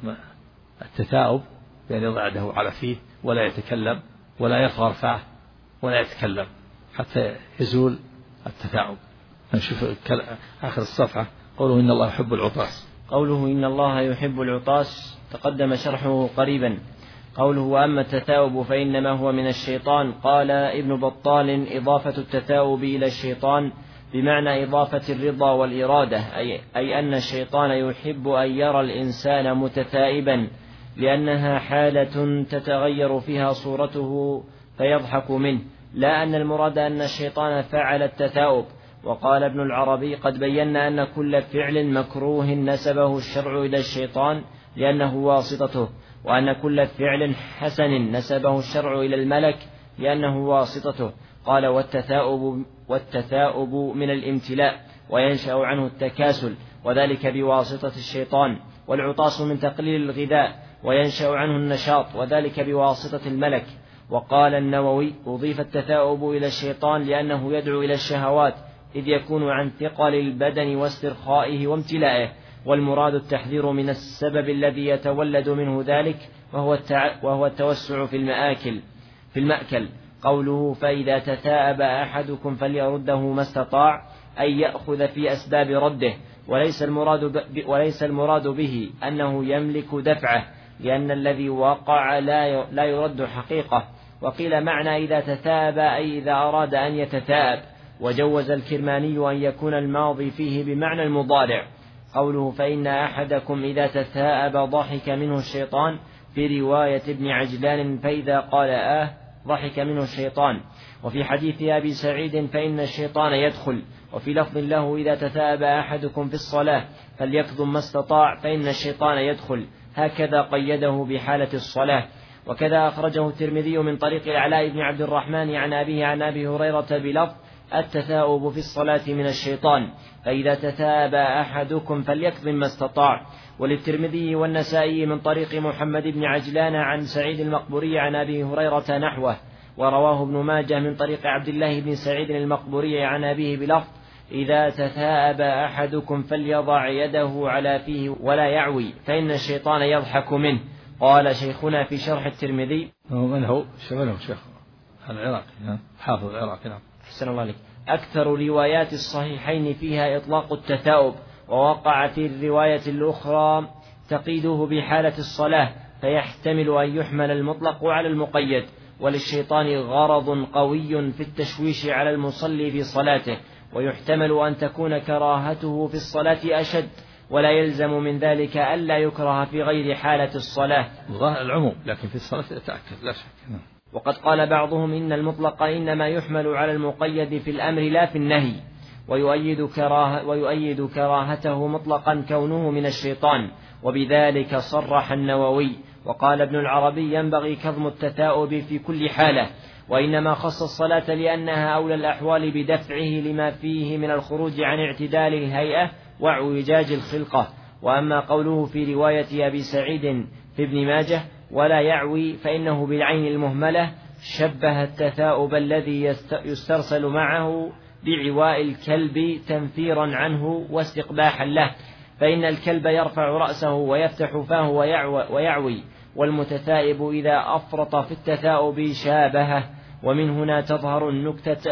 التثاؤب بأن يضع يده على فيه ولا يتكلم ولا يفغر فاه ولا يتكلم حتى يزول التثاؤب. نشوف آخر الصفحة قوله إن الله يحب العطاس. قوله إن الله يحب العطاس تقدم شرحه قريبا. قوله وأما التثاؤب فإنما هو من الشيطان، قال ابن بطال إضافة التثاؤب إلى الشيطان بمعنى إضافة الرضا والإرادة، أي, أي أن الشيطان يحب أن يرى الإنسان متثائبا لأنها حالة تتغير فيها صورته فيضحك منه، لا أن المراد أن الشيطان فعل التثاؤب. وقال ابن العربي قد بينا أن كل فعل مكروه نسبه الشرع إلى الشيطان لأنه واسطته، وأن كل فعل حسن نسبه الشرع إلى الملك لأنه واسطته. قال والتثاؤب, والتثاؤب من الامتلاء وينشأ عنه التكاسل وذلك بواسطة الشيطان، والعطاس من تقليل الغذاء وينشأ عنه النشاط وذلك بواسطة الملك. وقال النووي أضيف التثاؤب إلى الشيطان لأنه يدعو إلى الشهوات إذ يكون عن ثقل البدن واسترخائه وامتلائه، والمراد التحذير من السبب الذي يتولد منه ذلك وهو, التع... وهو التوسع في المآكل في المأكل. قوله فإذا تثاءب أحدكم فليرده ما استطاع، أي يأخذ في أسباب رده، وليس المراد, ب... وليس المراد به أنه يملك دفعه، لأن الذي وقع لا, ي... لا يرد حقيقة. وقيل معنى إذا تثاءب أي إذا أراد أن يتثاءب، وجوز الكرماني أن يكون الماضي فيه بمعنى المضارع. قوله فإن أحدكم إذا تثاءب ضحك منه الشيطان في رواية ابن عجلان فإذا قال آه ضحك منه الشيطان. وفي حديث أبي سعيد فإن الشيطان يدخل. وفي لفظ له إذا تثاءب أحدكم في الصلاة فليكظم ما استطاع فإن الشيطان يدخل، هكذا قيده بحالة الصلاة. وكذا أخرجه الترمذي من طريق العلاء بن عبد الرحمن عن أبيه عن أبي هريرة بلفظ التثاؤب في الصلاة من الشيطان، فإذا تثاءب أحدكم فليكظم ما استطاع. وللترمذي والنسائي من طريق محمد بن عجلان عن سعيد المقبوري عن أبي هريرة نحوه. ورواه ابن ماجه من طريق عبد الله بن سعيد المقبوري عن أبيه بلفظ إذا تثاءب أحدكم فليضع يده على فيه ولا يعوي فإن الشيطان يضحك منه. قال شيخنا في شرح الترمذي من هو شغله شيخ العراقي حافظ العراقي نعم أحسن الله عليك. أكثر روايات الصحيحين فيها إطلاق التثاؤب، ووقع في الرواية الأخرى تقييده بحالة الصلاة، فيحتمل أن يحمل المطلق على المقيد. وللشيطان غرض قوي في التشويش على المصلي في صلاته، ويحتمل أن تكون كراهته في الصلاة أشد، ولا يلزم من ذلك ألا يكره في غير حالة الصلاة. العموم لكن في الصلاة يتأكد لا شك. وقد قال بعضهم إن المطلق إنما يحمل على المقيد في الأمر لا في النهي، ويؤيد, كراه ويؤيد كراهته مطلقا كونه من الشيطان، وبذلك صرح النووي. وقال ابن العربي ينبغي كظم التثاؤب في كل حالة، وإنما خص الصلاة لأنها أولى الأحوال بدفعه لما فيه من الخروج عن اعتدال الهيئة واعوجاج الخلقة. وأما قوله في رواية أبي سعيد في ابن ماجه ولا يعوي فإنه بالعين المهملة شبه التثاؤب الذي يسترسل معه بعواء الكلب تنفيرا عنه واستقباحا له، فإن الكلب يرفع رأسه ويفتح فاه ويعوي، والمتثائب إذا أفرط في التثاؤب شابهه. ومن هنا تظهر النكتة,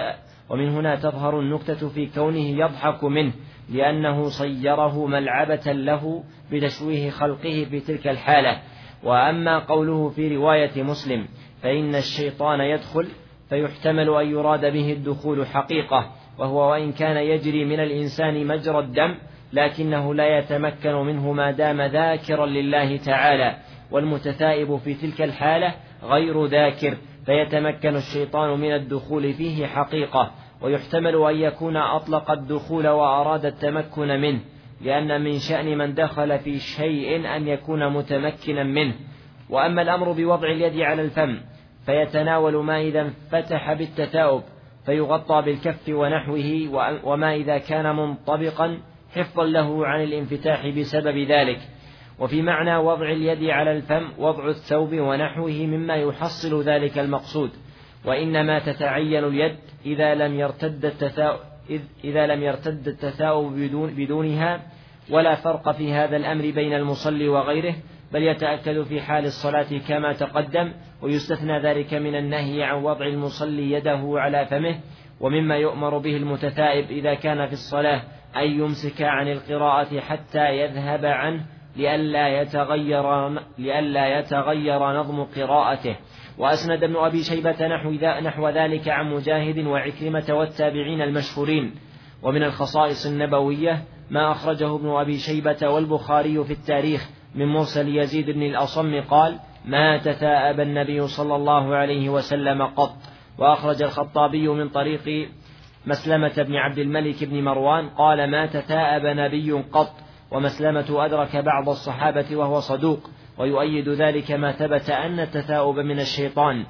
ومن هنا تظهر النكتة في كونه يضحك منه، لأنه صيره ملعبة له بتشويه خلقه في تلك الحالة. وأما قوله في رواية مسلم فإن الشيطان يدخل، فيحتمل أن يراد به الدخول حقيقة، وهو وإن كان يجري من الإنسان مجرى الدم لكنه لا يتمكن منه ما دام ذاكرا لله تعالى، والمتثائب في تلك الحالة غير ذاكر، فيتمكن الشيطان من الدخول فيه حقيقة. ويحتمل أن يكون أطلق الدخول وأراد التمكن منه، لأن من شأن من دخل في شيء أن يكون متمكنا منه. وأما الأمر بوضع اليد على الفم فيتناول ما إذا انفتح بالتثاؤب فيغطى بالكف ونحوه، وما إذا كان منطبقا حفظا له عن الانفتاح بسبب ذلك. وفي معنى وضع اليد على الفم وضع الثوب ونحوه مما يحصل ذلك المقصود، وإنما تتعين اليد إذا لم يرتد التثاؤب إذا لم يرتد التثاؤب بدون بدونها. ولا فرق في هذا الأمر بين المصلي وغيره، بل يتأكد في حال الصلاة كما تقدم، ويستثنى ذلك من النهي عن وضع المصلي يده على فمه. ومما يؤمر به المتثائب إذا كان في الصلاة أن يمسك عن القراءة حتى يذهب عنه لئلا يتغير, لئلا يتغير نظم قراءته. وأسند ابن أبي شيبة نحو, نحو ذلك عن مجاهد وعكرمة والتابعين المشهورين. ومن الخصائص النبوية ما أخرجه ابن أبي شيبة والبخاري في التاريخ من مرسل يزيد بن الأصم قال: ما تثاءب النبي صلى الله عليه وسلم قط. وأخرج الخطابي من طريق مسلمة بن عبد الملك بن مروان قال: ما تثاءب نبي قط. ومسلمة أدرك بعض الصحابة وهو صدوق، ويؤيد ذلك ما ثبت أن التثاؤب من الشيطان.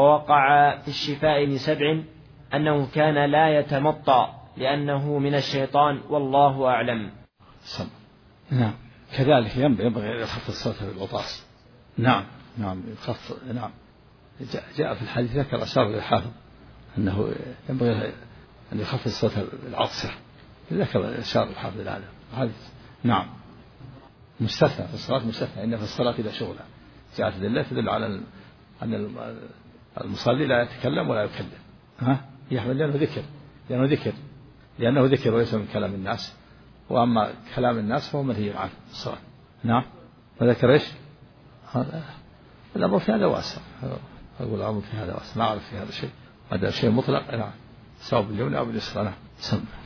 ووقع في الشفاء لسبع أنه كان لا يتمطى لأنه من الشيطان، والله أعلم. نعم. كذلك ينبغي يخفض صوته بالوطاس. نعم نعم يخفض. نعم جاء في الحديث ذكر أشار للحافظ أنه ينبغي أن يخفض صوته بالعطسة، ذكر أشار الحافظ العالم حديث. نعم مستثنى في الصلاة، مستثنى إن في الصلاة إلى شغلة. جاءت الدلة تدل على أن المصلي لا يتكلم ولا يكلم، ها يحمل لأنه ذكر لأنه ذكر لأنه ذكر وليس من كلام الناس. وأما كلام الناس فهو منهي عنه في الصلاة. نعم. فذكر إيش؟ هذا الأمر في هذا واسع. أقول الأمر في هذا واسع، ما أعرف في هذا شيء. هذا شيء مطلق. نعم سواء باليمنى أو باليسرى. نعم.